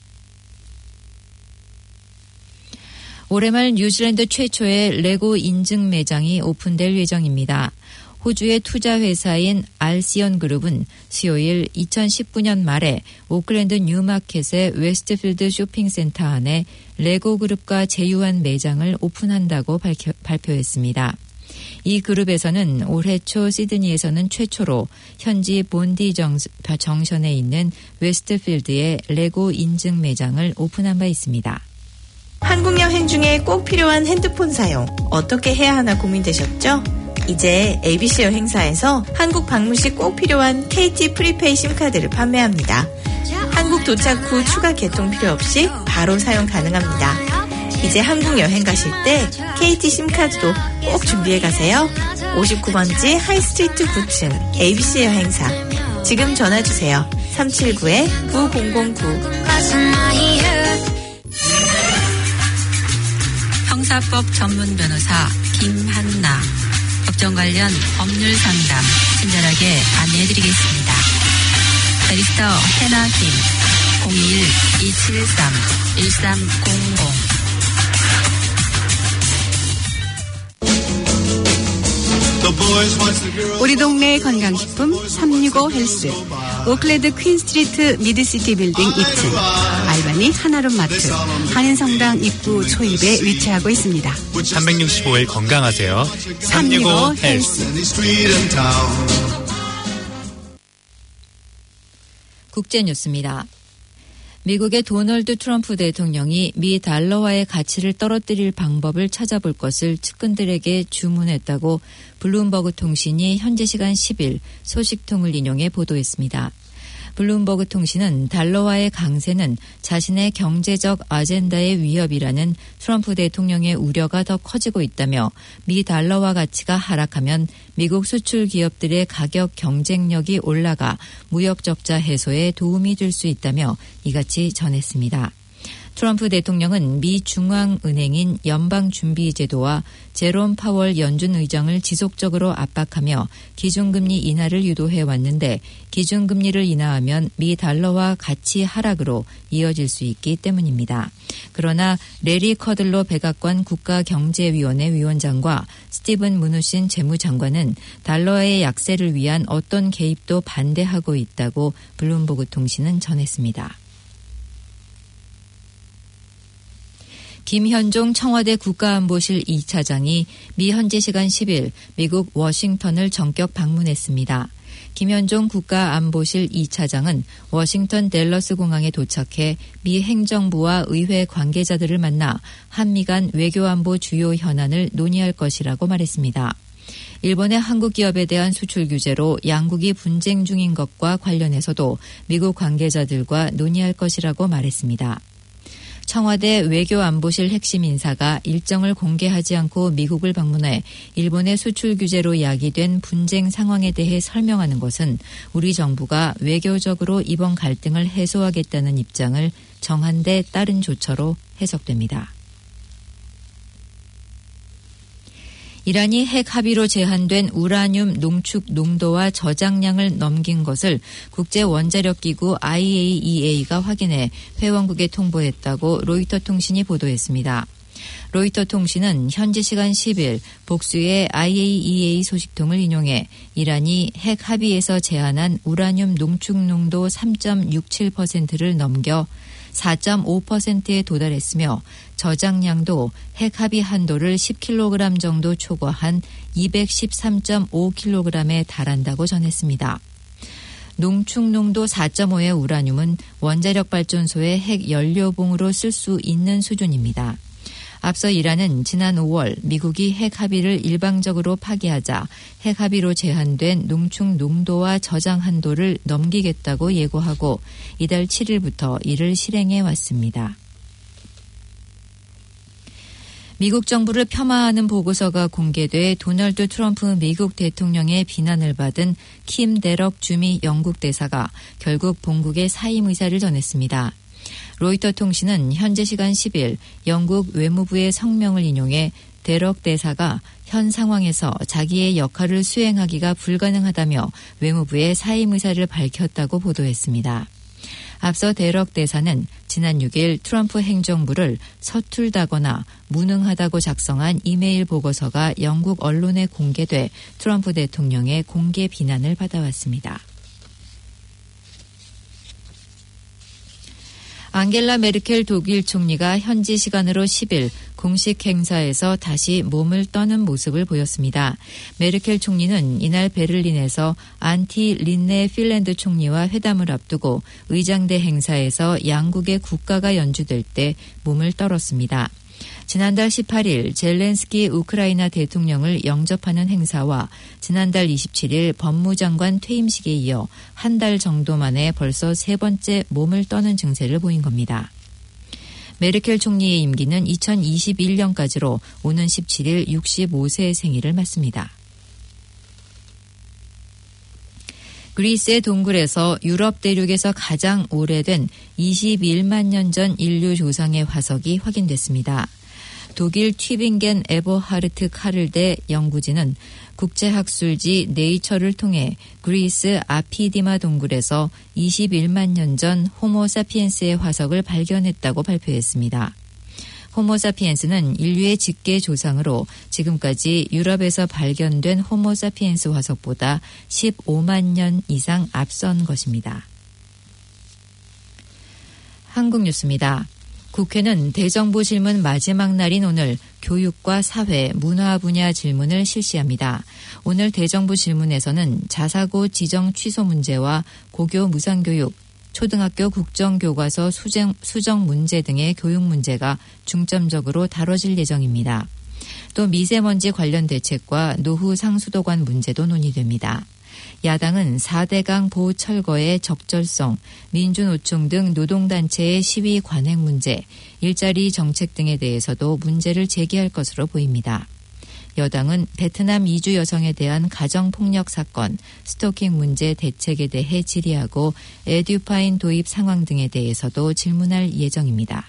E: 올해 말 뉴질랜드 최초의 레고 인증 매장이 오픈될 예정입니다. 호주의 투자회사인 알시언 그룹은 수요일 이천십구 년 말에 오클랜드 뉴마켓의 웨스트필드 쇼핑센터 안에 레고 그룹과 제휴한 매장을 오픈한다고 밝혀, 발표했습니다. 이 그룹에서는 올해 초 시드니에서는 최초로 현지 본디 정, 정션에 있는 웨스트필드의 레고 인증 매장을 오픈한 바 있습니다.
K: 한국 여행 중에 꼭 필요한 핸드폰 사용 어떻게 해야 하나 고민되셨죠? 이제 에이비씨 여행사에서 한국 방문 시 꼭 필요한 케이티 프리페이 심카드를 판매합니다. 한국 도착 후 추가 개통 필요 없이 바로 사용 가능합니다. 이제 한국 여행 가실 때 케이티 심카드도 꼭 준비해 가세요. 오십구 번지 하이스트리트 구 층 에이비씨 여행사. 지금 전화주세요. 삼칠구 구공공구.
A: 형사법 전문 변호사 김한나, 법정 관련 법률 상담 친절하게 안내해드리겠습니다. 베리스터 해나 김, 공이일 이칠삼 일삼공공.
O: 우리 동네 건강식품 삼육오 헬스, 오클랜드 퀸스트리트 미드시티 빌딩 이 층, 알바니 하나룸 마트, 한인성당 입구 초입에 위치하고 있습니다.
G: 삼백육십오 일 건강하세요. 삼육오 헬스.
E: 국제뉴스입니다. 미국의 도널드 트럼프 대통령이 미 달러화의 가치를 떨어뜨릴 방법을 찾아볼 것을 측근들에게 주문했다고 블룸버그 통신이 현지 시간 십 일 소식통을 인용해 보도했습니다. 블룸버그 통신은 달러화의 강세는 자신의 경제적 아젠다의 위협이라는 트럼프 대통령의 우려가 더 커지고 있다며 미 달러화 가치가 하락하면 미국 수출 기업들의 가격 경쟁력이 올라가 무역 적자 해소에 도움이 될 수 있다며 이같이 전했습니다. 트럼프 대통령은 미 중앙은행인 연방준비제도와 제롬 파월 연준 의장을 지속적으로 압박하며 기준금리 인하를 유도해 왔는데 기준금리를 인하하면 미 달러화 가치 하락으로 이어질 수 있기 때문입니다. 그러나 레리 커들로 백악관 국가경제위원회 위원장과 스티븐 무누신 재무장관은 달러의 약세를 위한 어떤 개입도 반대하고 있다고 블룸버그 통신은 전했습니다. 김현종 청와대 국가안보실 이 차장이 미 현지 시간 십 일 미국 워싱턴을 전격 방문했습니다. 김현종 국가안보실 이 차장은 워싱턴 댈러스 공항에 도착해 미 행정부와 의회 관계자들을 만나 한미 간 외교안보 주요 현안을 논의할 것이라고 말했습니다. 일본의 한국 기업에 대한 수출 규제로 양국이 분쟁 중인 것과 관련해서도 미국 관계자들과 논의할 것이라고 말했습니다. 청와대 외교안보실 핵심 인사가 일정을 공개하지 않고 미국을 방문해 일본의 수출 규제로 야기된 분쟁 상황에 대해 설명하는 것은 우리 정부가 외교적으로 이번 갈등을 해소하겠다는 입장을 정한 데 따른 조처로 해석됩니다. 이란이 핵 합의로 제한된 우라늄 농축 농도와 저장량을 넘긴 것을 국제원자력기구 아이에이이에이가 확인해 회원국에 통보했다고 로이터 통신이 보도했습니다. 로이터 통신은 현지 시간 십 일 복수의 아이에이이에이 소식통을 인용해 이란이 핵 합의에서 제한한 우라늄 농축 농도 삼 점 육칠 퍼센트를 넘겨 사 점 오 퍼센트에 도달했으며 저장량도 핵 합의 한도를 십 킬로그램 정도 초과한 이백십삼 점 오 킬로그램에 달한다고 전했습니다. 농축 농도 사 점 오의 우라늄은 원자력 발전소의 핵 연료봉으로 쓸 수 있는 수준입니다. 앞서 이란은 지난 오월 미국이 핵 합의를 일방적으로 파기하자 핵 합의로 제한된 농축 농도와 저장 한도를 넘기겠다고 예고하고 이달 칠 일부터 이를 실행해 왔습니다. 미국 정부를 폄하하는 보고서가 공개돼 도널드 트럼프 미국 대통령의 비난을 받은 킴 데럭 주미 영국 대사가 결국 본국에 사임 의사를 전했습니다. 로이터 통신은 현재 시간 십 일 영국 외무부의 성명을 인용해 데럭 대사가 현 상황에서 자기의 역할을 수행하기가 불가능하다며 외무부의 사임 의사를 밝혔다고 보도했습니다. 앞서 데럭 대사는 지난 육 일 트럼프 행정부를 서툴다거나 무능하다고 작성한 이메일 보고서가 영국 언론에 공개돼 트럼프 대통령의 공개 비난을 받아왔습니다. 앙겔라 메르켈 독일 총리가 현지 시간으로 십 일 공식 행사에서 다시 몸을 떠는 모습을 보였습니다. 메르켈 총리는 이날 베를린에서 안티 린네 핀란드 총리와 회담을 앞두고 의장대 행사에서 양국의 국가가 연주될 때 몸을 떨었습니다. 지난달 십팔 일 젤렌스키 우크라이나 대통령을 영접하는 행사와 지난달 이십칠 일 법무장관 퇴임식에 이어 한 달 정도 만에 벌써 세 번째 몸을 떠는 증세를 보인 겁니다. 메르켈 총리의 임기는 이천이십일 년까지로 오는 십칠 일 육십오 세 생일을 맞습니다. 그리스의 동굴에서 유럽 대륙에서 가장 오래된 이십일만 년 전 인류 조상의 화석이 확인됐습니다. 독일 튜빙겐 에버하르트 카를대 연구진은 국제학술지 네이처를 통해 그리스 아피디마 동굴에서 이십일만 년 전 호모사피엔스의 화석을 발견했다고 발표했습니다. 호모사피엔스는 인류의 직계 조상으로 지금까지 유럽에서 발견된 호모사피엔스 화석보다 십오만 년 이상 앞선 것입니다. 한국 뉴스입니다. 국회는 대정부 질문 마지막 날인 오늘 교육과 사회, 문화 분야 질문을 실시합니다. 오늘 대정부 질문에서는 자사고 지정 취소 문제와 고교 무상교육, 초등학교 국정교과서 수정, 수정 문제 등의 교육 문제가 중점적으로 다뤄질 예정입니다. 또 미세먼지 관련 대책과 노후 상수도관 문제도 논의됩니다. 야당은 사 대강 보호 철거의 적절성, 민주노총 등 노동단체의 시위 관행 문제, 일자리 정책 등에 대해서도 문제를 제기할 것으로 보입니다. 여당은 베트남 이주 여성에 대한 가정폭력 사건, 스토킹 문제 대책에 대해 질의하고 에듀파인 도입 상황 등에 대해서도 질문할 예정입니다.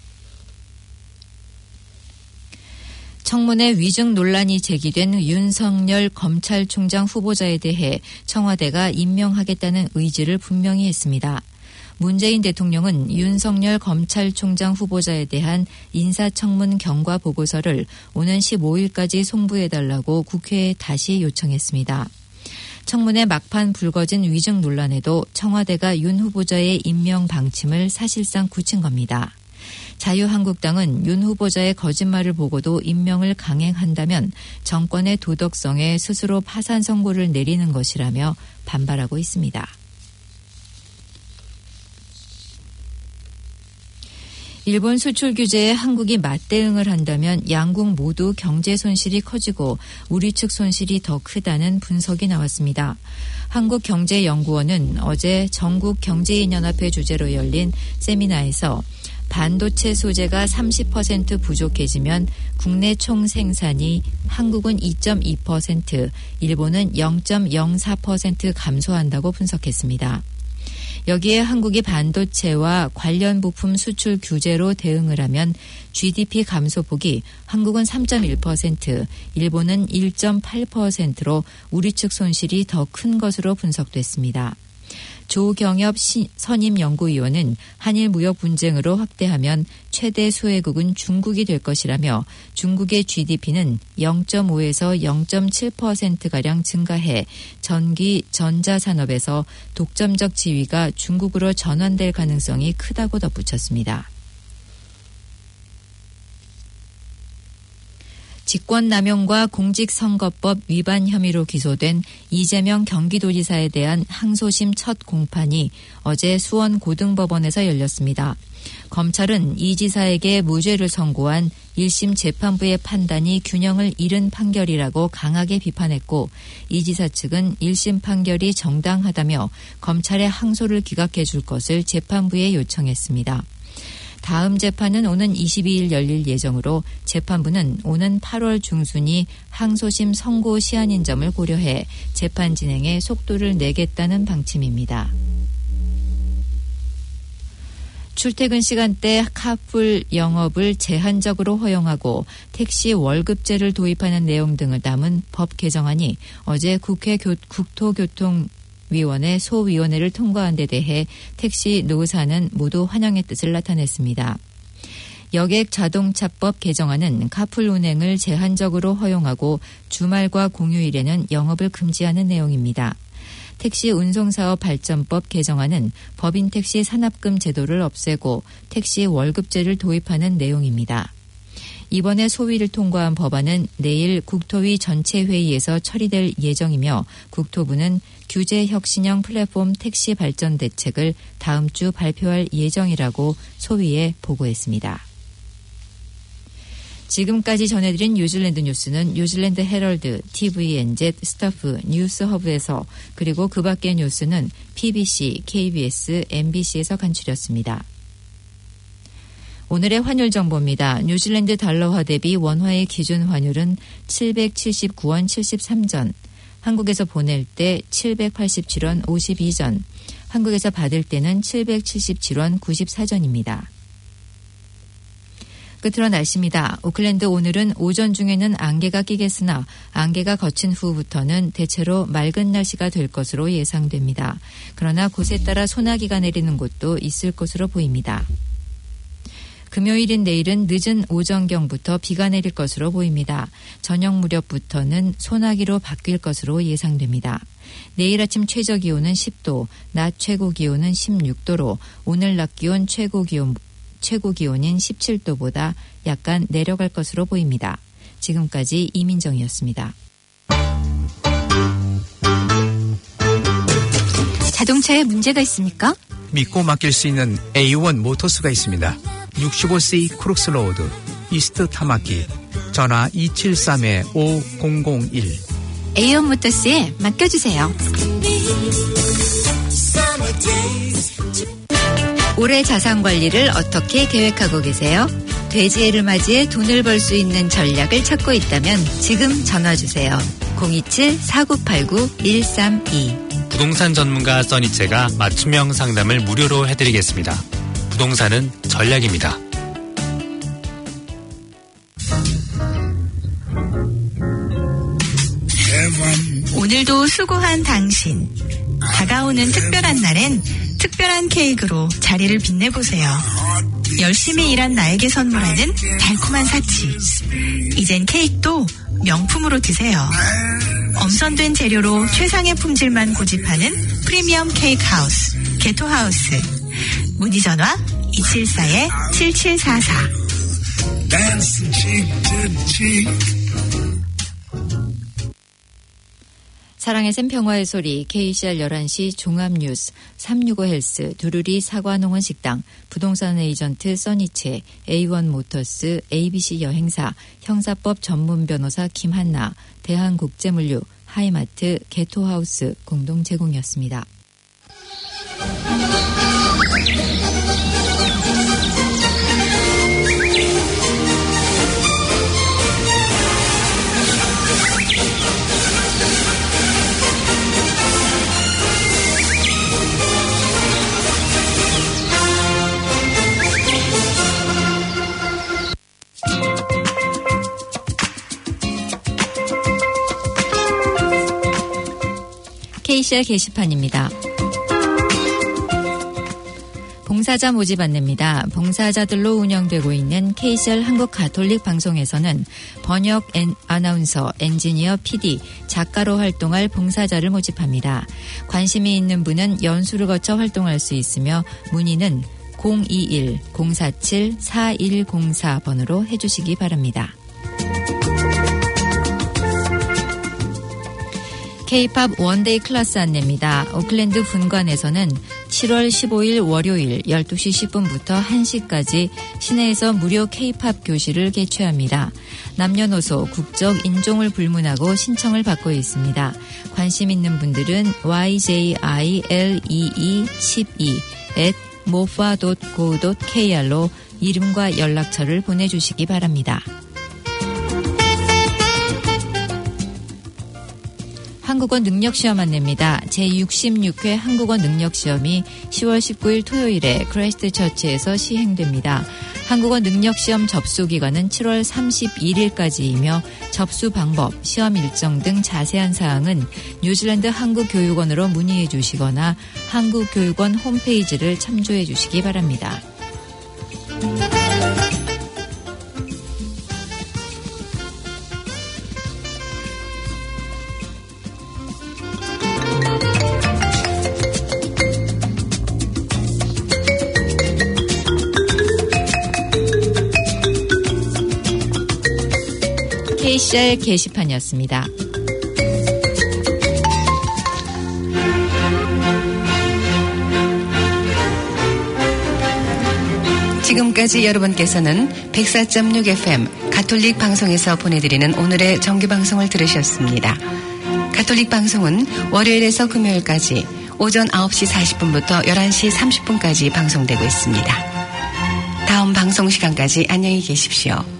E: 청문회 위증 논란이 제기된 윤석열 검찰총장 후보자에 대해 청와대가 임명하겠다는 의지를 분명히 했습니다. 문재인 대통령은 윤석열 검찰총장 후보자에 대한 인사청문 경과 보고서를 오는 십오 일까지 송부해달라고 국회에 다시 요청했습니다. 청문회 막판 불거진 위증 논란에도 청와대가 윤 후보자의 임명 방침을 사실상 굳힌 겁니다. 자유한국당은 윤 후보자의 거짓말을 보고도 임명을 강행한다면 정권의 도덕성에 스스로 파산 선고를 내리는 것이라며 반발하고 있습니다. 일본 수출 규제에 한국이 맞대응을 한다면 양국 모두 경제 손실이 커지고 우리 측 손실이 더 크다는 분석이 나왔습니다. 한국경제연구원은 어제 전국경제인연합회 주재로 열린 세미나에서 반도체 소재가 삼십 퍼센트 부족해지면 국내 총 생산이 한국은 이 점 이 퍼센트, 일본은 영 점 영사 퍼센트 감소한다고 분석했습니다. 여기에 한국이 반도체와 관련 부품 수출 규제로 대응을 하면 지디피 감소폭이 한국은 삼 점 일 퍼센트, 일본은 일 점 팔 퍼센트로 우리 측 손실이 더 큰 것으로 분석됐습니다. 조경엽 선임연구위원은 한일 무역 분쟁으로 확대하면 최대 수혜국은 중국이 될 것이라며 중국의 지디피는 영 점 오에서 영 점 칠 퍼센트가량 증가해 전기, 전자산업에서 독점적 지위가 중국으로 전환될 가능성이 크다고 덧붙였습니다. 직권남용과 공직선거법 위반 혐의로 기소된 이재명 경기도지사에 대한 항소심 첫 공판이 어제 수원고등법원에서 열렸습니다. 검찰은 이 지사에게 무죄를 선고한 일 심 재판부의 판단이 균형을 잃은 판결이라고 강하게 비판했고 이 지사 측은 일 심 판결이 정당하다며 검찰의 항소를 기각해 줄 것을 재판부에 요청했습니다. 다음 재판은 오는 이십이일 열릴 예정으로 재판부는 오는 팔월 중순이 항소심 선고 시한인 점을 고려해 재판 진행에 속도를 내겠다는 방침입니다. 출퇴근 시간대 카풀 영업을 제한적으로 허용하고 택시 월급제를 도입하는 내용 등을 담은 법 개정안이 어제 국회 국토교통 위원회 소위원회를 통과한 데 대해 택시 노사는 모두 환영의 뜻을 나타냈습니다. 여객 자동차법 개정안은 카풀 운행을 제한적으로 허용하고 주말과 공휴일에는 영업을 금지하는 내용입니다. 택시 운송사업 발전법 개정안은 법인 택시 산업금 제도를 없애고 택시 월급제를 도입하는 내용입니다. 이번에 소위를 통과한 법안은 내일 국토위 전체 회의에서 처리될 예정이며 국토부는 규제 혁신형 플랫폼 택시 발전 대책을 다음 주 발표할 예정이라고 소위에 보고했습니다. 지금까지 전해드린 뉴질랜드 뉴스는 뉴질랜드 헤럴드, 티비엔지, 스타프, 뉴스허브에서 그리고 그 밖의 뉴스는 피비씨, 케이비에스, 엠비씨에서 간추렸습니다. 오늘의 환율 정보입니다. 뉴질랜드 달러화 대비 원화의 기준 환율은 칠백칠십구 원 칠십삼 전, 한국에서 보낼 때 칠백팔십칠 원 오십이 전, 한국에서 받을 때는 칠백칠십칠 원 구십사 전입니다. 끝으로 날씨입니다. 오클랜드 오늘은 오전 중에는 안개가 끼겠으나 안개가 거친 후부터는 대체로 맑은 날씨가 될 것으로 예상됩니다. 그러나 곳에 따라 소나기가 내리는 곳도 있을 것으로 보입니다. 금요일인 내일은 늦은 오전경부터 비가 내릴 것으로 보입니다. 저녁 무렵부터는 소나기로 바뀔 것으로 예상됩니다. 내일 아침 최저기온은 십 도, 낮 최고기온은 십육 도로 오늘 낮 기온 최고기온, 최고기온인 십칠 도보다 약간 내려갈 것으로 보입니다. 지금까지 이민정이었습니다.
H: 자동차에 문제가 있습니까?
L: 믿고 맡길 수 있는 에이원 모터스가 있습니다. 육십오 씨 크룩스로드 이스트 타마키 전화 이칠삼 오공공일
H: 에이원 모터스에 맡겨주세요. 올해 자산관리를 어떻게 계획하고 계세요? 돼지해를 맞이해 돈을 벌 수 있는 전략을 찾고 있다면 지금 전화주세요. 공이칠 사구팔구 일삼이
G: 부동산 전문가 써니체가 맞춤형 상담을 무료로 해드리겠습니다. 부동산은 전략입니다.
K: 오늘도 수고한 당신. 다가오는 특별한 날엔 특별한 케이크로 자리를 빛내보세요. 열심히 일한 나에게 선물하는 달콤한 사치. 이젠 케이크도 명품으로 드세요. 엄선된 재료로 최상의 품질만 고집하는 프리미엄 케이크 하우스, 게토 하우스. 문의 전화 이칠사 칠칠사사.
E: 사랑의 샘 평화의 소리 케이씨알 열한 시 종합뉴스 삼육오 헬스 두루리 사과농원 식당 부동산 에이전트 써니체 에이원 모터스 에이비씨 여행사 형사법 전문 변호사 김한나 대한국제물류 하이마트 게토하우스 공동 제공이었습니다. 케이씨알 게시판입니다. 봉사자 모집 안내입니다. 봉사자들로 운영되고 있는 케이씨알 한국 가톨릭 방송에서는 번역 엔, 아나운서, 엔지니어, 피디, 작가로 활동할 봉사자를 모집합니다. 관심이 있는 분은 연수를 거쳐 활동할 수 있으며 문의는 공이일 공사칠 사일공사 번으로 해주시기 바랍니다. K-팝 원데이 클래스 안내입니다. 오클랜드 분관에서는 칠월 십오일 월요일 열두 시 십 분부터 한 시까지 시내에서 무료 K-팝 교실을 개최합니다. 남녀노소, 국적, 인종을 불문하고 신청을 받고 있습니다. 관심 있는 분들은 와이제이아이엘이이 십이 앳 모파 닷 고 닷 케이알로 이름과 연락처를 보내주시기 바랍니다. 한국어 능력시험 안내입니다. 제육십육 회 한국어 능력시험이 시월 십구일 토요일에 크라이스트 처치에서 시행됩니다. 한국어 능력시험 접수 기간은 칠월 삼십일일까지이며 접수 방법, 시험 일정 등 자세한 사항은 뉴질랜드 한국교육원으로 문의해 주시거나 한국교육원 홈페이지를 참조해 주시기 바랍니다. 케이씨알 게시판이었습니다.
A: 지금까지 여러분께서는 백사 점 육 에프엠 가톨릭 방송에서 보내드리는 오늘의 정규방송을 들으셨습니다. 가톨릭 방송은 월요일에서 금요일까지 오전 아홉 시 사십 분부터 열한 시 삼십 분까지 방송되고 있습니다. 다음 방송 시간까지 안녕히 계십시오.